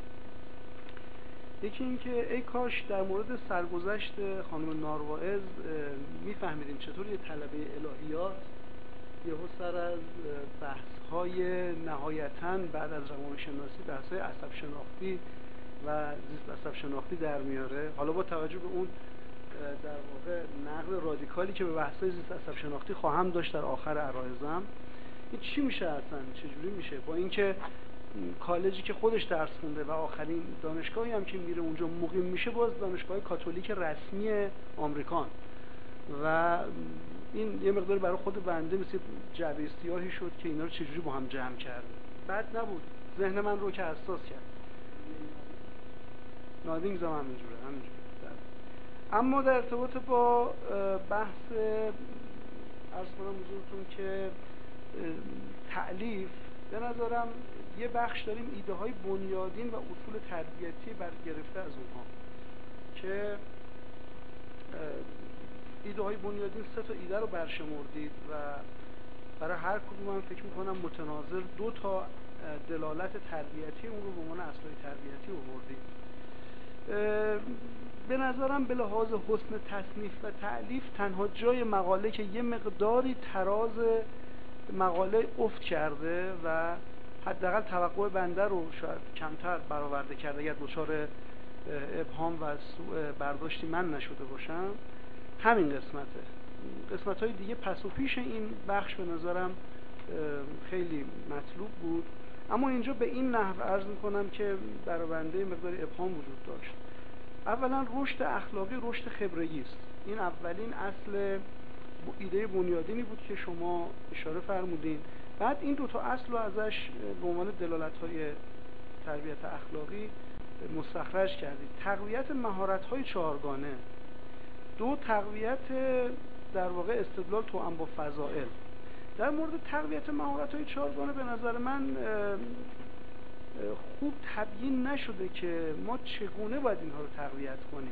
یکی این که ای کاش در مورد سرگذشت خانم نارواعظ میفهمیدیم چطور یه طلبه الهیات یهو سر از بحث‌های نهایتاً بعد از روانشناسی بحث‌های عصب شناختی و زیست عصب شناختی در میاره. حالا با توجه به اون در واقع نقد رادیکالی که به بحث‌های زیست عصب شناختی خواهم داشت در آخر عرایضم، این چی میشه اصلا؟ چجوری میشه؟ با اینکه کالجی که خودش درس خونده و آخرین دانشگاهی هم که میره اونجا مقیم میشه باز دانشگاه کاتولیک رسمی آمریکان و این یه مقدار برای خود بنده مثل جعبه سیاهی شد که اینا رو چجوری با هم جمع کرده. بد نبود، ذهن من رو که حساس کرد. نادینگز هم همینجوره همینجوره. اما در ارتباط با بحث عرض کنم حضورتون که تألیف، به نظرم یه بخش داریم ایده های بنیادین و اصول تربیتی برگرفته از اونها که ایده های بنیادین سه تا ایده رو برشمردید و برای هر کدوم من فکر میکنم متناظر دو تا دلالت تربیتی اون رو به عنوان اصلای تربیتی آوردید. به نظرم به لحاظ حسن تصنیف و تألیف تنها جای مقاله که یه مقداری تراز مقاله افت کرده و حداقل توقع بنده رو شاید کمتر برآورده کرده اگر دچار ابهام و سوء برداشتی من نشده باشم، همین قسمته. قسمت های دیگه پس و پیش این بخش به نظرم خیلی مطلوب بود، اما اینجا به این نحو عرض میکنم که برای بنده مقدار ابهام وجود داشت. اولا رشد اخلاقی رشد خبرگی است. این اولین اصل ایده بنیادینی بود که شما اشاره فرمودین. بعد این دو تا اصل رو ازش به عنوان دلالت‌های تربیت اخلاقی مستخرج کردید. تقویت مهارت‌های چهارگانه، دو تقویت در واقع استدلال توأم با فضائل. در مورد تقویت مهارت‌های چهارگانه به نظر من خوب تبیین نشده که ما چگونه باید اینها رو تقویت کنیم.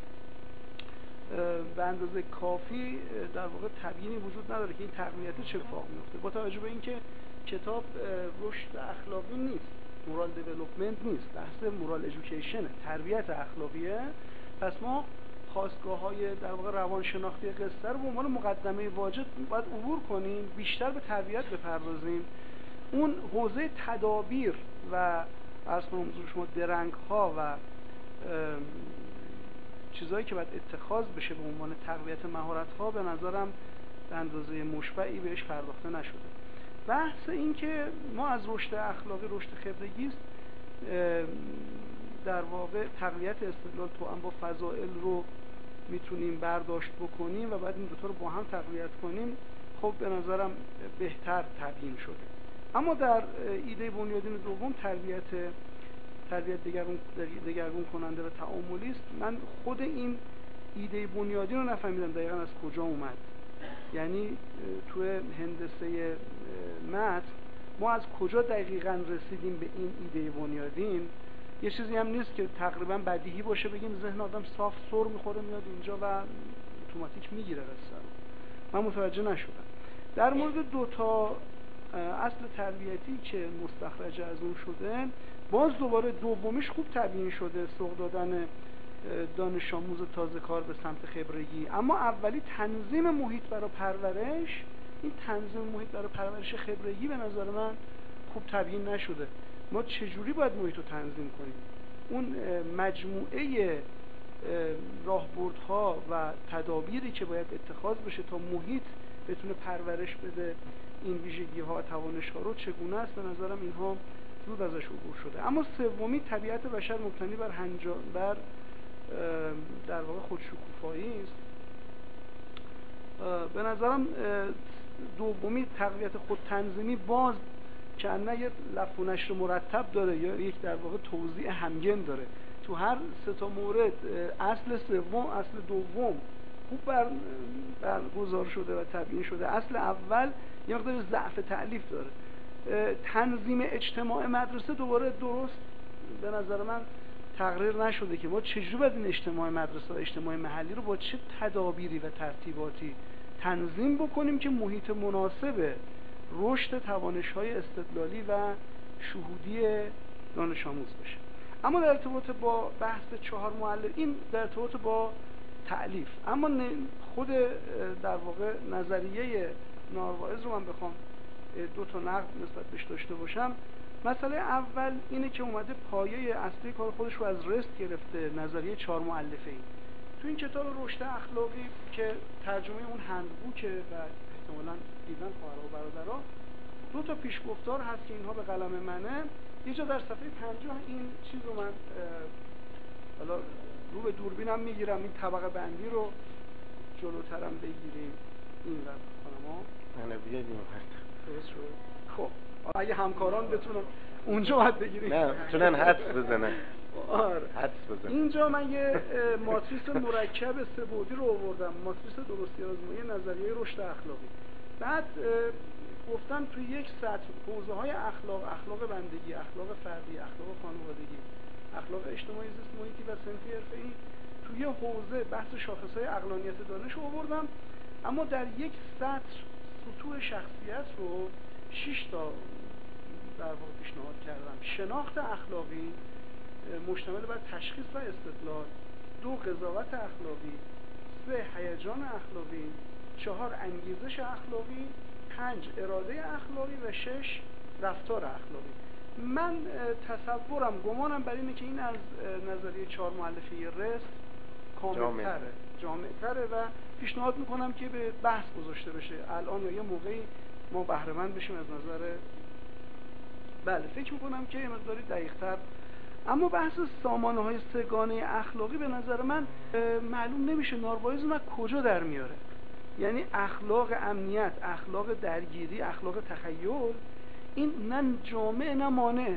به اندازه کافی در واقع تبیینی وجود نداره که این تقویت چه اتفاق میفته، با توجه به اینکه کتاب رشد اخلاقی نیست، مورال دیولپمنت نیست، بحث مورال ادویکیشن، تربیت اخلاقیه. پس ما خواستگاه‌های در واقع روانشناختی قصه رو به عنوان مقدمه واجب باید عبور کنیم، بیشتر به تربیت بپردازیم. اون حوزه تدابیر و عرض کنم حضور شما درنگ‌ها و چیزایی که باید اتخاذ بشه به عنوان تقویت مهارت‌ها به نظرم به اندازه مشبعی بهش پرداخته نشده. بحث این که ما از رشد اخلاقی رشد خبرگی است، در واقع تقویت استدلال توأم با فضائل رو میتونیم برداشت بکنیم و بعد این دوتا رو با هم تقویت کنیم، خب به نظرم بهتر تبیین شده. اما در ایده بنیادین دوم تربیت تربیت دگرگون دگرگون کننده و تعاملی است. من خود این ایده بنیادین رو نفهمیدم دقیقاً از کجا اومد. یعنی تو هندسه متن ما از کجا دقیقاً رسیدیم به این ایده بنیادین؟ یه چیزی هم نیست که تقریباً بدیهی باشه بگیم ذهن آدم صاف سر میخوره میاد اینجا و اتوماتیک میگیره قصه رو. من متوجه نشدم. در مورد دو تا اصل تربیتی که مستخرج از اون شده، باز دوباره دومیش خوب تبیین شده، سوق دادن دانش آموز تازه کار به سمت خبرگی. اما اولی تنظیم محیط برای پرورش، این تنظیم محیط برای پرورش خبرگی به نظر من خوب تبیین نشده. ما چجوری باید محیط رو تنظیم کنیم. اون مجموعه راهبردها و تدابیری که باید اتخاذ بشه تا محیط بتونه پرورش بده این ویژگی ها و توانش ها رو چگونه است، به نظرم اینها زود ازش عبور شده. اما سومی طبیعت بشر مبتنی بر هنجا بر در واقع خودشکوفایی است. به نظرم دومی تقویت خودتنظیمی باز که انه یه لف و نشر مرتب داره یا یک در واقع توزیع همگن داره. تو هر سه تا مورد اصل سوم اصل دوم خوب بر برگزار شده و تبیین شده. اصل اول یه مقدار ضعف تألیف داره. تنظیم اجتماع مدرسه دوباره درست به نظر من تقریر نشده که ما چجوری باید این اجتماع مدرسه و اجتماع محلی رو با چه تدابیری و ترتیباتی تنظیم بکنیم که محیط مناسب رشد توانش‌های استدلالی و شهودی دانش آموز بشه. اما در ارتباط با بحث چهار معلم، این در ارتباط با تألیف، اما خود در واقع نظریه نارواعظ رو من بخوام دو تا نقد نسبت بهش داشته باشم، مسئله اول اینه که اومده پایه اصلی کار خودش رو از رست گرفته، نظریه چهار مؤلفه ای. تو این کتاب رشد اخلاقی که ترجمه اون هندبوکه و احتمالاً دیدن خواهر و برادرها، دو تا پیشگفتار هست که اینها به قلم منه. یه جا در صفحه پنجاه این چیز رو من حالا رو به دوربینم میگیرم، این طبقه بندی رو جلوترم بگیریم این رو خانم ها نه بیاییم درست شد. خب اگه همکاران بتونن اونجا باید بگیریم، نه بتونن حدس بزنن. آره حدس بزنن. اینجا من یه ماتریس مرکب سه بعدی رو آوردم، ماتریس درستی آزمایی نظریه رشد اخلاقی. بعد گفتم توی یک سطح حوزه های اخلاق، اخلاق بندگی، اخلاق فردی، اخلاق خانوادگی، اخلاق اجتماعی، زیست محیطی و صنفی حرفه‌ای، توی حوزه بحث شاخص‌های عقلانیت دانش رو آوردم. اما در یک سطر سطوح شخصیت رو شش تا در واقع پیشنهاد کردم. شناخت اخلاقی مشتمل بر تشخیص و استدلال، دو قضاوت اخلاقی، سه هیجان اخلاقی، چهار انگیزش اخلاقی، پنج اراده اخلاقی و شش رفتار اخلاقی. من تصورم گمانم بر اینه که این از نظریه چهار مؤلفه رست کامل‌تره، جامع‌تره و پیشنهاد میکنم که به بحث گذاشته بشه الان یا یه موقعی ما بهره مند بشیم از نظر بله فکر میکنم که یه مقداری دقیق‌تر. اما بحث سامانه های سگانه اخلاقی به نظر من معلوم نمیشه نارواعظ اون کجا در میاره. یعنی اخلاق امنیت، اخلاق درگیری، اخلاق تخیل، این نه جامع نه مانع.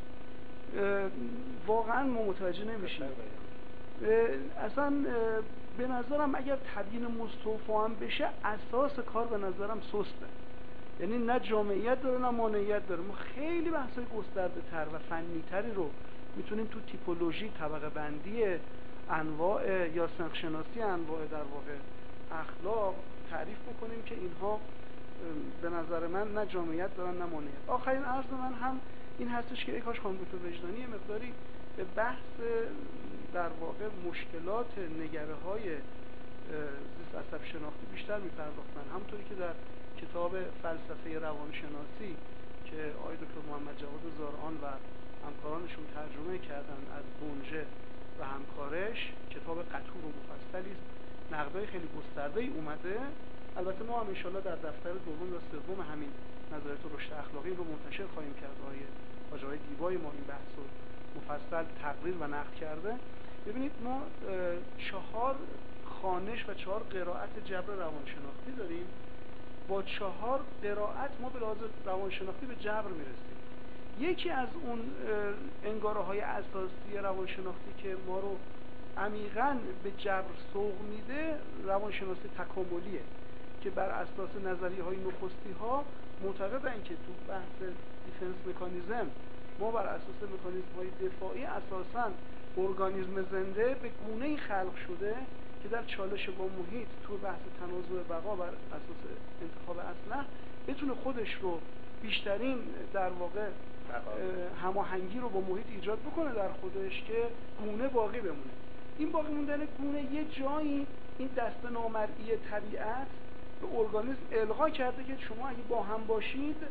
واقعا ما متوجه نمیشیم. اصلا به نظرم اگر تبیین مستوفی هم بشه اساس کار به نظرم سسته. یعنی نه جامعیت داره نه مانعیت داره. ما خیلی بحثای گسترده تر و فنی تری رو میتونیم تو تیپولوژی، طبقه بندی انواع یا سنخ شناسی انواع در واقع اخلاق تعریف بکنیم که اینها به نظر من نه جامعیت دارن نه مانعیت. آخرین عرض من هم این هستش که ای کاش خانم دکتر وجدانی یه مقداری به بحث در واقع مشکلات نگره های زیست عصب شناختی بیشتر میپرداختن. همونطوری که در کتاب فلسفه روانشناسی که آقای دکتر محمد جواد زارعان و همکارانشون ترجمه کردن از بونژه و همکارش، کتاب قطور و مفصلی است، نقدای خیلی گسترده‌ای اومده. البته ما هم انشالله در دفتر دوم و سوم همین نظریات رشد اخلاقی رو منتشر خواهیم کرد. آقای حاج آقای دیبای ما این بحث رو مفصل تقریر و نقد کرده. ببینید ما چهار خوانش و چهار قرائت جبر روانشناختی داریم. با چهار قرائت ما به لحاظ روانشناختی به جبر میرسیم. یکی از اون انگاره های اساسی روانشناختی که ما رو عمیقاً به جبر سوق میده روانشناسی تکاملیه که بر اساس نظریه های نخستی ها معتقدن که تو بحث دیفنس مکانیزم ما بر اساس مکانیزم های دفاعی اساساً ارگانیسم زنده به گونه‌ای خلق شده که در چالش با محیط تو بحث تنازع بقا بر اساس انتخاب اصلح بتونه خودش رو بیشترین در واقع هماهنگی رو با محیط ایجاد بکنه در خودش که گونه باقی بمونه. این باقی موندن گونه یه جایی این دست نامرئی طبیعت به ارگانیسم القا کرده که شما اگه با هم باشید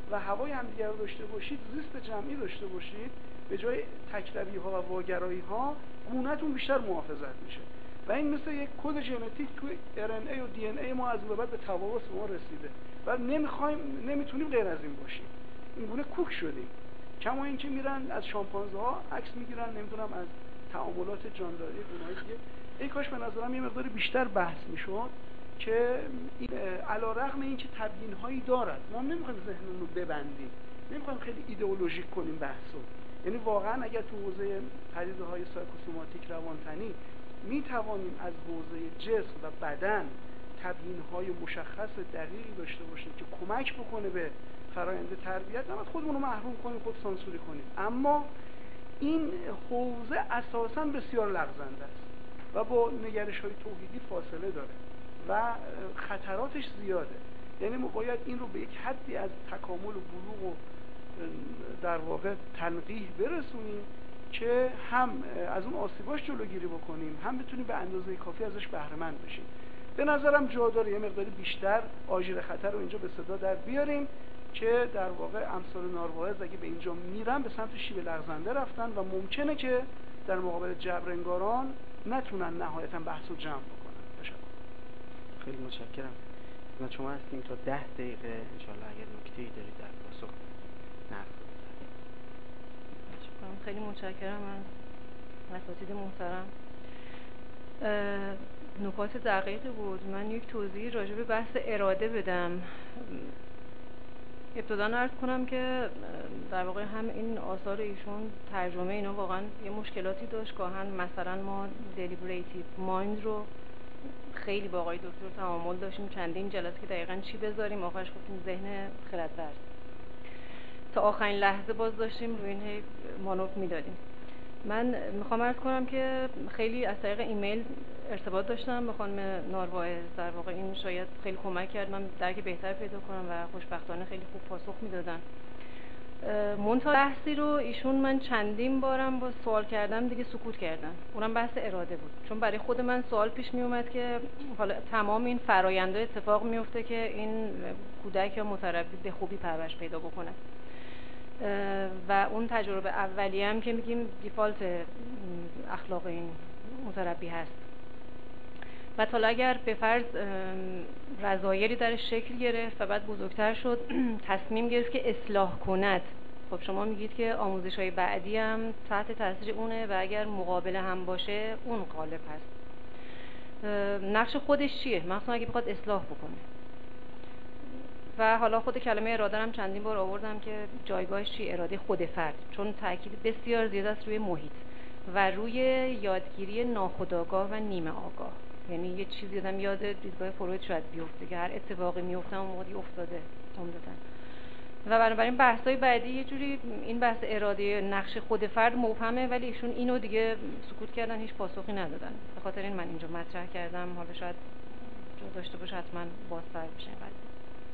و هوای همدیگر رو داشته باشید، زیست جمعی داشته باشید، به جای تکروی ها و واگرایی ها گونه‌تون بیشتر محافظت میشه. و این مثل یک کد ژنتیک توی ار ان ای و دی ان ای ما از اون بعد به توابط ما رسیده و نمیخوایم نمیتونیم غیر از این باشیم. این گونه کوک شدیم. کما اینکه میرن از شامپانزه ها عکس میگیرن، نمیدونم از تعاملات جانداری گونه‌های دیگه. ای کاش به نظرم یه مقدار بیشتر بحث میشد که این علیرغم اینکه تبیین هایی دارد، ما نمیخوایم ذهنمون رو ببندیم، نمیخوایم خیلی ایدئولوژیک کنیم بحثو. یعنی واقعا اگر تو حوزه پدیده‌های سایکوسوماتیک روانتنی می توانیم از حوزه جسم و بدن تبیین‌های مشخص دقیقی داشته باشیم که کمک بکنه به فرآیند تربیت، نباید خودمون رو محروم کنیم، خود سانسوری کنیم. اما این حوزه اساساً بسیار لغزنده است و با نگرش‌های توحیدی فاصله داره و خطراتش زیاده. یعنی ما باید این رو به یک حدی از تکامل و بلوغ و در واقع تنقیح برسونیم که هم از اون آسیباش جلوگیری بکنیم، هم بتونیم به اندازه کافی ازش بهره مند بشیم. به نظرم جا داره یه مقداری بیشتر آژیر خطر رو اینجا به صدا در بیاریم که در واقع امثال نارواعظ اگه به اینجا میرن به سمت شیب لغزنده رفتن و ممکنه که در مقابل جبرانگاران نتونن نهایتا بحث رو جمع بکنن. تشکر. خیلی متشکرم. ما شما هستیم تا ده دقیقه انشالله اگر نکته‌ای دارید در پاسخ نقد. خیلی متشکرم از اساتید محترم. نکات دقیقی بود. من یک توضیح راجع به بحث اراده بدم. ابتدا عرض کنم که در واقع هم این آثار ایشون ترجمه اینا واقعا یه مشکلاتی داشت. گاهن مثلا ما deliberative mind رو خیلی با آقای دکتر تعامل داشتیم، چندین جلسه که دقیقاً چی بذاریم، آخرش گفتیم ذهن خردورز. تا آخرین لحظه باز داشتیم روی این مانور میدادیم. من میخوام عرض کنم که خیلی از طریق ایمیل ارتباط داشتم با خانم نارواعظ. در واقع این شاید خیلی کمک کرد من درک بهتر پیدا کنم و خوشبختانه خیلی خوب پاسخ میدادن. منتها بحثی رو ایشون من چندین بارم با سوال کردم دیگه سکوت کردم. اونم بحث اراده بود، چون برای خود من سوال پیش می اومد که حالا تمام این فرآیندها اتفاق میفته که این کودک یا متربی به خوبی پرورش پیدا بکنه و اون تجربه اولیه هم که میگیم دیفالت اخلاق این متربی هست و تا اگر به فرض رضایلی درش شکل گرفت و بعد بزرگتر شد تصمیم گرفت که اصلاح کند. خب شما میگید که آموزش‌های بعدی هم تحت تاثیر اونه و اگر مقابل هم باشه اون غالب هست. نقش خودش چیه؟ مثلا اگه بخواد اصلاح بکنه و حالا خود کلمه اراده هم چندین بار آوردم که جایگاهش چی؟ اراده خود فرد، چون تاکید بسیار زیاد است روی محیط و روی یادگیری ناخودآگاه و نیمه آگاه. یعنی یه چیزی آدم یاد دیدگاه فروید شاید بیفته که هر اتفاقی میفته اون موقعی افتاده عمدتاً. و بنابراین بحث‌های بعدی یه جوری این بحث اراده نقش خود فرد مبهمه، ولی ایشون اینو دیگه سکوت کردن، هیچ پاسخی ندادن. به خاطر این من اینجا مطرح کردم. حالا شاید جا داشته باشه حتما بازتر بشه این قضیه.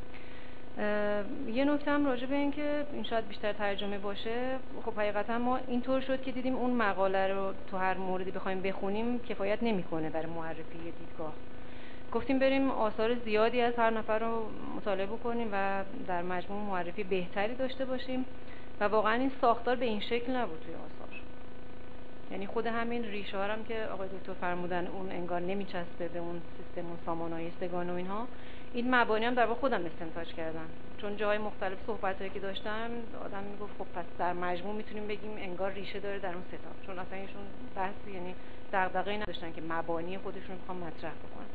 یه نکته هم راجع به این که این شاید بیشتر ترجمه باشه. خب حقیقتا ما اینطور شد که دیدیم اون مقاله رو تو هر موردی بخوایم بخونیم کفایت نمیکنه برای معرفی دیدگاه. گفتیم بریم آثار زیادی از هر نفر رو مطالعه بکنیم و در مجموع معرفی بهتری داشته باشیم و واقعا این ساختار به این شکل نبود توی آثار. یعنی خود همین ریشه ها هم که آقای دکتر فرمودن اون انگار نمیچسبه به اون سیستم و سامانه‌های سگان و اینها، این مبانی هم در واقع خودم استنتاج کردم، چون جای مختلف صحبتایی که داشتم آدم میگفت خب پس در مجموع میتونیم بگیم انگار ریشه داره در اون ستا، چون اصلا ایشون بحثی یعنی دغدغه‌ای نداشتن که مبانی خودشون رو بخوام مطرح بکنن.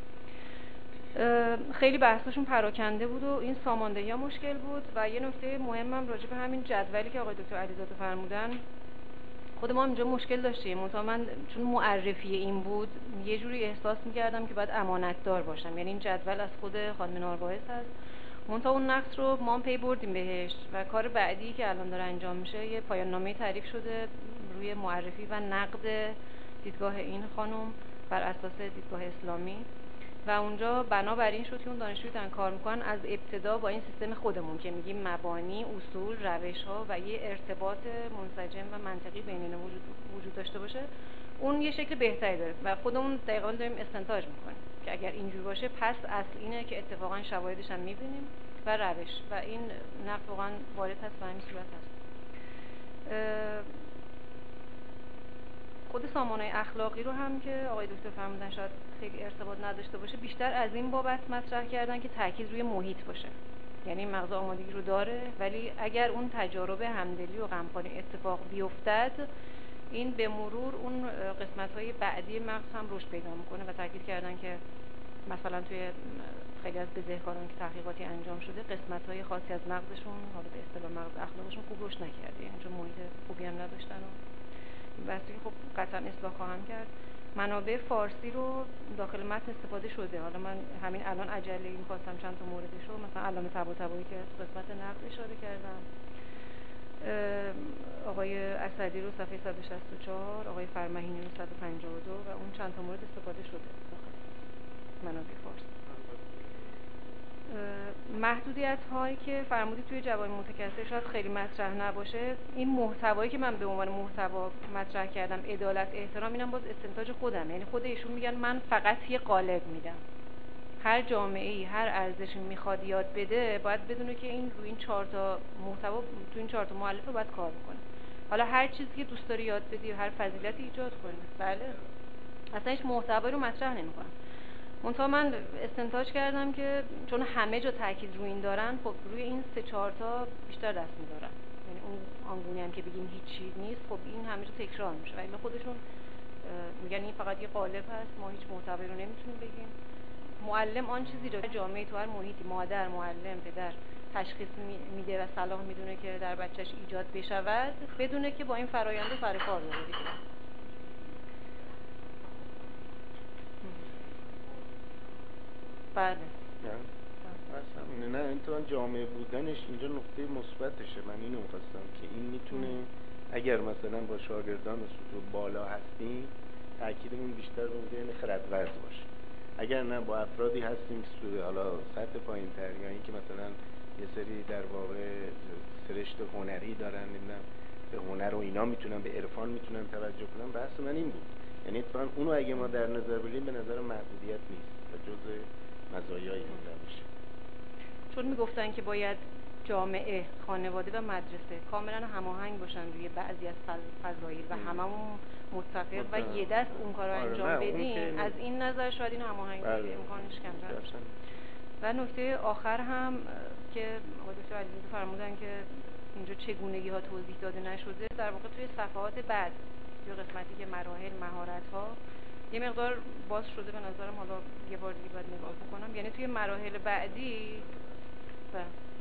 خیلی بحثشون پراکنده بود و این ساماندهی ها مشکل بود. و یه نکته مهمم راجع به همین جدولی که آقای دکتر علیزاده فرمودن، خود ما اینجا مشکل داشتیم. منتها من چون معرفی این بود یه جوری احساس می‌کردم که باید امانتدار باشم، یعنی این جدول از خود خانم نارواعظ هست، منتها اون نقص رو ما هم پی بردیم بهش و کار بعدی که الان داره انجام میشه یه پایان نامه تعریف شده روی معرفی و نقد دیدگاه این خانم بر اساس دیدگاه اسلامی و اونجا بنابراین شد که اون دانشجویی دارن کار میکنن از ابتدا با این سیستم خودمون که میگیم مبانی، اصول، روش‌ها و یه ارتباط منسجم و منطقی بین اینا وجود وجود داشته باشه، اون یه شکل بهتری داره و خودمون دقیقاً داریم استنتاج میکنیم که اگر اینجور باشه پس اصل اینه که اتفاقا شواهدش هم میبینیم و روش و این نقد واقعا وارد هست و همین صورت هست. خود سامانه اخلاقی رو هم که آقای دکتر فرمودن شاید خیلی ارتباط نداشته باشه، بیشتر از این بابت مطرح کردن که تاکید روی محیط باشه. یعنی مغز آمادگی رو داره ولی اگر اون تجارب همدلی و غمخواری اتفاق بیفتد این به مرور اون قسمت‌های بعدی مغز هم رشد پیدا میکنه و تاکید کردن که مثلا توی خیلی از بزهکاران که تحقیقاتی انجام شده قسمت‌های خاصی از مغزشون حالا به اصطلاح مغز اخلاقشون خوب رشد نکرده، یعنی چون محیط خوبی هم نداشتن و بحثی که خب قطعا اصلاح خواهم کرد. منابع فارسی رو داخل متن استفاده شده. حالا من همین الان عجله این خواستم چند تا موردش رو مثلا علامه طباطبایی که تو قسمت نقد اشاره کردم، آقای اسدی رو صفحه صد و شصت و چهار، آقای فرمهینی رو صد و پنجاه و دو و اون چند تا مورد استفاده شده داخل منابع فارسی. محدودیت هایی که فرمودی توی جوامع متکثر شاید خیلی مطرح نباشه، این محتوایی که من به عنوان محتوا مطرح کردم عدالت احترام، اینم باز استنتاج خودم، یعنی خود ایشون میگن من فقط یه قالب میدم، هر جامعه‌ای هر ارزشی میخواد یاد بده باید بدونه که این روی این چهار تا محتوا تو این چهار تا مؤلفه باید کار بکنه. حالا هر چیزی که دوست داری یاد بدی و هر فضیلتی ایجاد کنه، بله اصلا هیچ محتوایی رو مطرح نمی‌کنم. منتها من استنتاج کردم که چون همه جا تاکید روی این دارن، خب روی این سه چهار تا بیشتر دست می‌دارن، یعنی اون آنگونی هم که بگیم هیچی نیست، خب این همه جا تکرار میشه. ولی خودشون میگن این فقط یه قالب هست، ما هیچ محتوایی رو نمیتونیم بگیم. معلم آن چیزی رو جامعه تو هر محیطی، مادر، معلم، پدر تشخیص میده و صلاح میدونه که در بچهش ایجاد بشود، بدونه که با این فرآیند سر کار داره دیگه. بله. نه نه اینطور جامعه بودنش اینجا نقطه مثبتشه. من اینو می‌خواستم که این میتونه اگر مثلا با شاگردان سطوح بالا هستیم تأکیدمون بیشتر رو ذهن خردورز باشه. اگر نه با افرادی هستیم که حالا سطح پایین‌تر یا اینکه مثلا یه سری در واقع سرشت هنری دارن، نمیدونم به هنر و اینا میتونن، به عرفان میتونن توجه کنن، بحث من این بود. یعنی اتفاقا اونو اگه ما در نظر بگیریم به نظر محدودیت نیست و جزء مزایای این روش. چون میگفتن که باید جامعه، خانواده و مدرسه کاملا هماهنگ باشن روی بعضی از فضایل و هممون متفق و یه دست اون کارو انجام بدیم، از این نظر شاید این هماهنگی امکانش کمتر باشه. و نکته آخر هم که آقای دکتر علیزاده فرمودن که اینجا چگونگی ها توضیح داده نشده، در واقع توی صفحات بعد توی قسمتی که مراحل مهارت ها یه مقدار باز شده به نظرم، حالا یه بار دیگه باید نگاه بکنم، یعنی توی مراحل بعدی و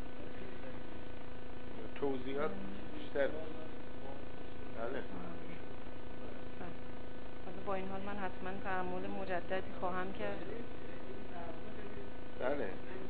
توضیحات بیشتر. بله. با این حال من حتما تأمل مجددی خواهم کرد. بله.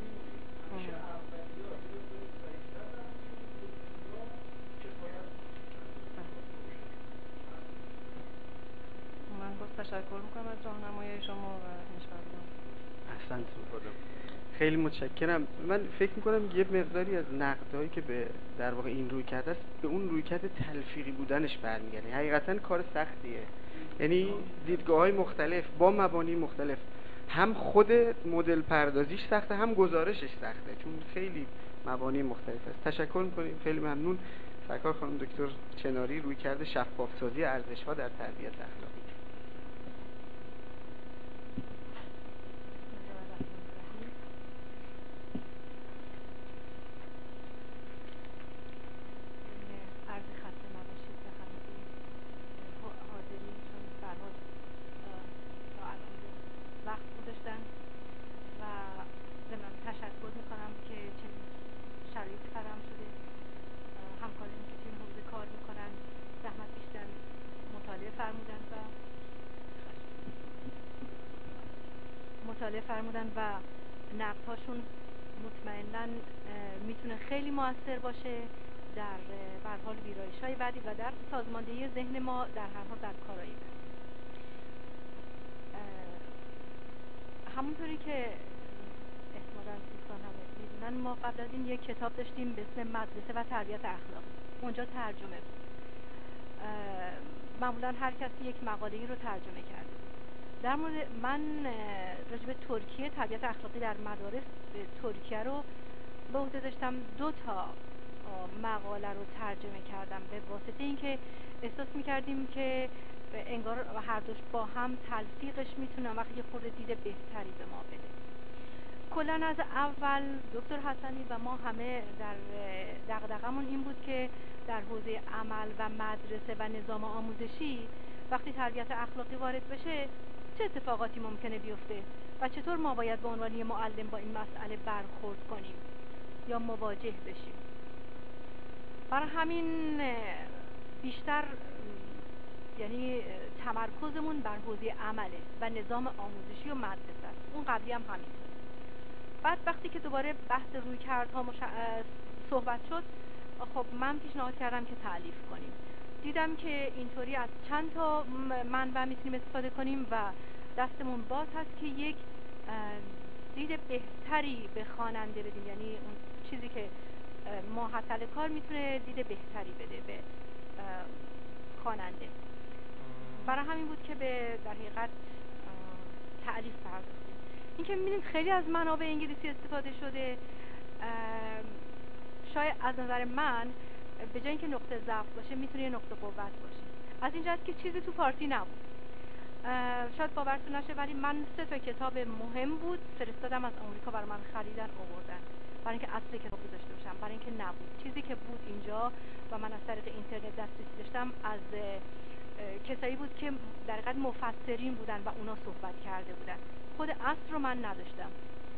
من باز تشکر میکنم از راهنمایی شما و انشاءالله. احسنت. خیلی متشکرم. من فکر میکنم یه مقداری از نقدهایی که به در واقع این روی کرده است به اون روی کرده تلفیقی بودنش برمیگرده. حقیقتا کار سختیه، یعنی دیدگاه‌های مختلف با مبانی مختلف، هم خود مدل پردازیش سخته هم گزارشش سخته چون خیلی مبانی مختلف است. تشکر میکنیم، خیلی ممنون. سرکار خانم دکتر چناری روی کرده شفاف سازی ارزش‌ها در تربیت اخلاقی. مطالعه فرمودن و نقدهاشون مطمئناً میتونه خیلی موثر باشه در به هر حال ویرایش‌های بعدی و در سازماندهی ذهن ما در هر حال در کارهای بعد. همونطوری که احتمالاً دوستان هم میدونن ما قبل از این یک کتاب داشتیم به اسم مدرسه و تربیت اخلاقی، اونجا ترجمه بود. معمولا هر کسی یک مقاله‌ای رو ترجمه کرده بود. در مورد من راجع به ترکیه، تربیت اخلاقی در مدارس ترکیه رو به عهده داشتم. دو تا مقاله رو ترجمه کردم به واسطه اینکه احساس می‌کردیم که انگار هر دوش با هم تلفیقش میتونه وقتی یه خورده دید بهتری به ما بده. کلاً از اول دکتر حسنی و ما همه در دغدغمون این بود که در حوزه عمل و مدرسه و نظام آموزشی وقتی تربیت اخلاقی وارد بشه چه اتفاقاتی ممکنه بیفته و چطور ما باید به عنوان معلم با این مسئله برخورد کنیم یا مواجه بشیم. برای همین بیشتر یعنی تمرکزمون بر حوزه عمله و نظام آموزشی و مدرسه است. اون قبلی هم همین. بعد وقتی که دوباره بحث رویکردها مش... صحبت شد، خب من پیشنهاد کردم که تألیف کنیم. دیدم که اینطوری از چند تا منبع میتونیم استفاده کنیم و دستمون باز هست که یک دید بهتری به خواننده بدیم، یعنی اون چیزی که ماحصل کار میتونه دید بهتری بده به خواننده. برای همین بود که به در حقیقت تألیف پرداختیم. این که می‌بینیم خیلی از منابع انگلیسی استفاده شده، شاید از نظر من به جای اینکه نقطه ضعف باشه میتونه یه نقطه قوت باشه. از این جهت که چیزی تو پارتی نبود. شاید باورتون نشه ولی من سه تا کتاب مهم بود فرستادم از آمریکا برای من خریدن آوردن برای اینکه اصل کتاب رو داشته باشم، برای اینکه نبود. چیزی که بود اینجا و من از طریق اینترنت دسترسی داشتم از کسایی بود که در حقیقت مفسرین بودن و اونا صحبت کرده بودن. خود اصل رو من نداشتم.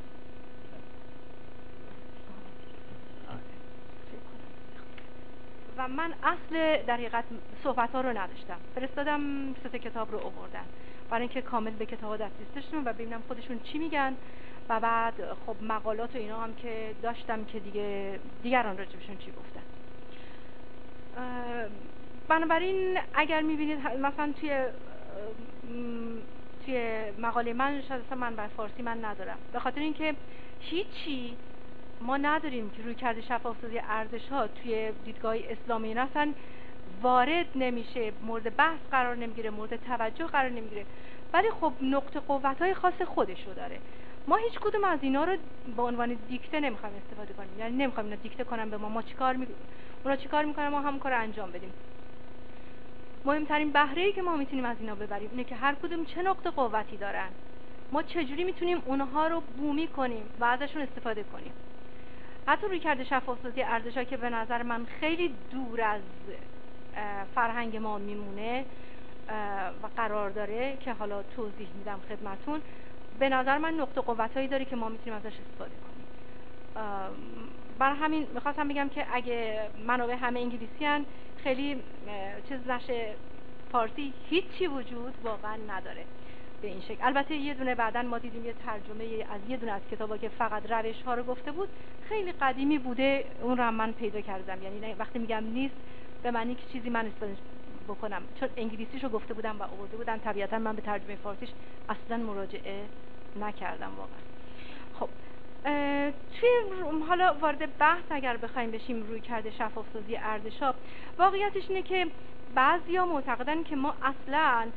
و من اصل در حقیقت صحبت ها رو نداشتم. فرستادم سه تا کتاب رو آوردن برای اینکه کامل به کتاب دسترسی داشتم و ببینم خودشون چی میگن و بعد خب مقالات و اینا هم که داشتم که دیگه دیگران راجبشون چی گفتن. بنابراین اگر میبینید مثلا توی توی مقاله من شاید اصلا من بر فارسی من ندارم، به خاطر اینکه هیچی ما نداریم که روی کرده شفاف‌سازی ارزش‌ها توی دیدگاه اسلامی اصلا وارد نمیشه، مورد بحث قرار نمیگیره، مورد توجه قرار نمیگیره، ولی خب نقطه قوت‌های خاص خودشو داره. ما هیچ کدوم از اینا رو به عنوان دیکته نمیخوایم استفاده کنیم، یعنی نمیخوایم اینا دیکته کنن به ما ما چیکار می اونا چیکار میکنن ما همون کارو انجام بدیم. مهمترین بهره‌ای که ما میتونیم از اینا ببریم اینه که هر کدوم چه نقطه قوتی دارن، ما چجوری میتونیم اونها رو بومی کنیم و ازشون استفاده کنیم. حتی روی کرده شفاف‌سازی ارزش‌ها که به نظر من خیلی دور از فرهنگ ما میمونه و قرار داره که حالا توضیح میدم خدمتون، به نظر من نقطه قوتایی داره که ما میتونیم ازش استفاده کنیم. برای همین میخواستم بگم که اگه منابع همه انگلیسی هن خیلی چیز نشه، فارسی هیچی وجود واقعا نداره به این شکل. البته یه دونه بعدن ما دیدیم یه ترجمه از یه دونه از کتابا که فقط روش ها رو گفته بود، خیلی قدیمی بوده، اون رو هم من پیدا کردم. یعنی وقتی میگم نیست به معنی که چیزی من استفاده بکنم، چون انگلیسیشو گفته بودم و آورده بودن، طبیعتا من به ترجمه فارسیش اصلا مراجعه نکردم واقعا. خب توی حالا وارد بحث اگر بخوایم بشیم روی کرده شفاف‌سازی ارزش‌ها، واقعیتش اینه که بعضیا معتقدن که ما اصلاً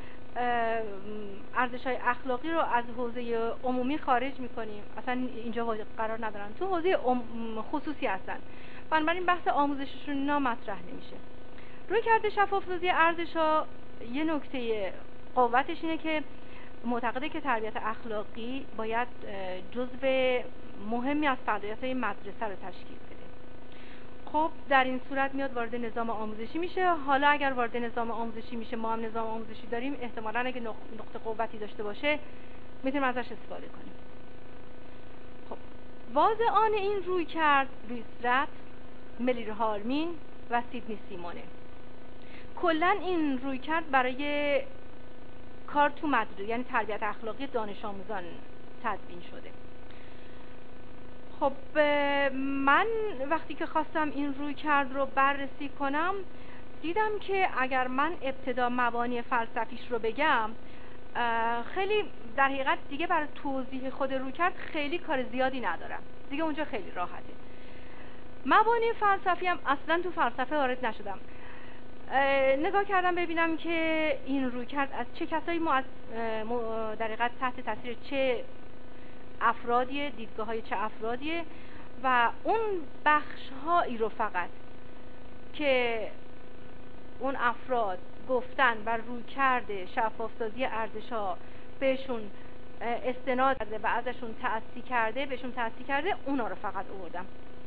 ارزش‌های اخلاقی رو از حوزه عمومی خارج می‌کنیم، اصلا اینجا قرار ندارن، تو حوزه خصوصی هستن، بنابراین بحث آموزششون اینا مطرح نمیشه. روی کرده شفاف‌سازی ارزش‌ها یه نکته قوتش اینه که معتقده که تربیت اخلاقی باید جزو مهمی از فعالیت‌های مدرسه رو تشکیل بده. خب در این صورت میاد وارد نظام آموزشی میشه. حالا اگر وارد نظام آموزشی میشه، ما هم نظام آموزشی داریم، احتمالاً اگه نقطه قوتی داشته باشه میتونیم ازش استفاده کنیم. خب واضعان این روی کرد لوئیس رت، ملیر هارمین و سیدنی سیمونه. کلاً این روی کرد برای کار تو مدرسه یعنی تربیت اخلاقی دانش آموزان تدوین شده. خب من وقتی که خواستم این روی کرد رو بررسی کنم دیدم که اگر من ابتدا مبانی فلسفیش رو بگم خیلی در حقیقت دیگه برای توضیح خود روی کرد خیلی کار زیادی ندارم، دیگه اونجا خیلی راحته. مبانی فلسفی هم اصلا تو فلسفه وارد نشدم. نگاه کردم ببینم که این رویکرد از چه کسایی مؤث... در حقیقت تحت تاثیر چه افرادیه، دیدگاه های چه افرادیه و اون بخش هایی رو فقط که اون افراد گفتن و رویکرد شفاف‌سازی ارزش‌ها بهشون استناد کرده و ازشون تأثیر کرده بهشون تأثیر کرده اونا رو فقط آوردم.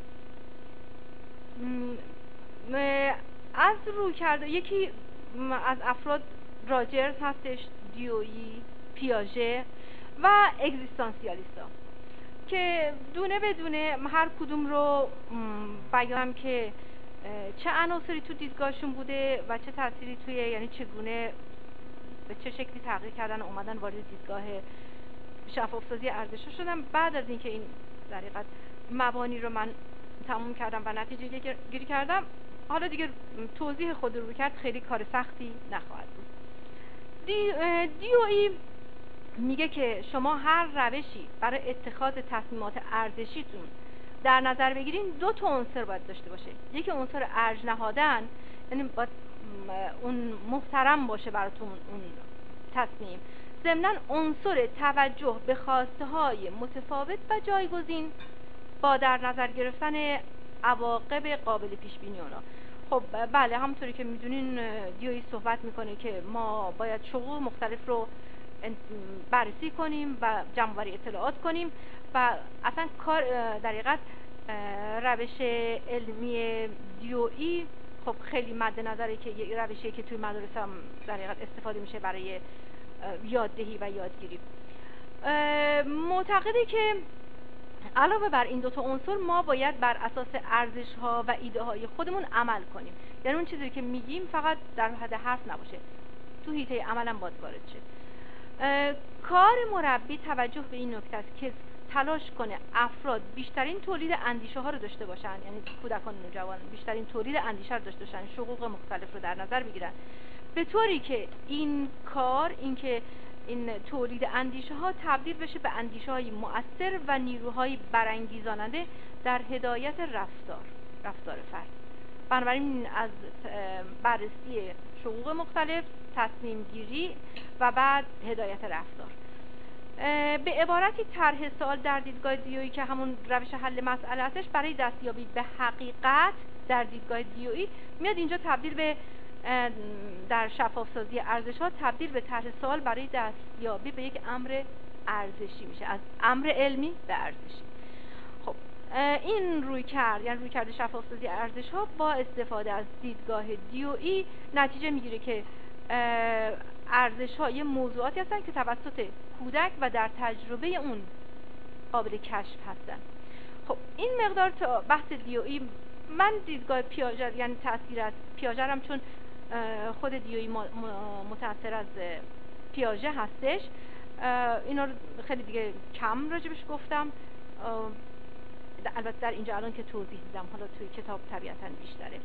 از رویکرد یکی از افراد راجرز هستش، دیویی، پیاژه و اگزیستانسیالیستا که دونه بدونه هر کدوم رو بیانم که چه عناصری تو دیدگاهشون بوده و چه تأثیری توی، یعنی چگونه به چه شکلی تغییر کردن و اومدن وارد دیدگاه شفاف‌سازی ارزش‌ها شدن. بعد از اینکه این در حقیقت مبانی رو من تموم کردم و نتیجه گیری کردم، حالا دیگه توضیح خود رو کرد خیلی کار سختی نخواهد بود. دی دیوئی میگه که شما هر روشی برای اتخاذ تصمیمات ارزشیتون در نظر بگیرین دو تا عنصر باید داشته باشه. یکی عنصر ارج نهادن، یعنی باید اون محترم باشه براتون اون تصمیم. ضمناً عنصر توجه به خواسته های متفاوت و جایگزین با در نظر گرفتن عواقب قابل پیش بینی اونا. خب بله، همونطوری که میدونین دیوئی صحبت میکنه که ما باید شقوق مختلف رو بررسی کنیم و جمع‌آوری اطلاعات کنیم و اصلا کار در حقیقت روش علمی دیوئی خب خیلی مد نظره که یه روشیه که توی مدارس هم در حقیقت استفاده میشه برای یاددهی و یادگیری. معتقده که علاوه بر این دوتا عنصر ما باید بر اساس ارزش‌ها و ایده‌های خودمون عمل کنیم. یعنی اون چیزی که میگیم فقط در حد حرف نباشه، تو حیطه عمل هم باید وارد شه. کار مربی توجه به این نکته است که تلاش کنه افراد بیشترین تولید اندیشه ها رو داشته باشن، یعنی کودکان و نوجوانان بیشترین تولید اندیشه رو داشته باشن، شقوق مختلف رو در نظر بگیرن، به طوری که این کار این که این تولید اندیشه ها تبدیل بشه به اندیشه های مؤثر و نیروهای برانگیزاننده در هدایت رفتار رفتار فرد. بنابراین از بررسی شقوق مختلف، تصمیم گیری و بعد هدایت رفتار. به عبارتی طرح سوال در دیدگاه دیوئی که همون روش حل مسئله هستش، برای دستیابی به حقیقت در دیدگاه دیوئی میاد اینجا تبدیل به در شفاف‌سازی ارزش‌ها تبدیل به طرح سوال برای دستیابی به یک امر ارزشی میشه، از امر علمی به ارزشی. خب این روی کرد یعنی روی کرد شفاف‌سازی ارزش‌ها با استفاده از دیدگاه دیوئی نتیجه میگیره که ارزش‌ها یه موضوعاتی هستن که توسط کودک و در تجربه اون قابل کشف هستن. خب این مقدار تا بحث دیوئی. من دیدگاه پیاژه یعنی تأثیر از پیاژه هم، چون خود دیوئی متأثر از پیاژه هستش، اینا رو خیلی دیگه کم راجبش گفتم، البته در اینجا الان که توضیح دیدم، حالا توی کتاب طبیعتاً بیشتره.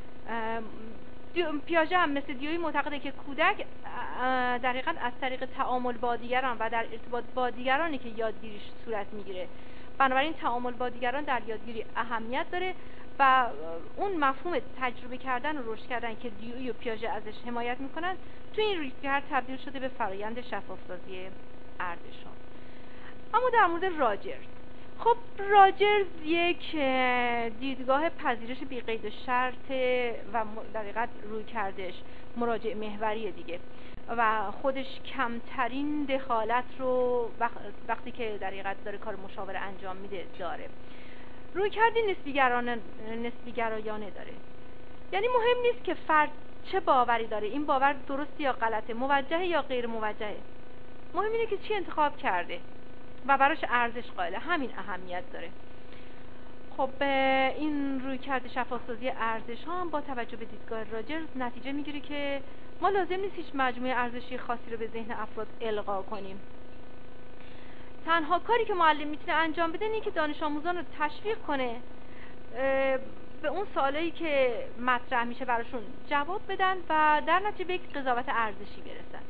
پیاژه هم مثل دیوئی معتقده که کودک در حقیقت از طریق تعامل با دیگران و در ارتباط با دیگرانی که یادگیریش صورت میگیره. بنابراین تعامل با دیگران در یادگیری اهمیت داره و اون مفهوم تجربه کردن و رشد کردن که دیوئی و پیاژه ازش حمایت میکنن تو این رویکرد تبدیل شده به فرایند شفاف‌سازی ارزش‌ها. اما در مورد راجرز، خب راجرز یک دیدگاه پذیرش بی قید و شرط و در حقیقت روی کردش مراجع محوریه دیگه و خودش کمترین دخالت رو وقتی که در حقیقت داره کار مشاوره انجام میده داره. روی کردی نسبیگرانه نسبیگرایانه داره، یعنی مهم نیست که فرد چه باوری داره، این باور درست یا غلطه، موجهه یا غیر موجهه، مهم اینه که چی انتخاب کرده و براش ارزش قائله، همین اهمیت داره. خب این روی کرده شفاف‌سازی ارزش ها هم با توجه به دیدگاه راجرز نتیجه میگیره که ما لازم نیست هیچ مجموعه ارزشی خاصی رو به ذهن افراد القا کنیم. تنها کاری که معلم میتونه انجام بده اینه که دانش آموزان رو تشویق کنه به اون سوالایی که مطرح میشه براشون جواب بدن و در نتیجه به یک قضاوت ارزشی برسن.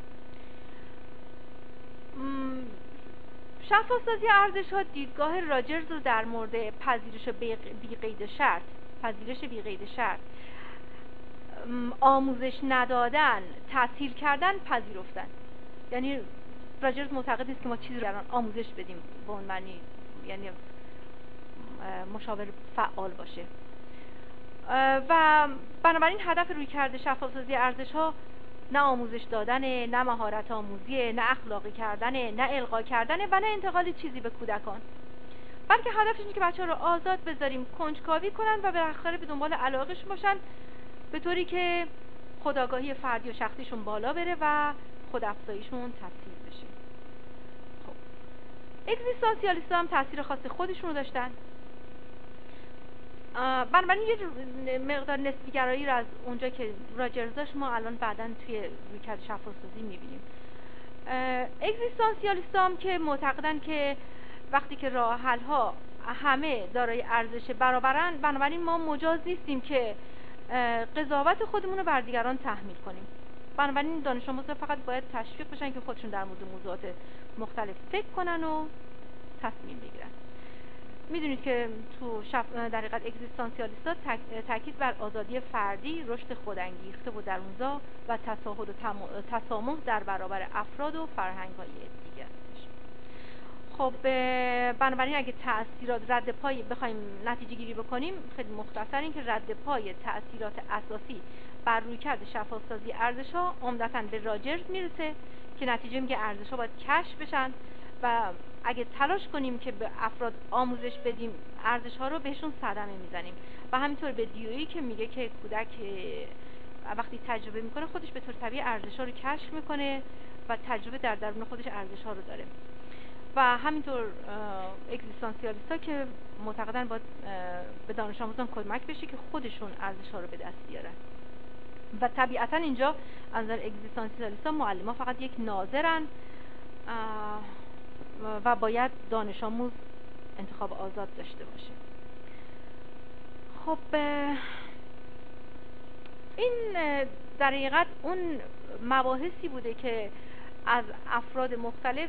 شفاف‌سازی ارزش‌ها دیدگاه راجرز رو در مورد پذیرش بی قید شرط، پذیرش بی قید شرط آموزش ندادن، تسهیل کردن، پذیرفتن. یعنی راجرز معتقد نیست که ما چیزی رو آموزش بدیم به اون معنی، یعنی مشاور فعال باشه. و بنابراین هدف رویکرد شفاف‌سازی ارزش‌ها نه آموزش دادن، نه مهارت آموزی، نه اخلاقی کردن، نه القا کردن و نه انتقال چیزی به کودکان، بلکه هدفش اینه که بچه‌ها رو آزاد بذاریم کنجکاوی کنن و بالاخره به دنبال علاقه‌شون باشن، به طوری که خودآگاهی فردی و شخصیشون بالا بره و خودافزاییشون تسهیل بشه. خب اگزیستانسیالیست‌ها هم تاثیر خاص خودشون رو داشتن. بنابراین یه مقدار نسبی‌گرایی رو از اونجا که راجرز داشت ما الان بعداً توی رویکرد شفاف‌سازی می‌بینیم. اگزیستانسیالیست‌ها هم که معتقدن که وقتی که راه حل‌ها همه دارای ارزش برابرن، بنابراین ما مجاز نیستیم که قضاوت خودمون رو بر دیگران تحمیل کنیم. بنابراین دانش آموزا فقط باید تشویق بشن که خودشون در مورد موضوعات مختلف فکر کنن و تصمیم بگیرن. میدونید که تو شف... در حقیقت اگزیستانسیالیست‌ها تاک... تاکید بر آزادی فردی، رشد خودانگیخته و درونزا و تساهل و تم... تسامح در برابر افراد و فرهنگ‌های دیگر. خب بنابراین اگه تأثیرات رد پای بخوایم نتیجه گیری بکنیم، خیلی مختصر این که رد پای تأثیرات اساسی بر رویکرد شفاف‌سازی ارزش‌ها عمدتاً به راجرز میرسه که نتیجه میگه ارزش‌ها باید کشف بشن و اگه تلاش کنیم که به افراد آموزش بدیم ارزش‌ها رو بهشون صدمه میزنیم. و همینطور به دیویی که میگه که کودک وقتی تجربه میکنه خودش به طور طبیعی ارزش‌ها رو کشف میکنه و تجربه در درون خودش ارزش‌ها رو داره. و همینطور اگزیستانسیالیست‌ها که معتقدن باید به دانش آموزان کمک بشه که خودشون ارزش‌ها رو به دست بیارن. و طبیعتاً اینجا از نظر اگزیستانسیالیست‌ها معلم‌ها فقط یک ناظرن و باید دانش آموز انتخاب آزاد داشته باشه. خب این در حقیقت اون مباحثی بوده که از افراد مختلف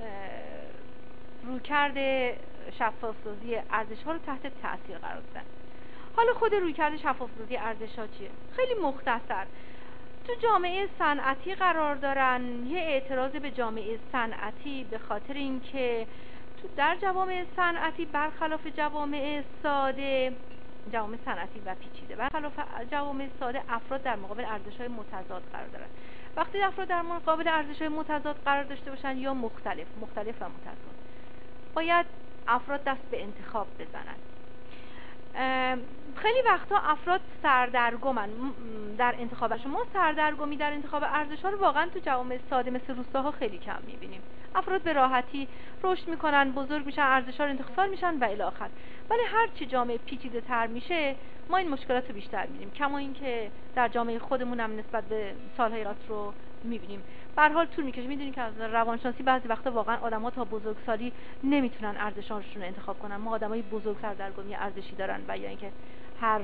رویکرد شفاف‌سازی ارزش‌ها رو تحت تأثیر قرار دادن. حالا خود رویکرد شفاف‌سازی ارزش‌ها چیه؟ خیلی مختصر. تو جامعه صنعتی قرار دارن. یه اعتراض به جامعه صنعتی به خاطر اینکه تو در جوامع صنعتی برخلاف جوامع ساده، جوامع صنعتی و پیچیده، برخلاف جوامع ساده افراد در مقابل ارزش‌های متضاد قرار دارن. وقتی افراد در مقابل ارزش‌های متضاد قرار داشته باشن یا مختلف، مختلف و متضاد، باید افراد دست به انتخاب بزنن. خیلی وقتا افراد سردرگمن در انتخاب شما. سردرگمی در انتخاب ارزش‌ها رو واقعا تو جوامع ساده مثل روستاها خیلی کم می‌بینیم. افراد به راحتی رشد می‌کنن، بزرگ میشن، ارزش‌ها رو انتخاب میشن و الی آخر. ولی هر چی جامعه پیچیده‌تر میشه ما این مشکلات رو بیشتر می‌بینیم. کما اینکه در جامعه خودمون هم نسبت به سال‌های قبل رو می‌بینیم. به هر حال طول می‌کشه. می‌دونید که از روانشناسی بعضی وقتا واقعا آدم‌ها تا بزرگسالی نمیتونن ارزش‌هاشون رو انتخاب کنن. ما آدمای بزرگ سردرگمی ارزشی دارن و یا اینکه هر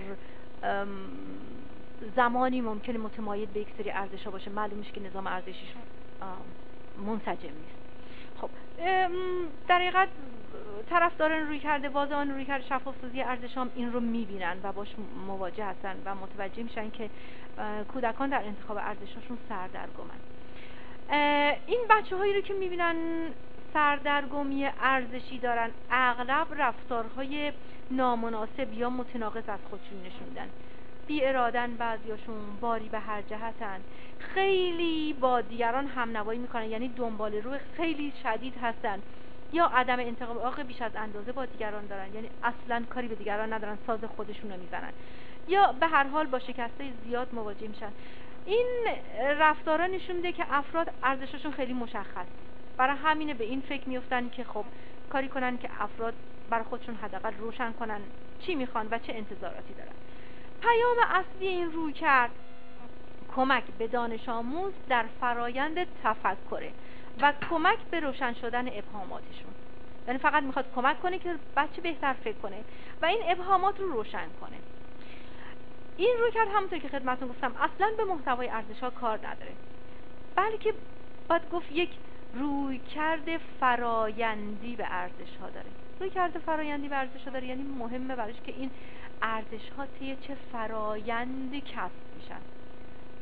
زمانی ممکنه متمایل به یک سری ارزش‌ها باشه، معلوم میشه که نظام ارزشیش منسجم نیست. خب در حقیقت طرفداران رویکرد واضحان رویکرد شفاف‌سازی ارزش‌ها این رو می‌بینن و باش مواجه هستن و متوجه میشن که کودکان در انتخاب ارزش‌هاشون سردرگمن. این بچه‌هایی رو که می‌بینن سردرگمی ارزشی دارن اغلب رفتارهای نامناسب یا متناقض از خودشون نشون میدن. بی ارادن، بعضیاشون باری به هر جهتن، خیلی با دیگران همنوایی میکنن، یعنی دنبال روی خیلی شدید هستن، یا عدم انتباق بیش از اندازه با دیگران دارن، یعنی اصلا کاری به دیگران ندارن، ساز خودشون رو میزنن، یا به هر حال با شکستای زیاد مواجه میشن. این رفتارا نشون میده که افراد ارزششون خیلی مشخص، برای همینه به این فکر میافتن که خب کاری کنن که افراد برای خودشون حداقل روشن کنن چی میخوان و چه انتظاراتی دارن. پیام اصلی این رویکرد کمک به دانش آموز در فرایند تفکره و کمک به روشن شدن ابهاماتشون. یعنی فقط میخواد کمک کنه که بچه بهتر فکر کنه و این ابهامات رو روشن کنه. این رویکرد همونطور که خدمتتون گفتم اصلا به محتوای ارزش‌ها کار نداره، بلکه باید گفت یک رویکرد فرایندی به ارزش‌ها داره. رویکرد فرایندی به ارزش‌ها داره یعنی مهمه براش که این ارزش‌ها طی چه فرایندی کسب میشن.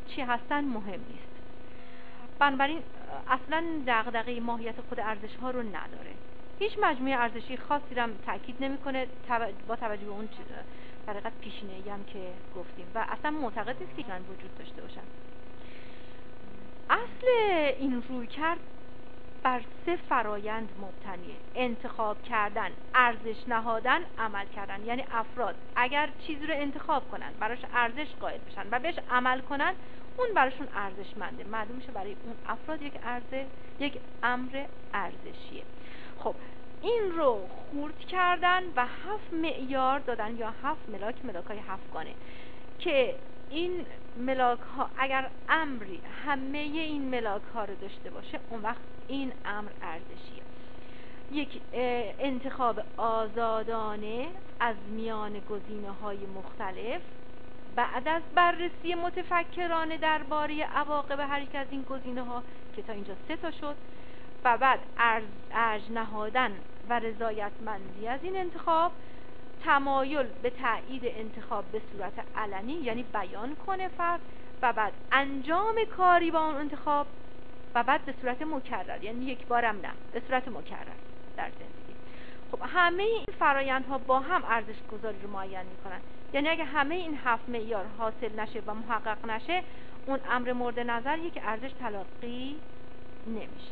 چی هستن مهم نیست. بنابراین اصلا دغدغه ماهیت خود ارزش ها رو نداره. هیچ مجموعه ارزشی خاصی رو هم تاکید نمیکنه با توجه به اون در حقیقت پیشینه‌ای هم که گفتیم و اصلا معتقد نیست که اینا وجود داشته باشن. اصل این رویکرد بر سه فرایند مبتنیه: انتخاب کردن، ارزش نهادن، عمل کردن. یعنی افراد اگر چیزی رو انتخاب کنن، براش ارزش قائل بشن و بهش عمل کنن، اون براشون ارزشمنده. معلوم میشه برای اون افراد یک ارزش، یک امر ارزشیه. خب این رو خورد کردن و هفت معیار دادن یا هفت ملاک، ملاکای هفتگانه، که این ملاک ها اگر امری همه این ملاک ها رو داشته باشه، اون وقت این امر ارزشیه. یک انتخاب آزادانه از میان گزینه های مختلف بعد از بررسی متفکرانه درباره عواقب هر یک از این گزینه ها که تا اینجا سه تا شد، و بعد ارج نهادن و رضایتمندی از این انتخاب، تمایل به تایید انتخاب به صورت علنی یعنی بیان کنه فرد، و بعد انجام کاری با اون انتخاب، و بعد به صورت مکرر، یعنی یک بارم نه، به صورت مکرر در زندگی. خب همه این فرایندها با هم ارزش گذاری رو معین میکنن. یعنی اگه همه این هفت معیار حاصل نشه و محقق نشه، اون امر مورد نظر یک ارزش تلقی نمیشه.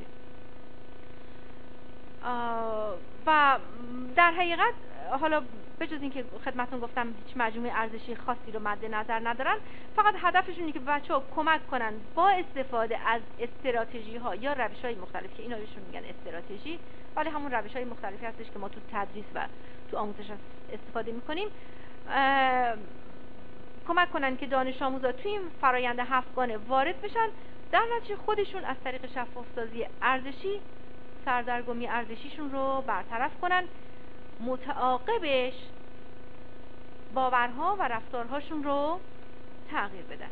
و در حقیقت حالا بجز این که خدمتتون گفتم هیچ مجموعه ارزشی خاصی رو مد نظر ندارن، فقط هدفشون اینه که بچه‌ها کمک کنن با استفاده از استراتژی ها یا روش های مختلف که اینا بهشون میگن استراتژی، ولی همون روش های مختلفی هستش که ما تو تدریس و تو آموزش استفاده میکنیم، کمک کنن که دانش آموزا توی این فرایند هفتگانه وارد بشن، در نتیجه خودشون از طریق شفاف‌سازی ارزشی سردرگمی ارزشیشون رو برطرف کنن، متعاقبش باورها و رفتارهاشون رو تغییر بدن.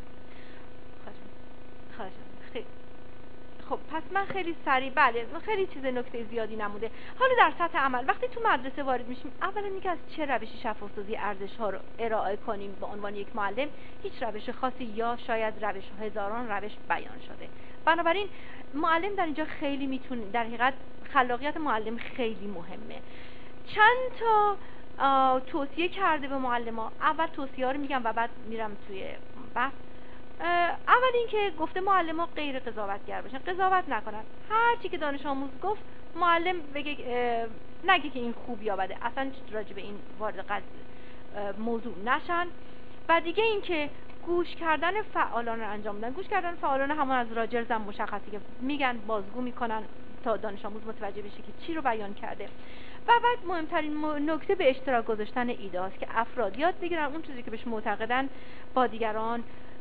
خواهشم خیلی خب پس من خیلی سریع، بله خیلی چیز نکته زیادی نمونده. حالا در سطح عمل وقتی تو مدرسه وارد میشیم، اولا اینکه از چه روشی شفاف‌سازی ارزش ها رو ارائه کنیم به عنوان یک معلم، هیچ روش خاصی یا شاید روش هزاران روش بیان شده. بنابراین معلم در اینجا خیلی میتونه، در حقیقت خلاقیت معلم خیلی مهمه. چند تا توصیه کرده به معلم‌ها. اول توصیه ها رو میگم و بعد میرم توی بحث. اول اینکه گفته معلم‌ها غیر قضاوتگر باشن، قضاوت نکنن. هر چی که دانش آموز گفت معلم بگه، نگه که این خوب یا بده، اصلا راجع به این وارد موضوع نشن. و دیگه اینکه گوش کردن فعالان رو انجام بدن. گوش کردن فعالان همون از راجرز هم مشخصه که میگن، بازگو میکنن تا دانش آموز متوجه بشه که چی رو بیان کرده. و بعد مهمترین نکته به اشتراک گذاشتن ایده است که افراد یاد بگیرن اون چیزی که بهش معتقدن با دیگران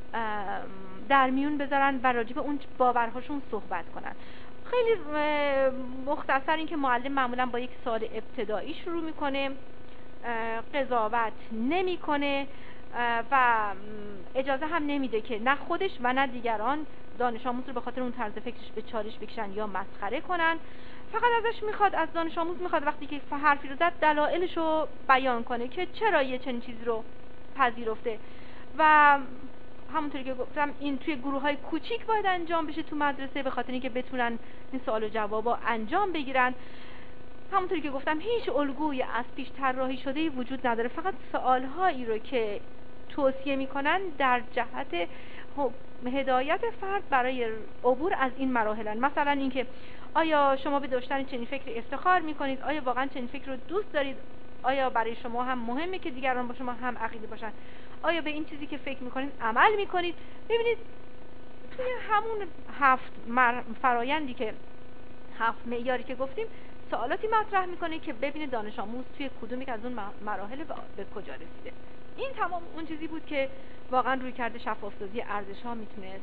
در میون بذارن و راجع به اون باورهاشون صحبت کنن. خیلی مختصر این که معلم معمولا با یک سوال ابتدایی شروع میکنه، قضاوت نمیکنه و اجازه هم نمیده که نه خودش و نه دیگران دانش آموز رو به خاطر اون طرز فکرش به چالش بکشن یا مسخره کنن. فقط ازش میخواد، از دانش آموز میخواد وقتی که حرفی رو زد دلایلش رو بیان کنه که چرا یه چنین چیزی رو پذیرفته. و همونطوری که گفتم این توی گروه‌های کوچیک باید انجام بشه تو مدرسه، به خاطر اینکه بتونن این سوال و جوابا انجام بگیرن. همونطوری که گفتم هیچ الگوی از پیش طراحی شده‌ای وجود نداره، فقط سوال‌هایی رو که توصیه میکنن در جهت هدایت فرد برای عبور از این مراحل. مثلا اینکه آیا شما به داشتن چنین فکر افتخار میکنید؟ آیا واقعا چنین فکر رو دوست دارید؟ آیا برای شما هم مهمه که دیگران با شما هم عقیده باشن؟ آیا به این چیزی که فکر میکنید عمل میکنید؟ ببینید توی همون هفت فرایندی که هفت معیاری که گفتیم سوالاتی مطرح میکنه که ببینه دانش آموز توی کدومی از اون مراحل به کجا رسیده. این تمام اون چیزی بود که واقعا روی کرده شفاف‌سازی ارزش ها میتونه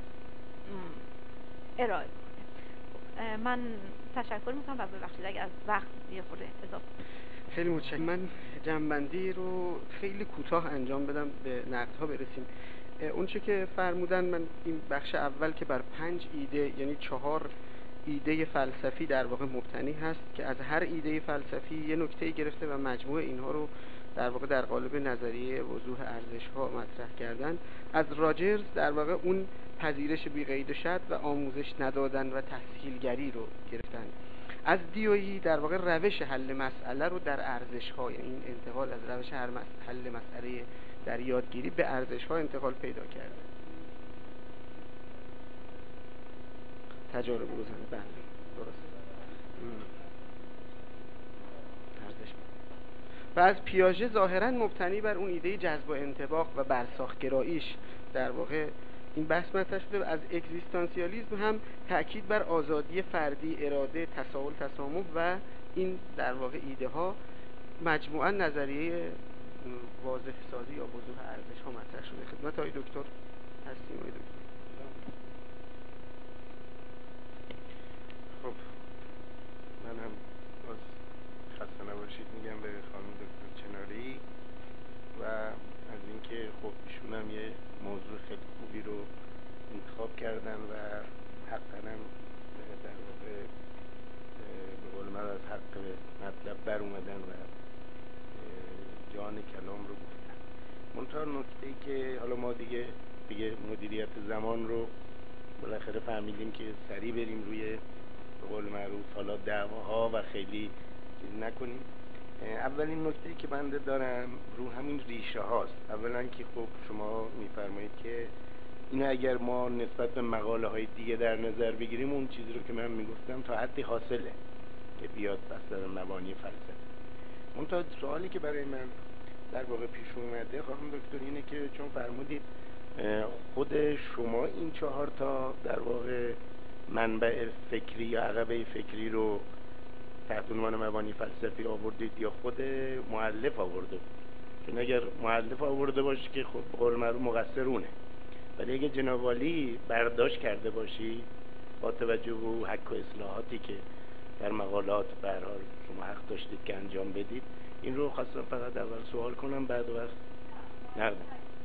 ارائه کنه. من تشکر میکنم و ببخشید اگه از وقت یه خورده اضافه. خیلی متشکرم. من جنبندی رو خیلی کوتاه انجام بدم به نقدها برسیم. اون چه که فرمودن، من این بخش اول که بر پنج ایده یعنی چهار ایده فلسفی در واقع مبتنی هست که از هر ایده فلسفی یه نکته گرفته و مجموع اینها رو در واقع در قالب نظریه وضوح ارزش ها مطرح کردن. از راجرز در واقع اون پذیرش بی قید و شرط و آموزش ندادن و تسهیلگری رو گرفتن. از دیویی در واقع روش حل مسئله رو در ارزش ها، یعنی این انتقال از روش هر حل مسئله در یادگیری به ارزش ها انتقال پیدا کرده. تجارب روزانه، بله درست. ارزش و از پیاژه ظاهراً مبتنی بر اون ایده جذب و انطباق و برساختگراییش در واقع این بحث مطرح شده و از اگزیستانسیالیسم هم تأکید بر آزادی فردی، اراده، تساهل، تسامح و این در واقع ایده ها مجموعاً نظریه واضح سازی یا وضوح ارزش ها مطرح شده. خدمت آقای دکتر هستیم. آقای دکتر خب من هم باز خسته نباشید میگم به خانم دکتر چناری و از اینکه خب ایشون هم یه موضوع خیلی خوبی رو انتخاب کردن و حقا هم در واقع به قول من از حق مطلب بر اومدن و جان کلام رو گفتن. منتها نکته‌ای که حالا ما دیگه دیگه مدیریت زمان رو بالاخره فهمیدیم که سریع بریم روی به قول معروف حالا دعواها و خیلی چیز نکنیم. اولین نکته‌ای که بنده دارم رو همین ریشه هاست. اولا که خب شما میفرمایید که اینو اگر ما نسبت به مقاله های دیگه در نظر بگیریم اون چیزی رو که من میگفتم تا حدی حاصله که بیاد مثلا مبانی فلسفه. منتها سوالی که برای من در واقع پیش اومده خانم دکتر اینه که چون فرمودید خود شما این چهار تا در واقع منبع فکری یا عقبه فکری رو تحت عنوان مبانی فلسفی آوردید یا خود مؤلف آورده؟ چون اگر مؤلف آورده باشه که خب به قول معروف مقصر اونه، ولی اگه جناب عالی برداشت کرده باشی با توجه به حق و اصلاحاتی که در مقالات به هر حال شما حق داشتید که انجام بدید، این رو خواستم فقط اول سوال کنم بعد وقت نردم.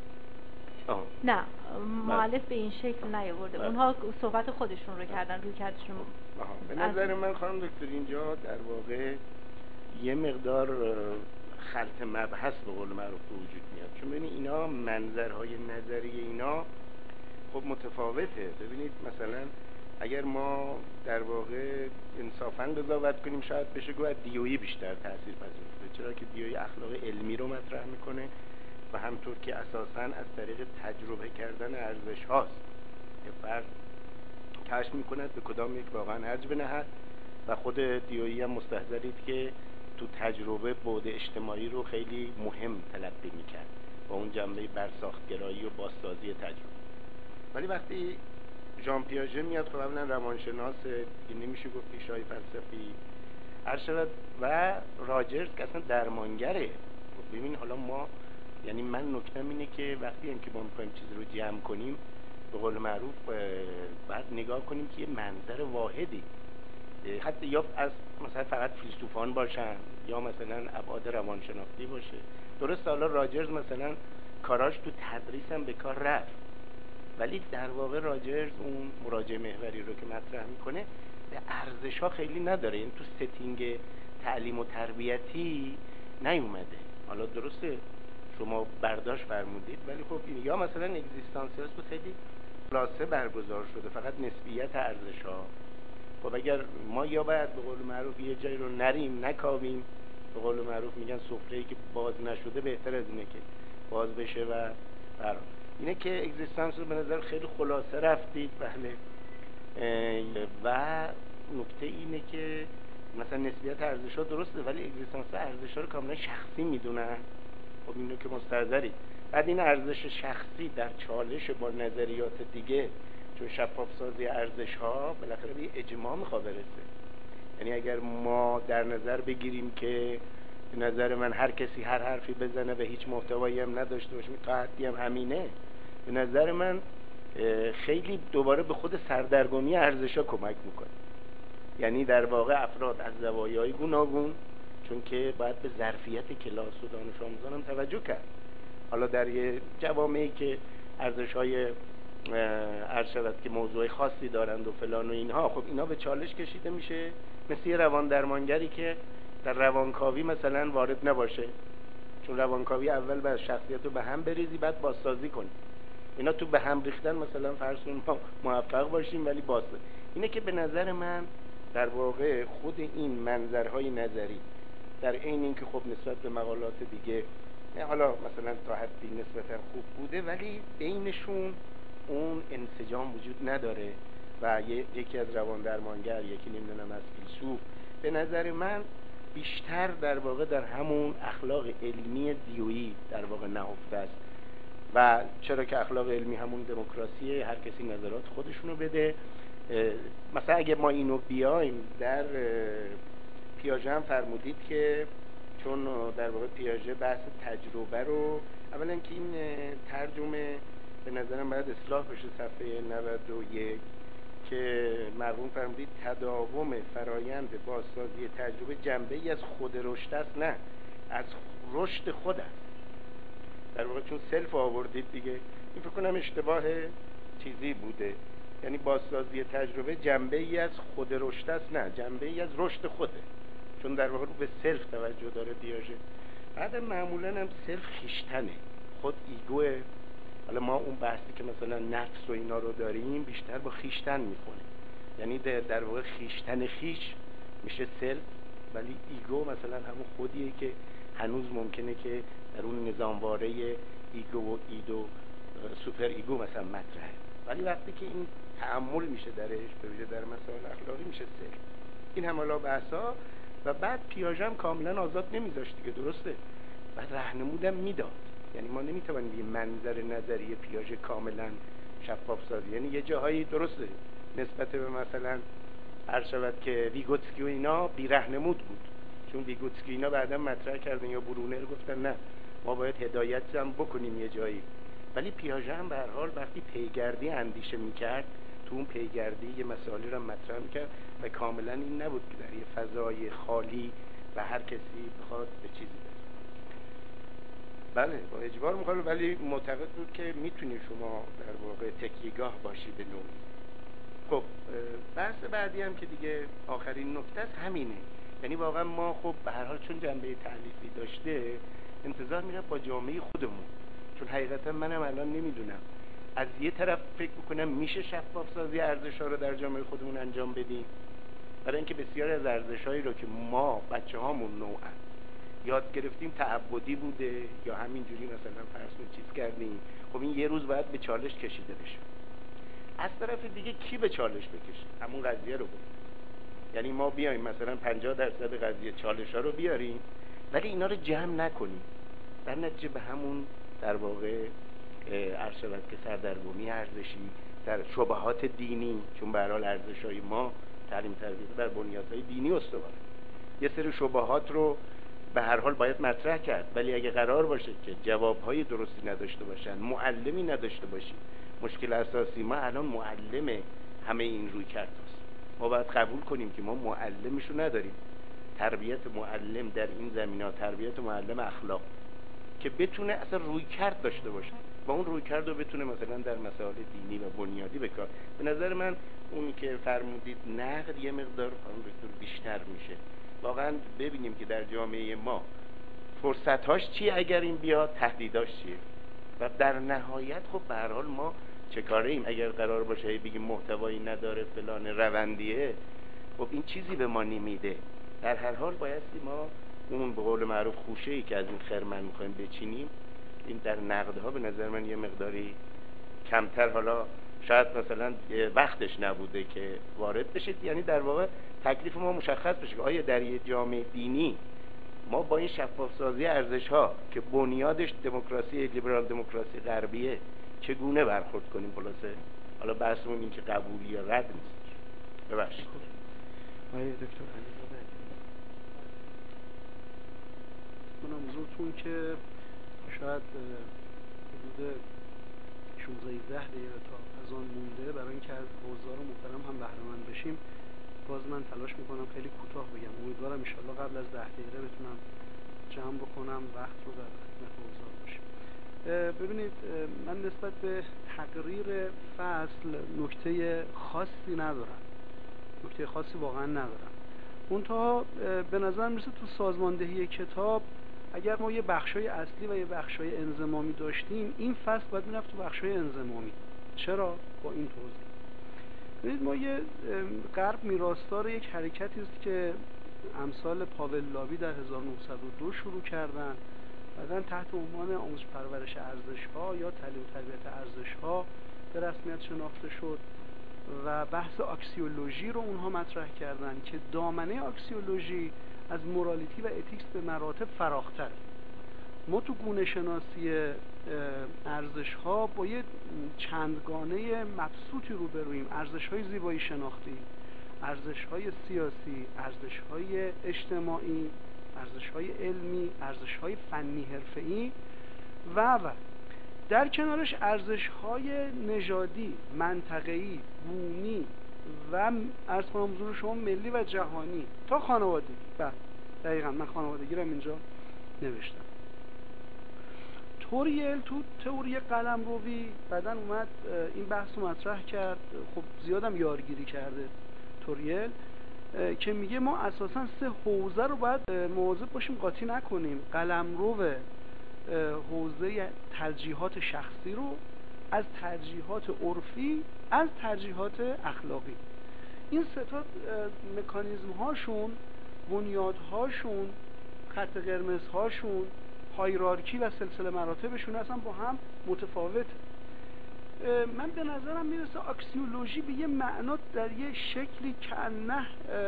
نه مؤلف به این شکل نیاورده، اونها صحبت خودشون رو کردن، روی کردشون. به نظر من خانم دکتر اینجا در واقع یه مقدار خلط مبحث به قول معروف به وجود میاد، چون ببینید اینا منظرهای نظری اینا خب متفاوته. ببینید مثلا اگر ما در واقع انصافاً قضاوت کنیم شاید بشه گفت دیویی بیشتر تاثیر پذیرفته، چرا که دیویی اخلاق علمی رو مطرح میکنه و همطور که اساساً از طریق تجربه کردن ارزش هاست که فرد کشف میکند به کدام یک واقعا ارج بنهد و خود دیویی هم مستحضرید که تو تجربه بعد اجتماعی رو خیلی مهم تلقی میکرد با اون جنبه برساختگرایی و بازسازی تجربه. ولی وقتی ژان پیاژه میاد خب اولا روانشناس دیگه نمیشه گفت پیشای فلسفی ارشد و راجرز که اصلا درمانگره. خب ببین حالا ما یعنی من نکتم اینه که وقتی هم که ما میخوایم چیزی رو جمع کنیم به قول معروف باید نگاه کنیم که یه منظر واحدی حتی یا از مثلا فقط فیلسوفان باشن یا مثلا ابعاد روانشناختی باشه. درست حالا راجرز مثلا کاراش تو تدریس هم به کار رفت، ولی در واقع راجرز اون مراجع محوری رو که مطرح میکنه به ارزش ها خیلی نداره، این تو ستینگ تعلیم و تربیتی نیومده. حالا درسته شما برداشت فرمودید، ولی خب این یا مثلا اگزیستانسیالیسم خیلی خلاصه برگزار شده فقط نسبیت ارزش ها. خب اگر ما یا باید به قول معروف یه جایی رو نریم نکاویم، به قول معروف میگن سفره‌ای که باز نشده بهتر از اینه که باز بشه و برام اینه که اگزیستانس رو به نظر خیلی خلاصه رفتید. بله و نکته اینه که مثلا نسبیت ارزش ها درسته ولی اگزیستانس ارزش ها رو کاملا شخصی میدونن. خب اینو که مستحضرید. بعد این ارزش شخصی در چالش با نظریات دیگه، چون شفاف سازی ارزش ها بالاخره به اجماع میخواد برسه. یعنی اگر ما در نظر بگیریم که به نظر من هر کسی هر حرفی بزنه و هیچ محتوایی هم نداشته باشه تا حدی هم همینه، به نظر من خیلی دوباره به خود سردرگمی ارزش ها کمک میکنه. یعنی در واقع افراد از زوایای گوناگون، چون که باید به ظرفیت کلاس و دانش آموزان هم توجه کرد. حالا در یه جوامعی که ارزش‌های عرض شود که موضوع خاصی دارند و فلان و اینها، خب اینا به چالش کشیده میشه، مثل یه روان درمانگری که در روانکاوی مثلا وارد نباشه، چون روانکاوی اول باید شخصیت رو به هم بریزی بعد بازسازی کنی. اینا تو به هم ریختن مثلا فرض کنیم ما موفق باشیم ولی بازسازی. اینه که به نظر من در واقع خود این منظرهای نظری در عین اینکه خب نسبت به مقالات دیگه حالا مثلا تا حدی نسبتا خوب بوده، ولی بینشون اون انسجام وجود نداره و یکی از روان درمانگر، یکی نمیدونم از فیلسوف، به نظر من بیشتر در واقع در همون اخلاق علمی دیویی در واقع نهفته است. و چرا که اخلاق علمی همون دموکراسیه، هر کسی نظرات خودشونو بده. مثلا اگه ما اینو بیایم در پیاژه هم فرمودید که چون در واقع پیاژه بحث تجربه رو، اولا که این ترجمه به نظرم باید اصلاح بشه، صفحه نود و یک که مرحوم فرمودید تداوم فرایند بازسازی تجربه جنبه‌ای از خود رشد است، نه از رشد خود است. در واقع چون سلف آوردید دیگه، این فکر کنم اشتباه چیزی بوده، یعنی بازسازی تجربه جنبه‌ای از خود رشد است، نه جنبه‌ای از رشد خوده، چون در واقع به سلف توجه داره پیاژه. بعد معمولاً هم سلف خیشتنه، خود ایگوه. حالا ما اون بحثی که مثلا نفس و اینا رو داریم بیشتر با خیشتن میکنه، یعنی در واقع خیشتن خیش میشه سلف، ولی ایگو مثلا همون خودیه که هنوز ممکنه که در اون نظامواره ایگو و ایدو سوپر ایگو مثلا مطرحه، ولی وقتی که این تأمل میشه درش، به ویژه در مسائل اخلاقی، میشه سلف. این هم حالا بحثا. و بعد پیاژه هم کاملا آزاد نمیذاشت دیگه، درسته، بعد راهنمودم میداد. یعنی ما نمیتونیم یه منظر نظری پیاژه کاملا شفاف سازی، یعنی یه جاهایی درسته نسبت به مثلا هر شود که ویگوتسکی و اینا بی راهنمود بود، چون ویگوتسکی اینا بعدا مطرح کردن یا برونر گفتن نه ما باید هدایت هم بکنیم یه جایی، ولی پیاژه هم به هر حال وقتی پیگردی اندیشه میکرد تو اون پیگردی یه مسائلی رو مطرح میکرد و کاملا این نبود که در یه فضای خالی و هر کسی بخواد به چیزی برسه. بله با اجبار مخالف، ولی معتقد بود که میتونی شما در واقع تکیه‌گاه باشی به نوعی. خب بحث بعدی هم که دیگه آخرین نکته است همینه، یعنی واقعا ما خب به هر حال چون جنبه تألیفی داشته انتظار میره با جامعه خودمون، چون حقیقتا منم الان نمیدونم از یه طرف فکر میکنم میشه شفاف سازی ارزش‌ها رو در جامعه خودمون انجام بدیم، برای اینکه بسیاری از ارزش‌هایی رو که ما بچه‌هامون نوعا یاد گرفتیم تعبدی بوده یا همینجوری مثلا فرض کنید چیز کردیم، خب این یه روز باید به چالش کشیده بشه. از طرف دیگه کی به چالش بکشه؟ همون قضیه رو بود، یعنی ما بیایم مثلا پنجاه درصد قضیه چالش‌ها رو بیاریم ولی اینا رو جمع نکنیم، در نتیجه به همون در واقع عرض شود که سردرگمی ارزشی در شبهات دینی، چون به هر حال ارزش‌های ما تعلیم تربیت بر بنیادهای دینی استواره، یه سری شبهات رو به هر حال باید مطرح کرد، ولی اگه قرار باشه که جوابهای درستی نداشته باشن، معلمی نداشته باشیم، مشکل اساسی ما الان معلم همه این روی کرد است. ما باید قبول کنیم که ما معلمشو نداریم. تربیت معلم در این زمینه، تربیت معلم اخلاق که بتونه اصلا روی کرد داشته باشه و اون روی کرد رو بتونه مثلا در مسائل دینی و بنیادی بکار. به نظر من اونی که فرمودید نقد یه مقدار خانم دکتر بیشتر میشه. واقعا ببینیم که در جامعه ما فرصت‌هاش چیه اگر این بیاد، تهدیداش چیه و در نهایت خب به هر حال ما چه کاره ایم اگر قرار باشه بگیم محتوایی نداره فلان روندیه، خب این چیزی به ما نمیده. در هر حال بایستی ما اون به قول معروف خوشه‌ای که از این خرمن می‌خوایم بچینیم، این در نقدها به نظر من یه مقداری کمتر، حالا شاید مثلا وقتش نبوده که وارد بشید، یعنی در واقع تکلیف ما مشخص بشه که آیا در یه جامعه دینی ما با این شفاف سازی ارزش‌ها که بنیادش دموکراسی لیبرال دموکراسی غربیه چگونه برخورد کنیم. خلاصه حالا بحثمون این که قبولی یا رد نیست. ببخشید آقای دکتر علیزاده من حضورتون که شاید حدود شانزده دقیقه تا از آن مونده برای اینکه از حضار محترم هم بهره مند بشیم، باز من تلاش میکنم خیلی کوتاه بگم. امیدوارم ان شاءالله قبل از ده دقیقه بتونم جمع بکنم وقت رو در خدمت حضار باشیم. ببینید من نسبت به تقریر فصل نکته خاصی ندارم، نکته خاصی واقعا ندارم. منتها به نظر میرسه تو سازماندهی کتاب اگر ما یه بخشای اصلی و یه بخشای انضمامی داشتیم، این فصل باید میرفت تو بخشای انضمامی. چرا؟ با این توضیح. ببینید ما یه غرب میراثدار یک حرکتی است که امثال پاول لابی در هزار و نهصد و دو شروع کردن، بعدن تحت عنوان آموزش پرورش ارزش‌ها یا تعلیم و تربیت ارزش‌ها به رسمیت شناخته شد و بحث آکسیولوژی رو اونها مطرح کردن که دامنه آکسیولوژی از مورالیتی و اتیکس به مراتب فراختر. ما تو گونه شناسی ارزش‌ها با یه چندگانه مبسوطی روبرویم: ارزش‌های زیبایی شناختی، ارزش‌های سیاسی، ارزش‌های اجتماعی، ارزش‌های علمی، ارزش‌های فنی حرفه‌ای و و در کنارش ارزش‌های نژادی، منطقه‌ای، بومی و عرض کنم حضور شما ملی و جهانی تا خانوادگی. بله دقیقاً من خانوادگی رو اینجا نوشتم. توریل تو تئوری قلمروی بعداً اومد این بحث رو مطرح کرد، خب زیادم یارگیری کرده توریل، که میگه ما اساساً سه حوزه رو باید مواظب باشیم قاطی نکنیم: قلمرو حوزه ترجیحات شخصی رو از ترجیحات عرفی از ترجیحات اخلاقی. این سه تا مکانیزم هاشون، بنیاد هاشون، خط قرمز هاشون، هایرارکی و سلسله مراتبشون اصلا با هم متفاوته. من به نظرم میرسه آکسیولوژی به یه معنا در یه شکلی کانه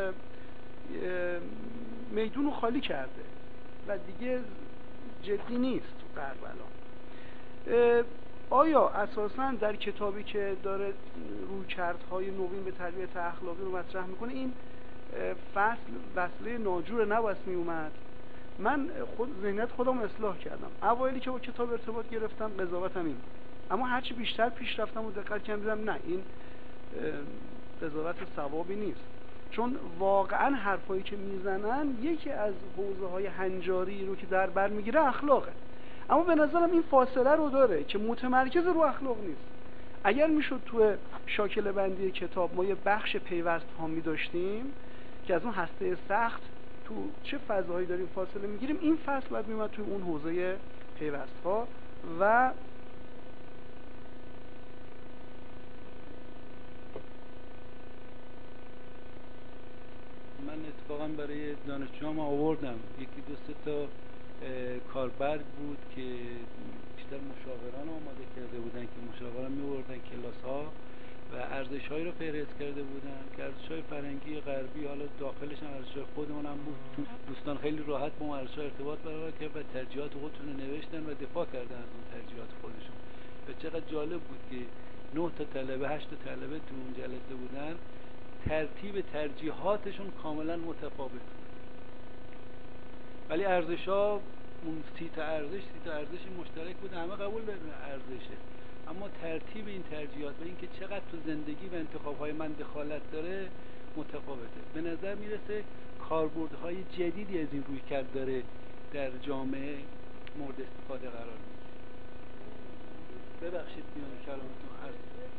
میدون رو خالی کرده و دیگه جدی نیست تو غرب الان. آیا اساساً در کتابی که داره رویکردهای نوین به تربیت اخلاقی رو مطرح میکنه این فصل وصله ناجور نباید میومد؟ من خود ذهنیت خودم اصلاح کردم. اوایلی که با کتاب ارتباط گرفتم قضاوتم این بود، اما هرچی بیشتر پیش رفتم و دقت کردم دیدم نه، این قضاوت صوابی نیست، چون واقعا حرفایی که میزنن یکی از حوزه های هنجاری رو که در بر میگیره اخلاقه، اما به نظرم این فاصله رو داره که متمرکز رو اخلاق نیست. اگر میشد تو شاکله بندی کتاب ما یه بخش پیوست ها می داشتیم که از اون هسته سخت تو چه فضاهایی داریم فاصله میگیریم، این فصل باید میومد تو اون حوزه پیوست ها. و من اتفاقا برای دانشجوام آوردم یکی دو سه تا کاربرد بود که بیشتر مشاوران آماده کرده بودن که مشاوران می‌آوردن کلاس ها و ارزش‌هایی رو فهرست کرده بودن که ارزش‌های فرهنگی غربی، حالا داخلش هم ارزش‌های خودمون هم بود. دوستان خیلی راحت با اون ارزش‌ها ارتباط برقرار کردن و ترجیحات خودشون رو نوشتن و دفاع کردن از اون ترجیحات خودشون. و چقدر جالب بود که نه تا طلبه هشت تا طلبه تو اون جلسه بودن، ترتیب ترجیحاتشون کاملا متفاوت بود، ولی ارزش‌ها اون سی تا ارزش سی تا ارزش مشترک بود، همه قبول دارن ارزشه، اما ترتیب این ترجیحات و اینکه چقدر تو زندگی و انتخاب‌های من دخالت داره متفاوته. به نظر میرسه کاربردهای جدیدی از این رویکرد داره در جامعه مورد استفاده قرار میگیره. ببخشید میان کلامتون عرض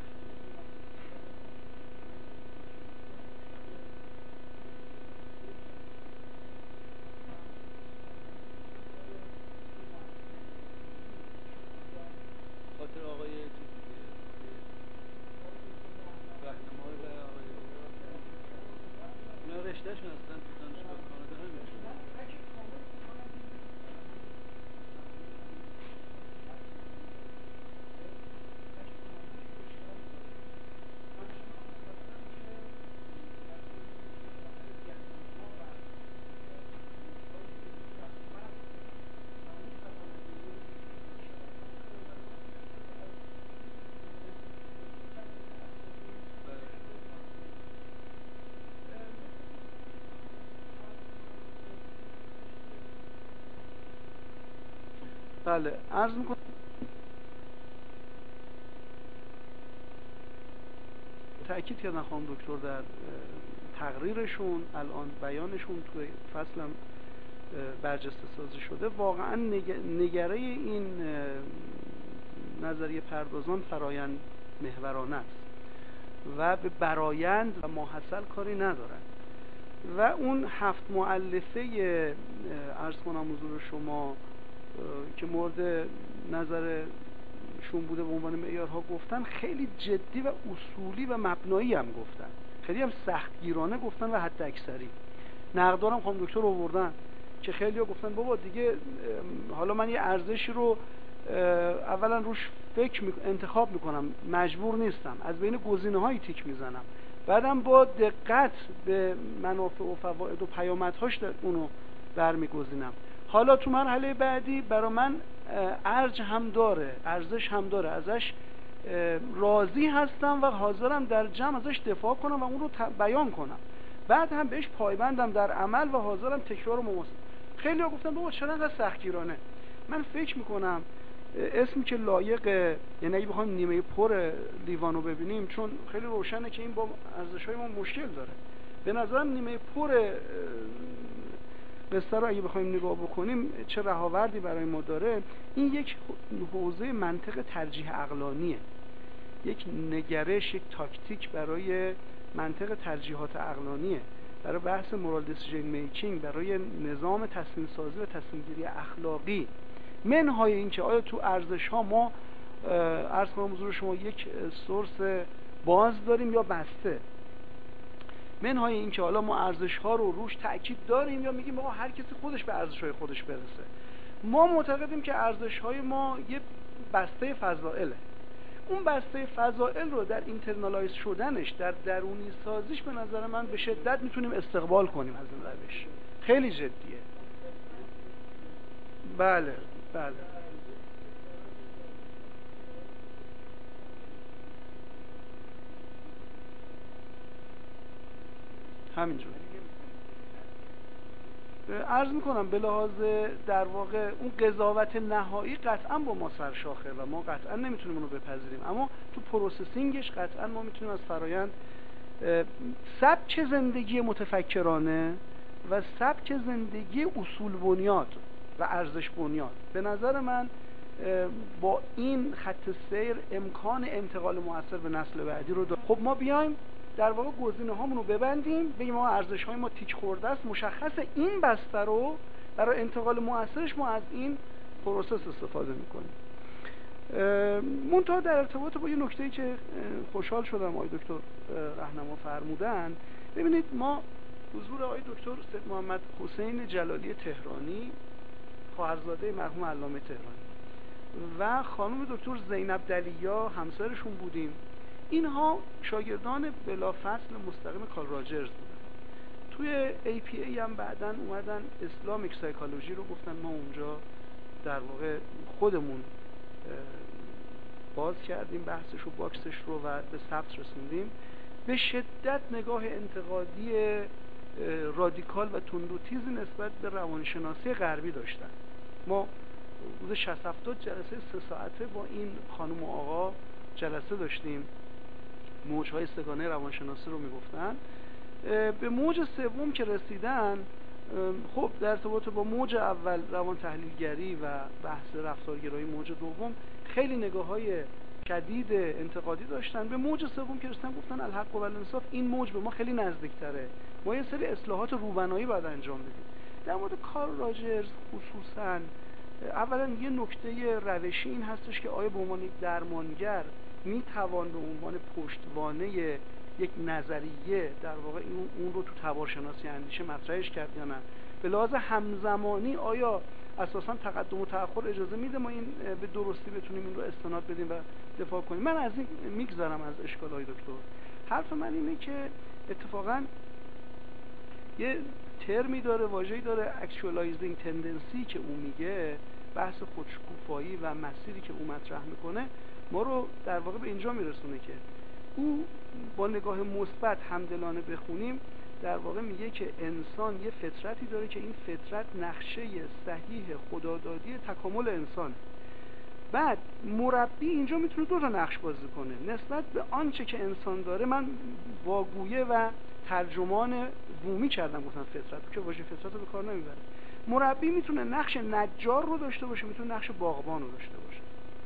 خاطر آقای رهنمای و آقای اونا رشتهشون هستن تو دانشگاه کانادا همینشون. بله عرض میکنم تأکید کردن خانم دکتر در تقریرشون، الان بیانشون توی فصلم برجسته سازی شده. واقعا نگره این نظریه پردازان فرایند محورانه است و به برایند و ماحصل کاری ندارند و اون هفت مؤلفه عرض کنم حضور شما که مورد نظر شون بوده به عنوان معیارها گفتن، خیلی جدی و اصولی و مبنایی هم گفتن، خیلی هم سختگیرانه گفتن و حد اکثری. نقدارم خانم دکتر آوردن که خیلی ها گفتن بابا دیگه حالا من یه ارزشی رو اولا روش فکر می... انتخاب میکنم، مجبور نیستم، از بین گزینه‌های تیک میزنم، بعدم با دقت به منافع و فواید و پیامدهاش اونو برمیگزینم. حالا تو مرحله بعدی برای من ارج هم داره، ارزش هم داره، ازش راضی هستم و حاضرم در جمع ازش دفاع کنم و اون رو بیان کنم، بعد هم بهش پایبندم در عمل و حاضرم تکرار و ممارست. خیلی ها گفتن بابا چرا انقدر سختگیرانه؟ من فکر میکنم اسمی که لایق، یعنی اگه بخوایم نیمه پر لیوانو ببینیم، چون خیلی روشنه که این با ارزش‌های ما مشکل داره، به نظرم نیمه پر بستر رو اگه بخوایم نگاه بکنیم چه رهاوردی برای ما داره. این یک حوزه منطق ترجیح عقلانیه، یک نگرش، یک تاکتیک برای منطق ترجیحات عقلانیه، برای بحث مورال دیسیژن میکینگ، برای نظام تصمیم سازی و تصمیم گیری اخلاقی. منهای این که آیا تو ارزش ها ما عرض کنم حضور شما یک سورس باز داریم یا بسته، منهای این که حالا ما ارزش ها رو روش تأکید داریم یا میگیم آقا هر کسی خودش به ارزش های خودش برسه. ما معتقدیم که ارزش های ما یه بسته فضائله، اون بسته فضائل رو در اینترنالایز شدنش، در درونی سازیش به نظر من به شدت میتونیم استقبال کنیم از این روش. خیلی جدیه. بله بله همینجور عرض میکنم به لحاظ در واقع اون قضاوت نهایی قطعا با ما سرشاخه و ما قطعا نمیتونیم اونو بپذیریم، اما تو پروسسینگش قطعا ما میتونیم از فرایند سبک زندگی متفکرانه و سبک زندگی اصول بنیاد و ارزش بنیاد، به نظر من با این خط سیر امکان انتقال مؤثر به نسل بعدی رو داریم. خب ما بیایم در واقع گزینه هامون رو ببندیم، بگیم ما ارزش های ما تیک خورده است، مشخص این بسته رو برای انتقال مؤثرش ما از این پروسس استفاده میکنیم. منتها در ارتباط با یه نکته‌ای که خوشحال شدم آقای دکتر راهنما فرمودن، ببینید ما حضور آقای دکتر سید محمد حسین جلالی تهرانی، خواهرزاده مرحوم علامه تهرانی، و خانم دکتر زینب دلیا همسرشون بودیم. اینها شاگردان بلافصل مستقیم کارل راجرز بودن. توی ای پی ای هم بعدن اومدن اسلامیک سایکولوژی رو گفتن، ما اونجا در واقع خودمون باز کردیم بحثش و باکسش رو و به ثبت رسوندیم. به شدت نگاه انتقادی رادیکال و تندوتیزی نسبت به روانشناسی غربی داشتن. ما روز شصت هفتاد جلسه سه ساعته با این خانم و آقا جلسه داشتیم، موجهای سگانه روانشناسی رو میگفتن. به موج سوم که رسیدن، خب در ارتباط با موج اول روان تحلیلگری و بحث رفتارگرایی، موج دوم خیلی نگاه‌های شدید انتقادی داشتن. به موج سوم که رسیدن گفتن الحق و الانصاف، این موج به ما خیلی نزدیک‌تره، ما یه سری اصلاحات روبنایی باید انجام بدیم. در مورد کارل راجرز خصوصاً اولا یه نکته روشی این هستش که آیا به عنوان یک درمانگر میتوان به عنوان پشتوانه یک نظریه در واقع اون رو تو تبارشناسی اندیشه مطرحش کرد یا نه؟ به لحاظ همزمانی آیا اساسا تقدم و تأخر اجازه میده ما این به درستی بتونیم این رو استناد بدیم و دفاع کنیم؟ من از این میگذرم از اشکالهای دکتر. حرف من اینه که اتفاقا یه ترمی داره، واژه‌ای داره، actualizing tendency که اون میگه، بحث خودشکوفایی و مسیری که اون مطرح میکنه ما رو در واقع به اینجا میرسونه که او با نگاه مثبت همدلانه بخونیم در واقع میگه که انسان یه فطرتی داره که این فطرت نقشه صحیح خدادادی تکامل انسانه. بعد مربی اینجا میتونه دو تا نقش بازی کنه نسبت به آنچه که انسان داره. من واگویه و ترجمان بومی کردم، گفتم فطرت که واژه فطرت رو به کار نمیبره. مربی میتونه نقش نجار رو داشته باشه، میتونه نقش باغبان رو داشته باشه.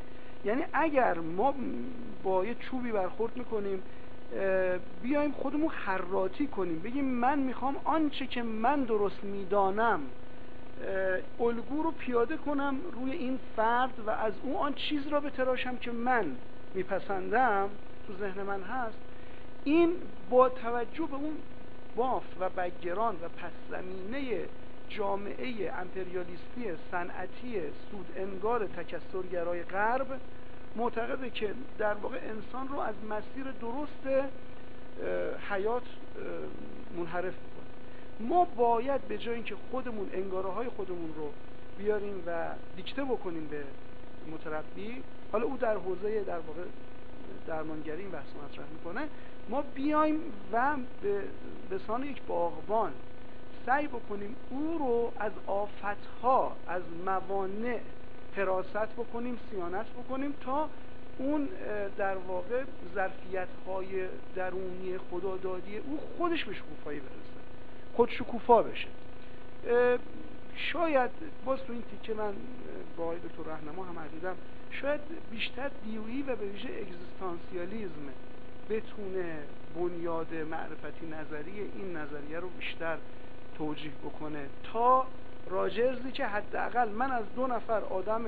یعنی اگر ما با یه چوبی برخورد میکنیم بیایم خودمون خراطی کنیم، بگیم من میخوام آنچه که من درست میدانم الگو رو پیاده کنم روی این فرد و از اون آن چیز را بتراشم که من میپسندم تو ذهن من هست، این با توجه به اون بافت و بک‌گراند و پس زمینه جامعه امپریالیستی صنعتی سود انگار تکثرگرای غرب معتقده که در واقع انسان رو از مسیر درست حیات منحرف میکنه. ما باید به جای اینکه خودمون انگاره های خودمون رو بیاریم و دیکته بکنیم به متربی، حالا او در حوزه در واقع درمانگری این بحث مطرح میکنه، ما بیایم و به سان یک باغبان سعی بکنیم او رو از آفتها، از موانع حراست بکنیم، صیانت بکنیم تا اون در واقع ظرفیت‌های درونی خدادادی او خودش به شکوفایی برسه، خود شکوفا بشه. شاید باز تو این تیکه من با آقای دکتر رهنما هم عدیدم، شاید بیشتر دیویی و به ویژه اگزیستانسیالیسم بتونه بنیاد معرفتی نظری این نظریه رو بیشتر توجیه بکنه تا راجرزی که حداقل من از دو نفر آدم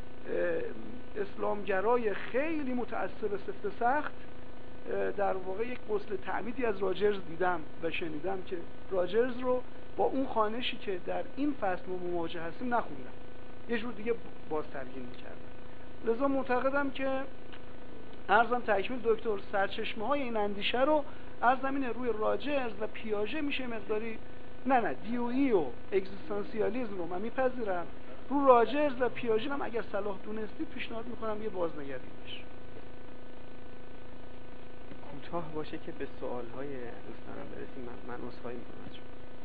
اسلامگرای خیلی متعصب سفت سخت در واقع یک غسل تعمیدی از راجرز دیدم و شنیدم که راجرز رو با اون خوانشی که در این فصل ما مواجه هستیم نخوندم، یه جور دیگه باز ترجمه می‌کردم. لذا معتقدم که ارزم تکمیل دکتر سرچشمه های این اندیشه رو از زمین روی راجرز و پیاژه میشه مقداری نه نه دیویی و اگزیستانسیالیسم رو من میپذیرم، رو راجرز و پیاژه هم اگر صلاح دونستید پیشنهاد میکنم یه بازنگری بشه. کوتاه باشه که به سوالهای دوستانم برسیم. من من عذرخواهی میکنم از شما.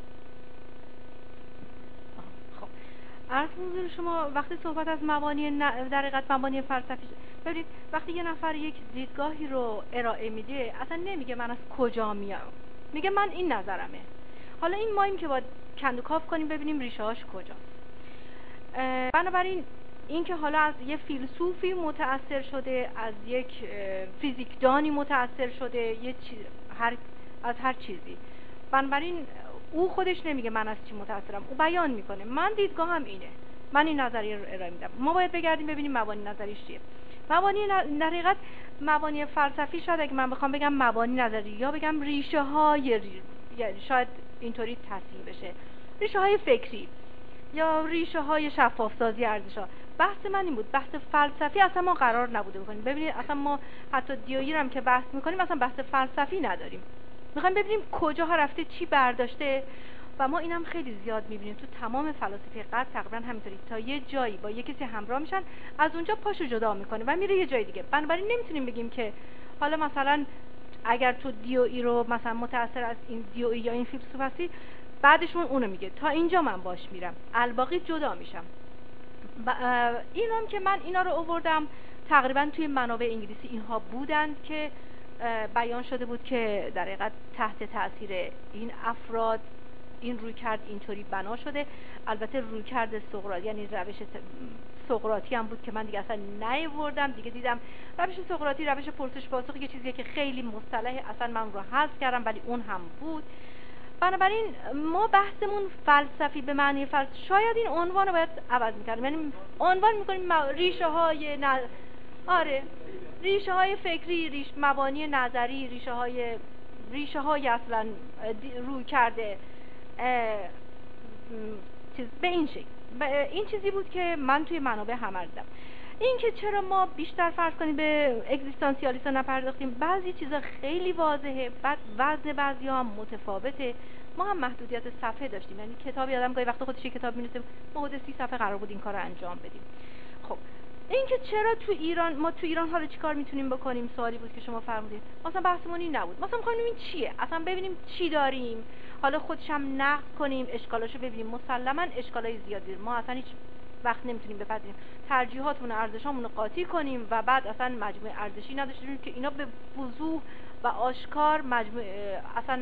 خب عرض حضور شما وقتی صحبت از مبانی ن... در حقیقت مبانی فلسفی، ببینید وقتی یه نفر یک دیدگاهی رو ارائه میده اصلا نمیگه من از کجا میام، میگه من این نظرمه. حالا این ماییم که باید کندوکاف کنیم ببینیم ریشه هاش کجاست. بنابراین این که حالا از یه فیلسوفی متأثر شده، از یک فیزیکدانی متأثر شده، یه چیز هر از هر چیزی، بنابراین او خودش نمیگه من از چی متأثرم، او بیان میکنه من دیدگاهم اینه، من این نظریه رو ارائه میدم. ما باید بگردیم ببینیم مبانی نظریش چیه. مبانی در حقیقت مبانی فلسفی، شاید اگه من بخوام بگم مبانی نظری یا بگم ریشه های ری... یعنی شاید اینطوری تصحیح بشه، ریشه های فکری یا ریشه های شفاف سازی ارزش ها. بحث من این بود، بحث فلسفی اصلا ما قرار نبوده بکنیم. ببینید اصلا ما حتی دیویی هم که بحث میکنیم اصلا بحث فلسفی نداریم، میخوایم ببینیم کجاها رفته، چی برداشته. و ما اینم خیلی زیاد میبینیم تو تمام فلاسفه غرب تقریبا همینطوری، تا یه جایی با یه کسی همراه میشن از اونجا پاشو جدا میکنه و میره یه جای دیگه. بنابراین نمیتونیم بگیم که حالا مثلا اگر تو دیویی رو مثلا متأثر از این دیویی یا این فیلسوف هستی بعدشون اونو میگه تا اینجا من باش میرم الباقی جدا میشم. اینم که من اینا رو آوردم تقریبا توی منابع انگلیسی اینها بودند که بیان شده بود که در حقیقت تحت تاثیر این افراد این رویکرد اینطوری بنا شده. البته رویکرد سقراطی یعنی روش سقراطی هم بود که من دیگه اصلا نیاوردم، دیگه دیدم روش سقراطی روش پرسش پاسخ یه چیزیه که خیلی مصطلح، اصلا من رو حذف کردم ولی اون هم بود. بنابراین ما بحثمون فلسفی به معنی فلسفی، شاید این عنوان رو باید عوض می‌کردیم، یعنی عنوان می‌کنیم ریشه های ن... آره ریشه های فکری، ریش مبانی نظری، ریشه های ریشه های اصلا روی کرده چیز به این شکل. این چیزی بود که من توی منابع هم دیدم. این که چرا ما بیشتر فرض کنیم به اگزیستانسیالیسم نپرداختیم، بعضی چیزا خیلی واضحه، بعد وزن بعضی ها هم متفاوته. ما هم محدودیت صفحه داشتیم، یعنی کتابی آدم گاهی وقتا خودش کتاب می‌نویسه ما حدود سی صفحه قرار بود این کارو انجام بدیم. خب این که چرا تو ایران ما تو ایران حالا چیکار میتونیم بکنیم، سوالی بود که شما فرمودید. مثلا بحثمون این نبود، مثلا می‌خوایم این چیه، اصلا ببینیم چی داریم، حالا خودش هم نقد کنیم، اشکالاشو ببینیم. مسلماً اشکالای زیادی ما اصلا هیچ وقت نمیتونیم بپذیریم، ترجیحاتمون و ارزشامون رو قاطی کنیم و بعد اصلا مجموعه ارزشی نداشتیم که اینا به وضوح و آشکار مجموعه اصلا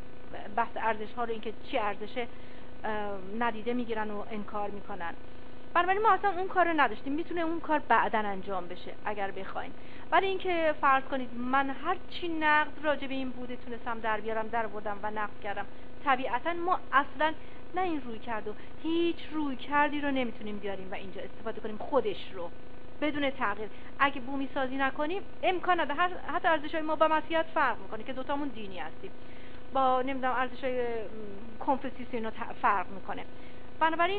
بحث ارزش ها رو، اینکه چی ارزشه ندیده میگیرن و انکار میکنن. بنابراین ما اصلا اون کار رو نداشتیم. میتونه اون کار بعداً انجام بشه اگر بخواین. ولی اینکه فرض کنید من هر چی نقد راجع به این بوده تونستم در بیارم، در بردم و نقد کردم، طبیعتاً ما اصلا نه این روی کرد و هیچ روی کردی رو نمیتونیم بیاریم و اینجا استفاده کنیم خودش رو بدون تغییر. اگه بومی سازی نکنیم امکان نداره. حتی ارزش‌های ما با مسیحیت فرق میکنه که دوتامون دینی هستیم، با نمیدونم ارزش‌های کنفوسیوس اینا فرق میکنه. بنابراین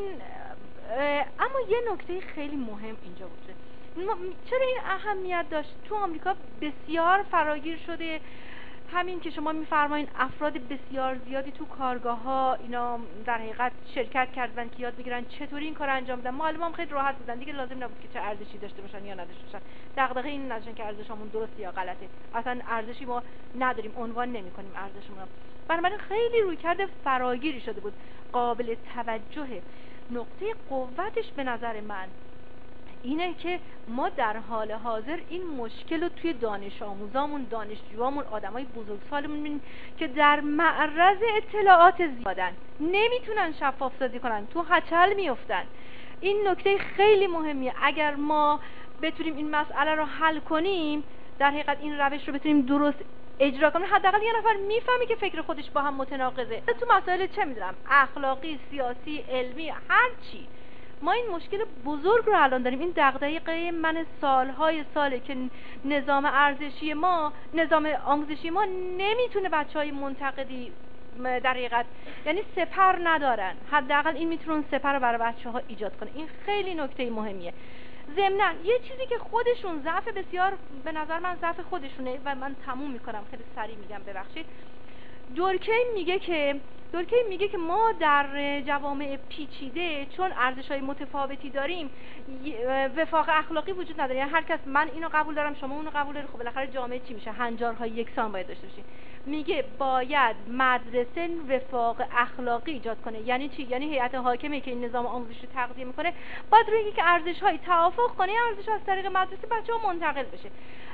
اما یه نکته خیلی مهم اینجا وجود. چرا این اهمیت داشت؟ تو آمریکا بسیار فراگیر شده همین که شما میفرمایین افراد بسیار زیادی تو کارگاه ها اینا در حقیقت شرکت کردن که یاد بگیرن چطوری این کار انجام بدن. معلم هم خیلی راحت بودن دیگه، لازم نبود که چه ارزشی داشته باشن یا نداشته باشن. دغدغه این نداشتن که ارزشمون درست یا غلطه، اصلا ارزشی ما نداریم، عنوان نمی‌کنیم ارزشمون رو. بنابراین خیلی رویکرد فراگیری شده بود، قابل توجهه. نقطه قوتش به نظر من اینه که ما در حال حاضر این مشکل رو توی دانش آموزامون، دانشجوامون، آدمای بزرگسالمون می‌بینیم که در معرض اطلاعات زیادن، نمیتونن شفاف سازی کنن، تو هچل میافتن. این نکته خیلی مهمیه. اگر ما بتونیم این مسئله رو حل کنیم، در حقیقت این روش رو بتونیم درست اجرا کنیم، حداقل یه نفر میفهمه که فکر خودش با هم متناقضه. تو مسائل چه میدونم اخلاقی، سیاسی، علمی، هر چی ما این مشکل بزرگ رو الان داریم. این دغدغه من سالهای ساله که نظام ارزشی ما، نظام آموزشی ما نمیتونه بچهای منتقدی در حقیقت یعنی سپر ندارن. حداقل این میتونه سپر رو برای بچه‌ها ایجاد کنه. این خیلی نکته مهمیه. ضمناً یه چیزی که خودشون ضعف بسیار به نظر من ضعف خودشونه و من تموم میکنم خیلی سریع میگم ببخشید. دورکیم میگه که دورکیم میگه که ما در جوامع پیچیده چون ارزش‌های متفاوتی داریم وفاق اخلاقی وجود نداره. یعنی هر کس من اینو قبول دارم شما اونو قبول داری، خب بالاخره جامعه چی میشه؟ هنجارهای یکسان باید داشته باشیم. میگه باید مدرسه وفاق اخلاقی ایجاد کنه. یعنی چی؟ یعنی هیئت حاکمه که این نظام آموزشی رو تقدیم میکنه باید روی اینکه ارزش‌های توافق کنه، ارزش‌ها از طریق مدرسه بچه‌ها منتقل بشه.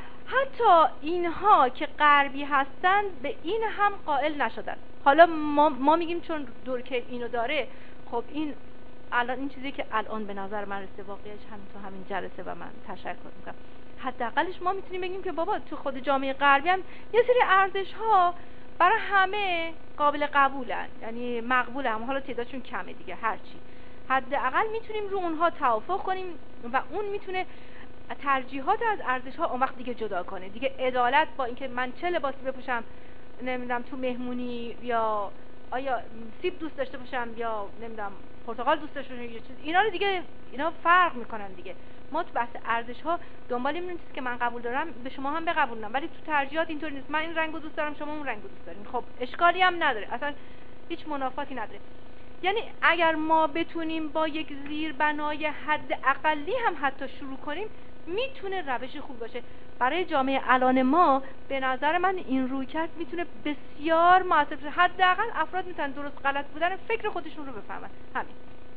حتی اینها که غربی هستن به این هم قائل نشدن. حالا ما, ما میگیم چون دورکیم اینو داره، خب این الان این چیزی که الان به نظر من رسیده واقعیش همین تو همین جلسه و من تشکر میکنم. حداقلش ما میتونیم بگیم که بابا تو خود جامعه غربی هم یه سری ارزش ها برای همه قابل قبولن، یعنی مقبوله، هم حالا تعدادشون کمه دیگه، هرچی حداقل میتونیم رو اونها توافق کنیم و اون میتونه ترجیحات از ارزش ها اون وقت دیگه جدا کنه. دیگه عدالت با اینکه من چه لباسی بپوشم نمیدونم تو مهمونی، یا آیا سیب دوست داشته باشم یا نمیدونم پرتقال دوست داشته باشم یا چیز، اینا رو دیگه اینا فرق میکنن دیگه. ما تو بحث ارزش ها دنبال این چیزی که من قبول دارم به شما هم بقبولونم، ولی تو ترجیحات اینطوری نیست. من این رنگو دوست دارم شما اون رنگو دوست دارین، خب اشکالی هم نداره، اصلا هیچ منافاتی نداره. یعنی اگر ما بتونیم با یک زیربنای حد اقلی هم حتی شروع کنیم میتونه روش خوب باشه. برای جامعه الان ما به نظر من این رویکرد میتونه بسیار موثر باشه. حداقل افراد میتونن درست غلط بودن فکر خودشون رو بفهمن. همین.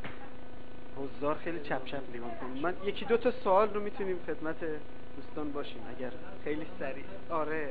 حضار خیلی چپ چپ نگاه کنیم. من یکی دو تا سوال رو میتونیم خدمت دوستان باشیم اگر خیلی سریع. آره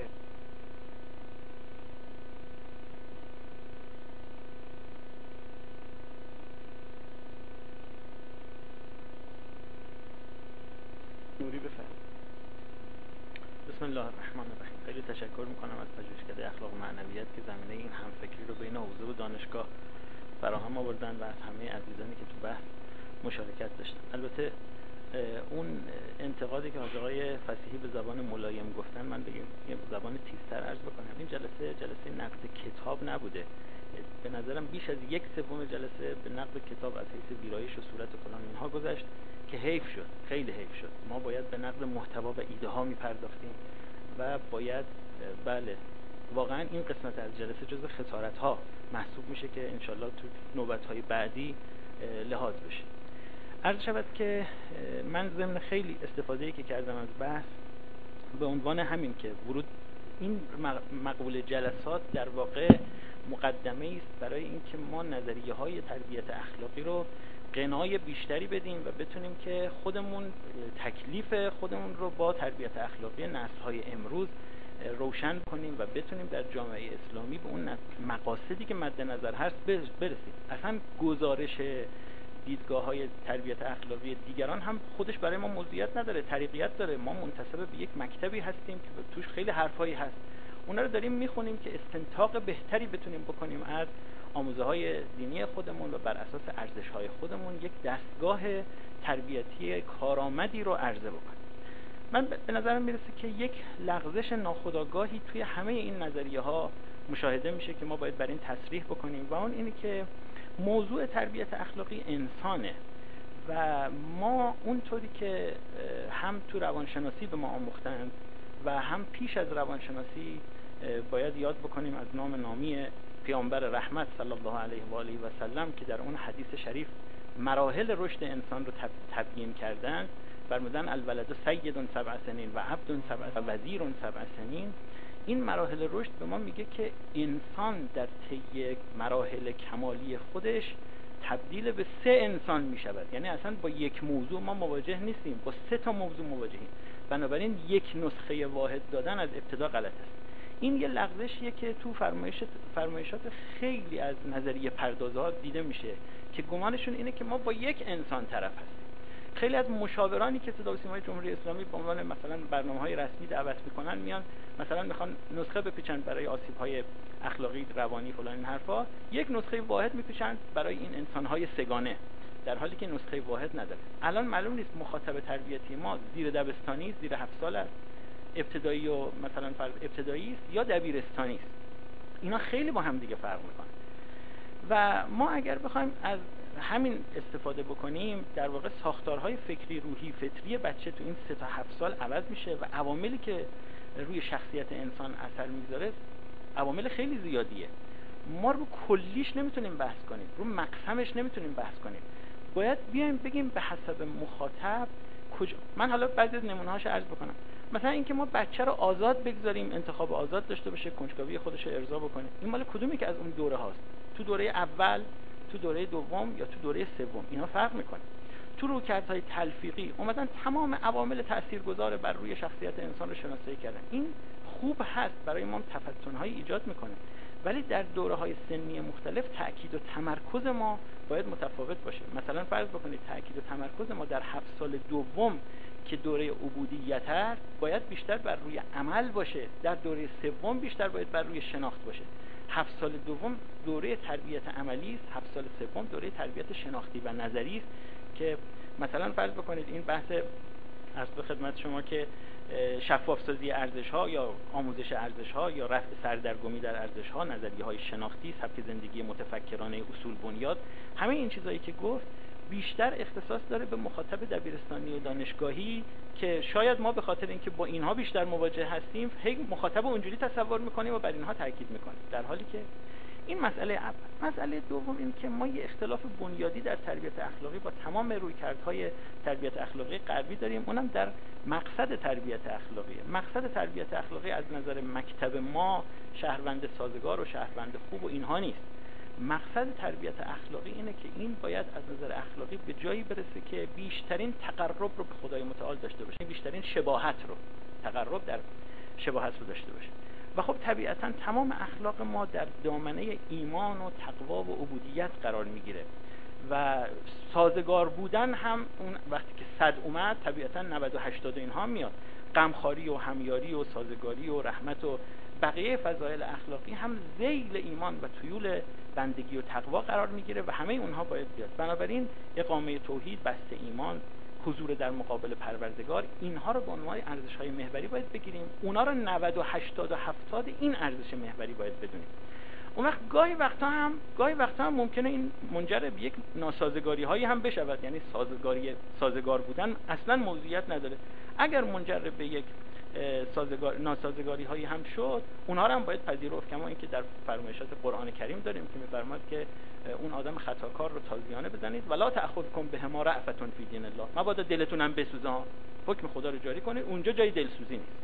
نوری بفرمایید. بسم الله الرحمن الرحیم. خیلی تشکر میکنم از پژوهشکده اخلاق و معنویت که زمینه این همفکری رو بین حوزه و دانشگاه فراهم آوردن و از همه عزیزانی که تو بحث مشارکت داشتن. البته اون انتقادی که از آقای فصیحی به زبان ملایم گفتن من بگم یه زبان تیزتر عرض بکنم. این جلسه جلسه نقد کتاب نبوده. به نظرم بیش از یک سوم جلسه به نقد کتاب از حیث ویرایش و صورت و فلان اینها گذشت که حیف شد، خیلی حیف شد. ما باید به نقد محتوا و ایده ها میپرداختیم و باید بله واقعا این قسمت از جلسه جزو خسارت ها محسوب میشه که انشالله تو نوبت های بعدی لحاظ بشه. عرض شود که من ضمن خیلی استفاده‌ای که کردم از بحث به عنوان همین که ورود این مقبول جلسات در واقع مقدمه است برای اینکه ما نظریه های تربیت اخلاقی رو قنای بیشتری بدیم و بتونیم که خودمون تکلیف خودمون رو با تربیت اخلاقی نسل‌های امروز روشن کنیم و بتونیم در جامعه اسلامی به اون مقاصدی که مد نظر هست برسیم. اصلا گزارش دیدگاه های تربیت اخلاقی دیگران هم خودش برای ما موضوعیت نداره، طریقیت داره. ما منتسب به یک مکتبی هستیم که توش خیلی حرفایی هست، اونا رو داریم میخونیم که استنتاق بهتری بتونیم بکنیم از آموزه های دینی خودمون و بر اساس ارزش های خودمون یک دستگاه تربیتی کارآمدی رو عرضه بکنیم. من به نظرم میرسه که یک لغزش ناخودآگاهی توی همه این نظریه ها مشاهده میشه که ما باید بر این تصریح بکنیم و اون اینه که موضوع تربیت اخلاقی انسانه و ما اونطوری که هم تو روانشناسی به ما آموختند و هم پیش از روانشناسی باید یاد بکنیم از نام نامی پیامبر رحمت صلی الله علیه و آله و سلم که در اون حدیث شریف مراحل رشد انسان رو تبیین کردند. فرمودن الولد سید سبع سنین و عبد سبع و وزیر سبع سنین. این مراحل رشد به ما میگه که انسان در طی مراحل کمالی خودش تبدیل به سه انسان میشود. یعنی اصلا با یک موضوع ما مواجه نیستیم، با سه تا موضوع مواجهیم. بنابراین یک نسخه واحد دادن از ابتدا غلط است. این یه لغزشیه که تو فرمایشات فرمایشات خیلی از نظریه پردازات دیده میشه که گمانشون اینه که ما با یک انسان طرف هستیم. خیلی از مشاورانی که صدا و سیمای جمهوری اسلامی به عنوان مثلا برنامه‌های رسمی دعوت میکنن، میان مثلا میخوان نسخه بپیچن برای آسیب‌های اخلاقی، روانی، فلان این حرفا، یک نسخه واحد میپیچن برای این انسان‌های سگانه، در حالی که نسخه واحد نداره. الان معلوم نیست مخاطب تربیتی ما زیر دبستانی، زیر هفت سال است، ابتدایی و مثلا فرض ابتدایی است یا دبیرستانی است. اینا خیلی با هم دیگه فرق میکنن و ما اگر بخوایم از همین استفاده بکنیم، در واقع ساختارهای فکری، روحی، فطری بچه تو این سه تا هفت سال عوض میشه و عواملی که روی شخصیت انسان اثر میذاره عوامل خیلی زیادیه. ما رو کلیش نمیتونیم بحث کنیم، رو مقسمش نمیتونیم بحث کنیم. باید بیایم بگیم به حسب مخاطب کجا. من حالا بعضی از نمونه‌هاش عرض بکنم. مثلا اینکه ما بچه رو آزاد بگذاریم، انتخاب آزاد داشته باشه، کنجکاوی خودش رو ارضا بکنه، این مال کدومی که از اون دوره هاست؟ تو دوره اول، تو دوره دوم یا تو دوره سوم؟ اینا فرق میکنه. تو رویکردهای تلفیقی اومدن تمام عوامل تاثیرگذار بر روی شخصیت انسان رو شناسایی کردن. این خوب هست، برای ما تفتن‌هایی ایجاد میکنه، ولی در دوره‌های سنی مختلف تأکید و تمرکز ما باید متفاوت باشه. مثلا فرض بکنید تأکید و تمرکز ما در هفت سال دوم که دوره عبودیت است باید بیشتر بر روی عمل باشه، در دوره سوم بیشتر باید بر روی شناخت باشه. هفت سال دوم دوره تربیت عملی است، هفت سال سوم دوره تربیت شناختی و نظری است که مثلا فرض بکنید این بحث از به خدمت شما که شفاف سازی ارزش ها یا آموزش ارزش ها یا رفع سردرگمی در ارزش ها، نظریه های شناختی، سبک زندگی متفکرانه، اصول بنیاد، همه این چیزایی که گفت بیشتر اختصاص داره به مخاطب دبیرستانی و دانشگاهی که شاید ما به خاطر اینکه با اینها بیشتر مواجه هستیم هی مخاطب اونجوری تصور میکنیم و بر اینها تاکید میکنیم، در حالی که این مسئله اول. مسئله دوم این که ما یه اختلاف بنیادی در تربیت اخلاقی با تمام رویکردهای تربیت اخلاقی غربی داریم، اونم در مقصد تربیت اخلاقی. مقصد تربیت اخلاقی از نظر مکتب ما شهروند سازگار و شهروند خوب و اینها نیست. مقصد تربیت اخلاقی اینه که این باید از نظر اخلاقی به جایی برسه که بیشترین تقرب رو به خدای متعال داشته باشه، بیشترین شباهت رو، تقرب در شباهت رو داشته باشه. و خب طبیعتا تمام اخلاق ما در دامنه ایمان و تقوا و عبودیت قرار میگیره و سازگار بودن هم اون وقتی که صد اومد طبیعتا نود و هشتاد اینها میاد. غمخواری و همیاری و سازگاری و رحمت و بقیه فضایل اخلاقی هم ذیل ایمان و طیول بندگی و تقوا قرار میگیره و همه اونها باید بیاد. بنابراین اقامه توحید، بسط ایمان، حضور در مقابل پروردگار، اینها رو به عنوان ارزش‌های محوری باید بگیریم. اونا رو نود و هشتاد و هفتاد این ارزش محوری باید بدونیم. اون وقت گاهی وقتا هم گاهی وقتا هم ممکنه این منجر به یک ناسازگاری هایی هم بشود، یعنی سازگاری سازگار بودن اصلا موضوعیت نداره. اگر منجر به یک سازگار ناسازگاری هایی هم شد، اونها رو هم باید پذیرفت، کما اینکه در فرمایشات قرآن کریم داریم که می‌فرماد که اون آدم خطاکار رو تازیانه بزنید ولا تأخذکم بهما رأفة فی دین الله، مبادا دلتون هم بسوزه، حکم خدا رو جاری کنید، اونجا جای دلسوزی نیست.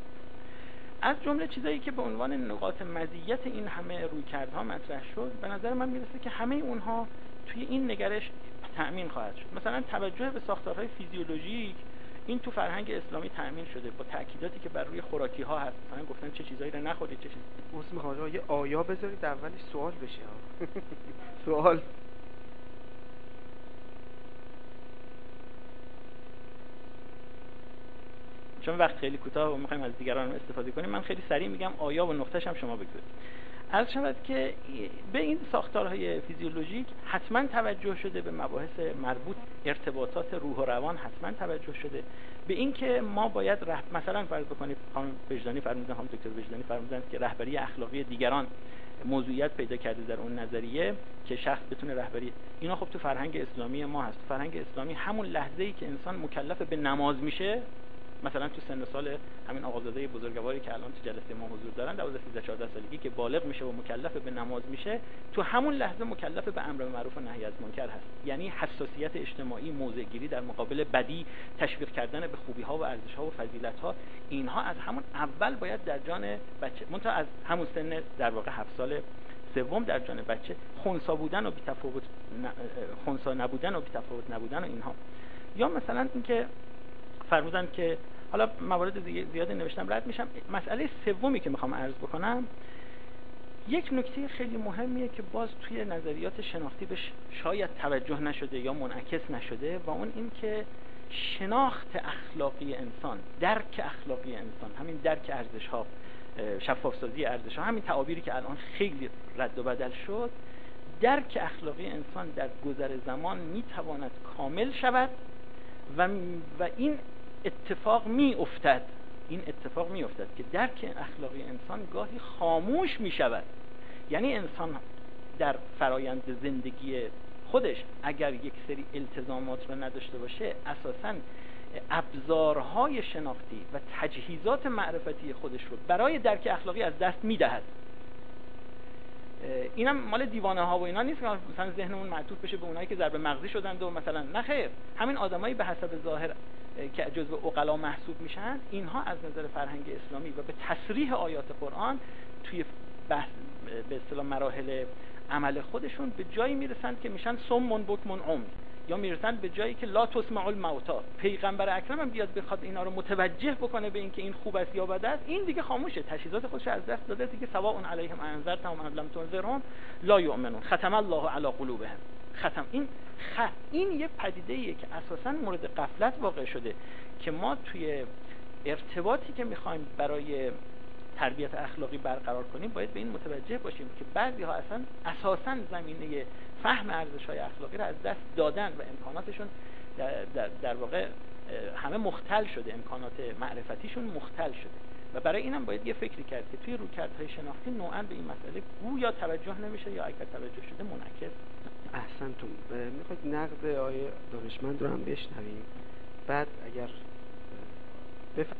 از جمله چیزایی که به عنوان نقاط مزیت این همه رویکردها مطرح شد، به نظر من میرسه که همه اونها توی این نگرش تأمین خواهد شد. مثلا توجه به ساختارهای فیزیولوژیک، این تو فرهنگ اسلامی تأمین شده با تأکیداتی که بر روی خوراکی ها هست. مثلا گفتن چه چیزایی رو نخورید، چه چیز. واسه میخوام یه آیا بذارید اولش سوال بشه. سوال چون وقت خیلی کوتاه و می‌خوایم از دیگران استفاده کنیم، من خیلی سریع میگم آیا و نقطه‌ش هم شما بگذارید. عرض شود که به این ساختارهای فیزیولوژیک حتما توجه شده، به مباحث مربوط ارتباطات روح و روان حتما توجه شده، به این که ما باید رح... مثلا فرض بکنید خانم وجدانی فرمودن، هم دکتر وجدانی فرمودن که رهبری اخلاقی دیگران موضوعیت پیدا کرده در اون نظریه که شخص بتونه رهبری. اینا خب تو فرهنگ اسلامی ما هست. فرهنگ اسلامی همون لحظه‌ای که انسان مکلف به نماز میشه، مثلا تو سن و سال همین آقازاده بزرگواری که الان تو جلسه ما حضور دارن، دوازده سیزده چهارده سالگی که بالغ میشه و مکلف به نماز میشه، تو همون لحظه مکلف به امر معروف و نهی از منکر هست. یعنی حساسیت اجتماعی، موضع گیری در مقابل بدی، تشویق کردن به خوبی ها و ارزش ها و فضیلت ها، اینها از همون اول باید در جان بچه، منتها از همون سن در واقع هفت سال سوم در جان بچه، خنثی بودن و بی‌تفاوت خنثی نبودن و بی‌تفاوت نبودن و اینها. یا مثلا اینکه فرمودن که حالا موارد زیادی نوشتم رد میشم. مسئله سومی که میخوام عرض بکنم، یک نکته خیلی مهمیه که باز توی نظریات شناختی بهش شاید توجه نشده یا منعکس نشده، و اون این که شناخت اخلاقی انسان، درک اخلاقی انسان، همین درک ارزش ها، شفاف سازی ارزش ها، همین تعابیری که الان خیلی رد و بدل شد، درک اخلاقی انسان در گذر زمان میتواند کامل شود و و این اتفاق می افتد این اتفاق می افتد که درک اخلاقی انسان گاهی خاموش می شود. یعنی انسان در فرایند زندگی خودش اگر یک سری التزامات رو نداشته باشه، اساساً ابزارهای شناختی و تجهیزات معرفتی خودش رو برای درک اخلاقی از دست می دهد. اینم مال دیوانه ها و اینا نیست که مثلا ذهنمون معطوف بشه به اونایی که ضرب مغزی شدند و مثلا نه خیر، همین آدمایی به حسب ظاهر که جزو عقلا محسوب میشن، اینها از نظر فرهنگ اسلامی و به تصریح آیات قرآن توی بحث به اصطلاح مراحل عمل خودشون به جایی میرسن که میشن صم بکم عمی، یا میرسن به جایی که لا تسمع الموتى. پیغمبر اکرم هم بیاد بخواد اینا رو متوجه بکنه به اینکه این خوب است یا بد است، این دیگه خاموشه، تجهیزات خودش از دست داده دیگه. سواء علیهم انذرتهم ام لم تنذرهم لا یؤمنون، ختم الله علی قلوبهم. ختم این خ... این یه پدیده‌ایه که اساساً مورد غفلت واقع شده که ما توی ارتباطی که میخوایم برای تربیت اخلاقی برقرار کنیم باید به این متوجه باشیم که بعضی‌ها اصلا اساساً زمینه فهم ارزش‌های اخلاقی رو از دست دادن و امکاناتشون در, در, در واقع همه مختل شده، امکانات معرفتیشون مختل شده و برای اینم باید یه فکری کرد که توی رویکردهای شناختی نوعاً به این مسئله گویا توجه نمیشه یا اگر توجه شده منعکس. احسنتون. میخواید نقد آیه دانشمند رو هم بشنویم، بعد اگر بف...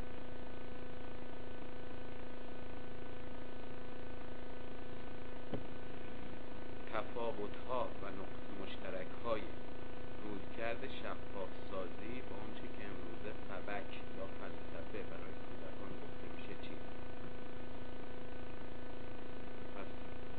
تفاوت‌ها و نقط مشترک‌های رویکرد شفاف سازی با آنچه که امروزه فبک یا فلسفه برای کودکان گفته میشه چی؟ پس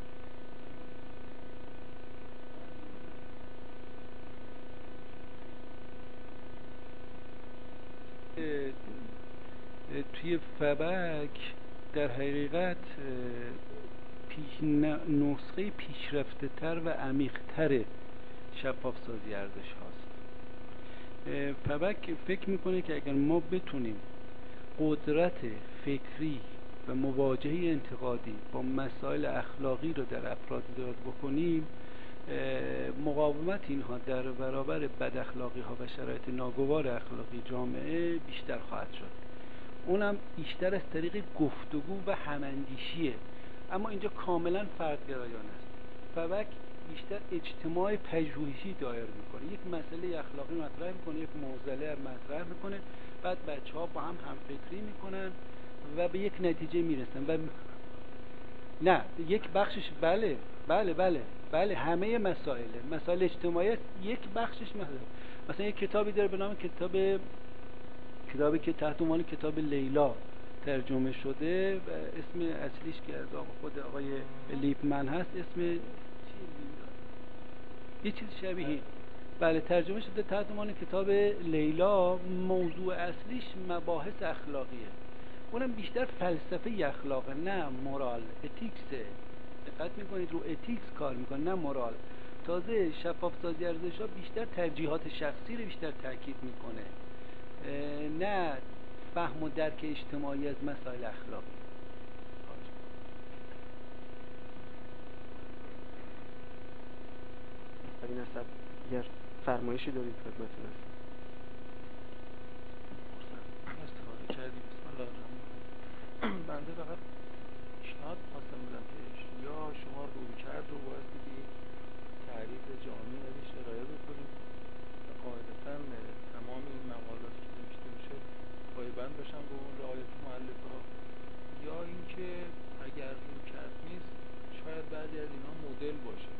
توی فبک در حقیقت پیش نسخه پیشرفته تر و عمیق تر شفاف سازی ارزش هاست. فبک فکر میکنه که اگر ما بتونیم قدرت فکری و مواجهه انتقادی با مسائل اخلاقی رو در افراد ایجاد بکنیم، مقاومت اینها در برابر بد اخلاقی ها و شرایط ناگوار اخلاقی جامعه بیشتر خواهد شد. اونم بیشتر از طریق گفتگو و هماندیشیه، اما اینجا کاملا فردگرایانه است. فبک بیشتر اجتماع پژوهشی دایر میکنه، یک مسئله اخلاقی مطرح میکنه، یک معضله مطرح میکنه، بعد بچه ها با هم همفکری میکنن و به یک نتیجه میرسن و نه یک بخشش بله بله بله بله همه مسائل مسائل اجتماعی یک بخشش مثلا مثلا یک کتابی داره به نام کتاب کتابی که تحت عنوان کتاب لیلا ترجمه شده و اسم اصلیش که از خود آقای لیپمن هست، اسم یه چیز شبیه بله ترجمه شده تحت عنوان کتاب لیلا. موضوع اصلیش مباحث اخلاقیه، اونم بیشتر فلسفه اخلاقه، نه مورال، اتیکسه. دقت میکنید رو اتیکس کار میکنه نه مورال. تازه شفاف سازی ارزش‌ها بیشتر ترجیحات شخصی رو بیشتر تاکید میکنه، نه فهم و درک اجتماعی از مسائل اخلاقی. این اصلا اگر فرمایشی دارید خدمتتون هست. استفاده کردیم. بسم الله الرحمن الرحیم. بنده فقط پیشنهاد خواستم بدم که یا شما روی کرد رو بایستی تعریف جامعی ازش ارائه بکنید و قاعدتا تمام این مقالاتی که نوشته میشه پایبند باشن به اون رعایت مؤلفه ها، یا اینکه اگر روی کرد نیست شاید بعضی از اینا مدل باشه.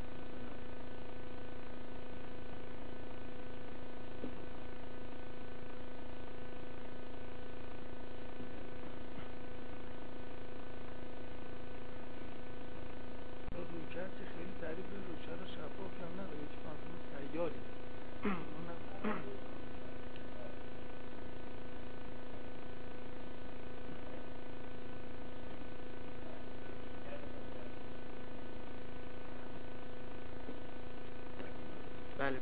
رویکرد که خیلی تعریف روشن و شفافی هم نداره، هیچ مفهوم سیالی. بله.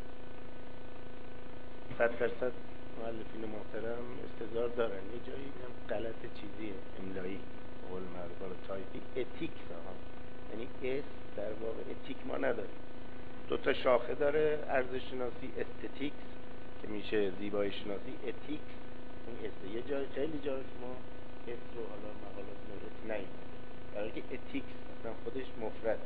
صد درصد مؤلفین محترم استظهار دارن یه جایی هم غلط چیزیه املایی به قول معروف رو تایپی اتیکس ها، یعنی اس در واقع اتیک ما نداریم. دو تا شاخه داره، ارزش شناسی استتیکس که میشه زیبایی شناسی، اتیکس این اس. یه جای خیلی جایی که ما اس رو حالا مقالات نوشت نیومده، برای که اتیکس اصلا خودش مفرد.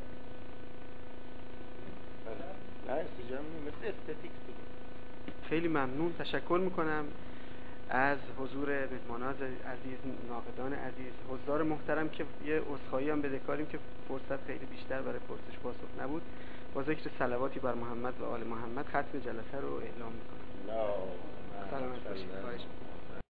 نه استجام مثل استتیکس دیگه. خیلی ممنون، تشکر میکنم از حضور مهمانان عزیز، ناقدان عزیز، حضار محترم که یه عذرخواهی هم بدهکاریم که فرصت خیلی بیشتر برای پرسش پاسخ نبود. با ذکر صلواتی بر محمد و آل محمد ختم جلسه رو اعلام میکنم. لا سلامت باشید. خواهش میکنم.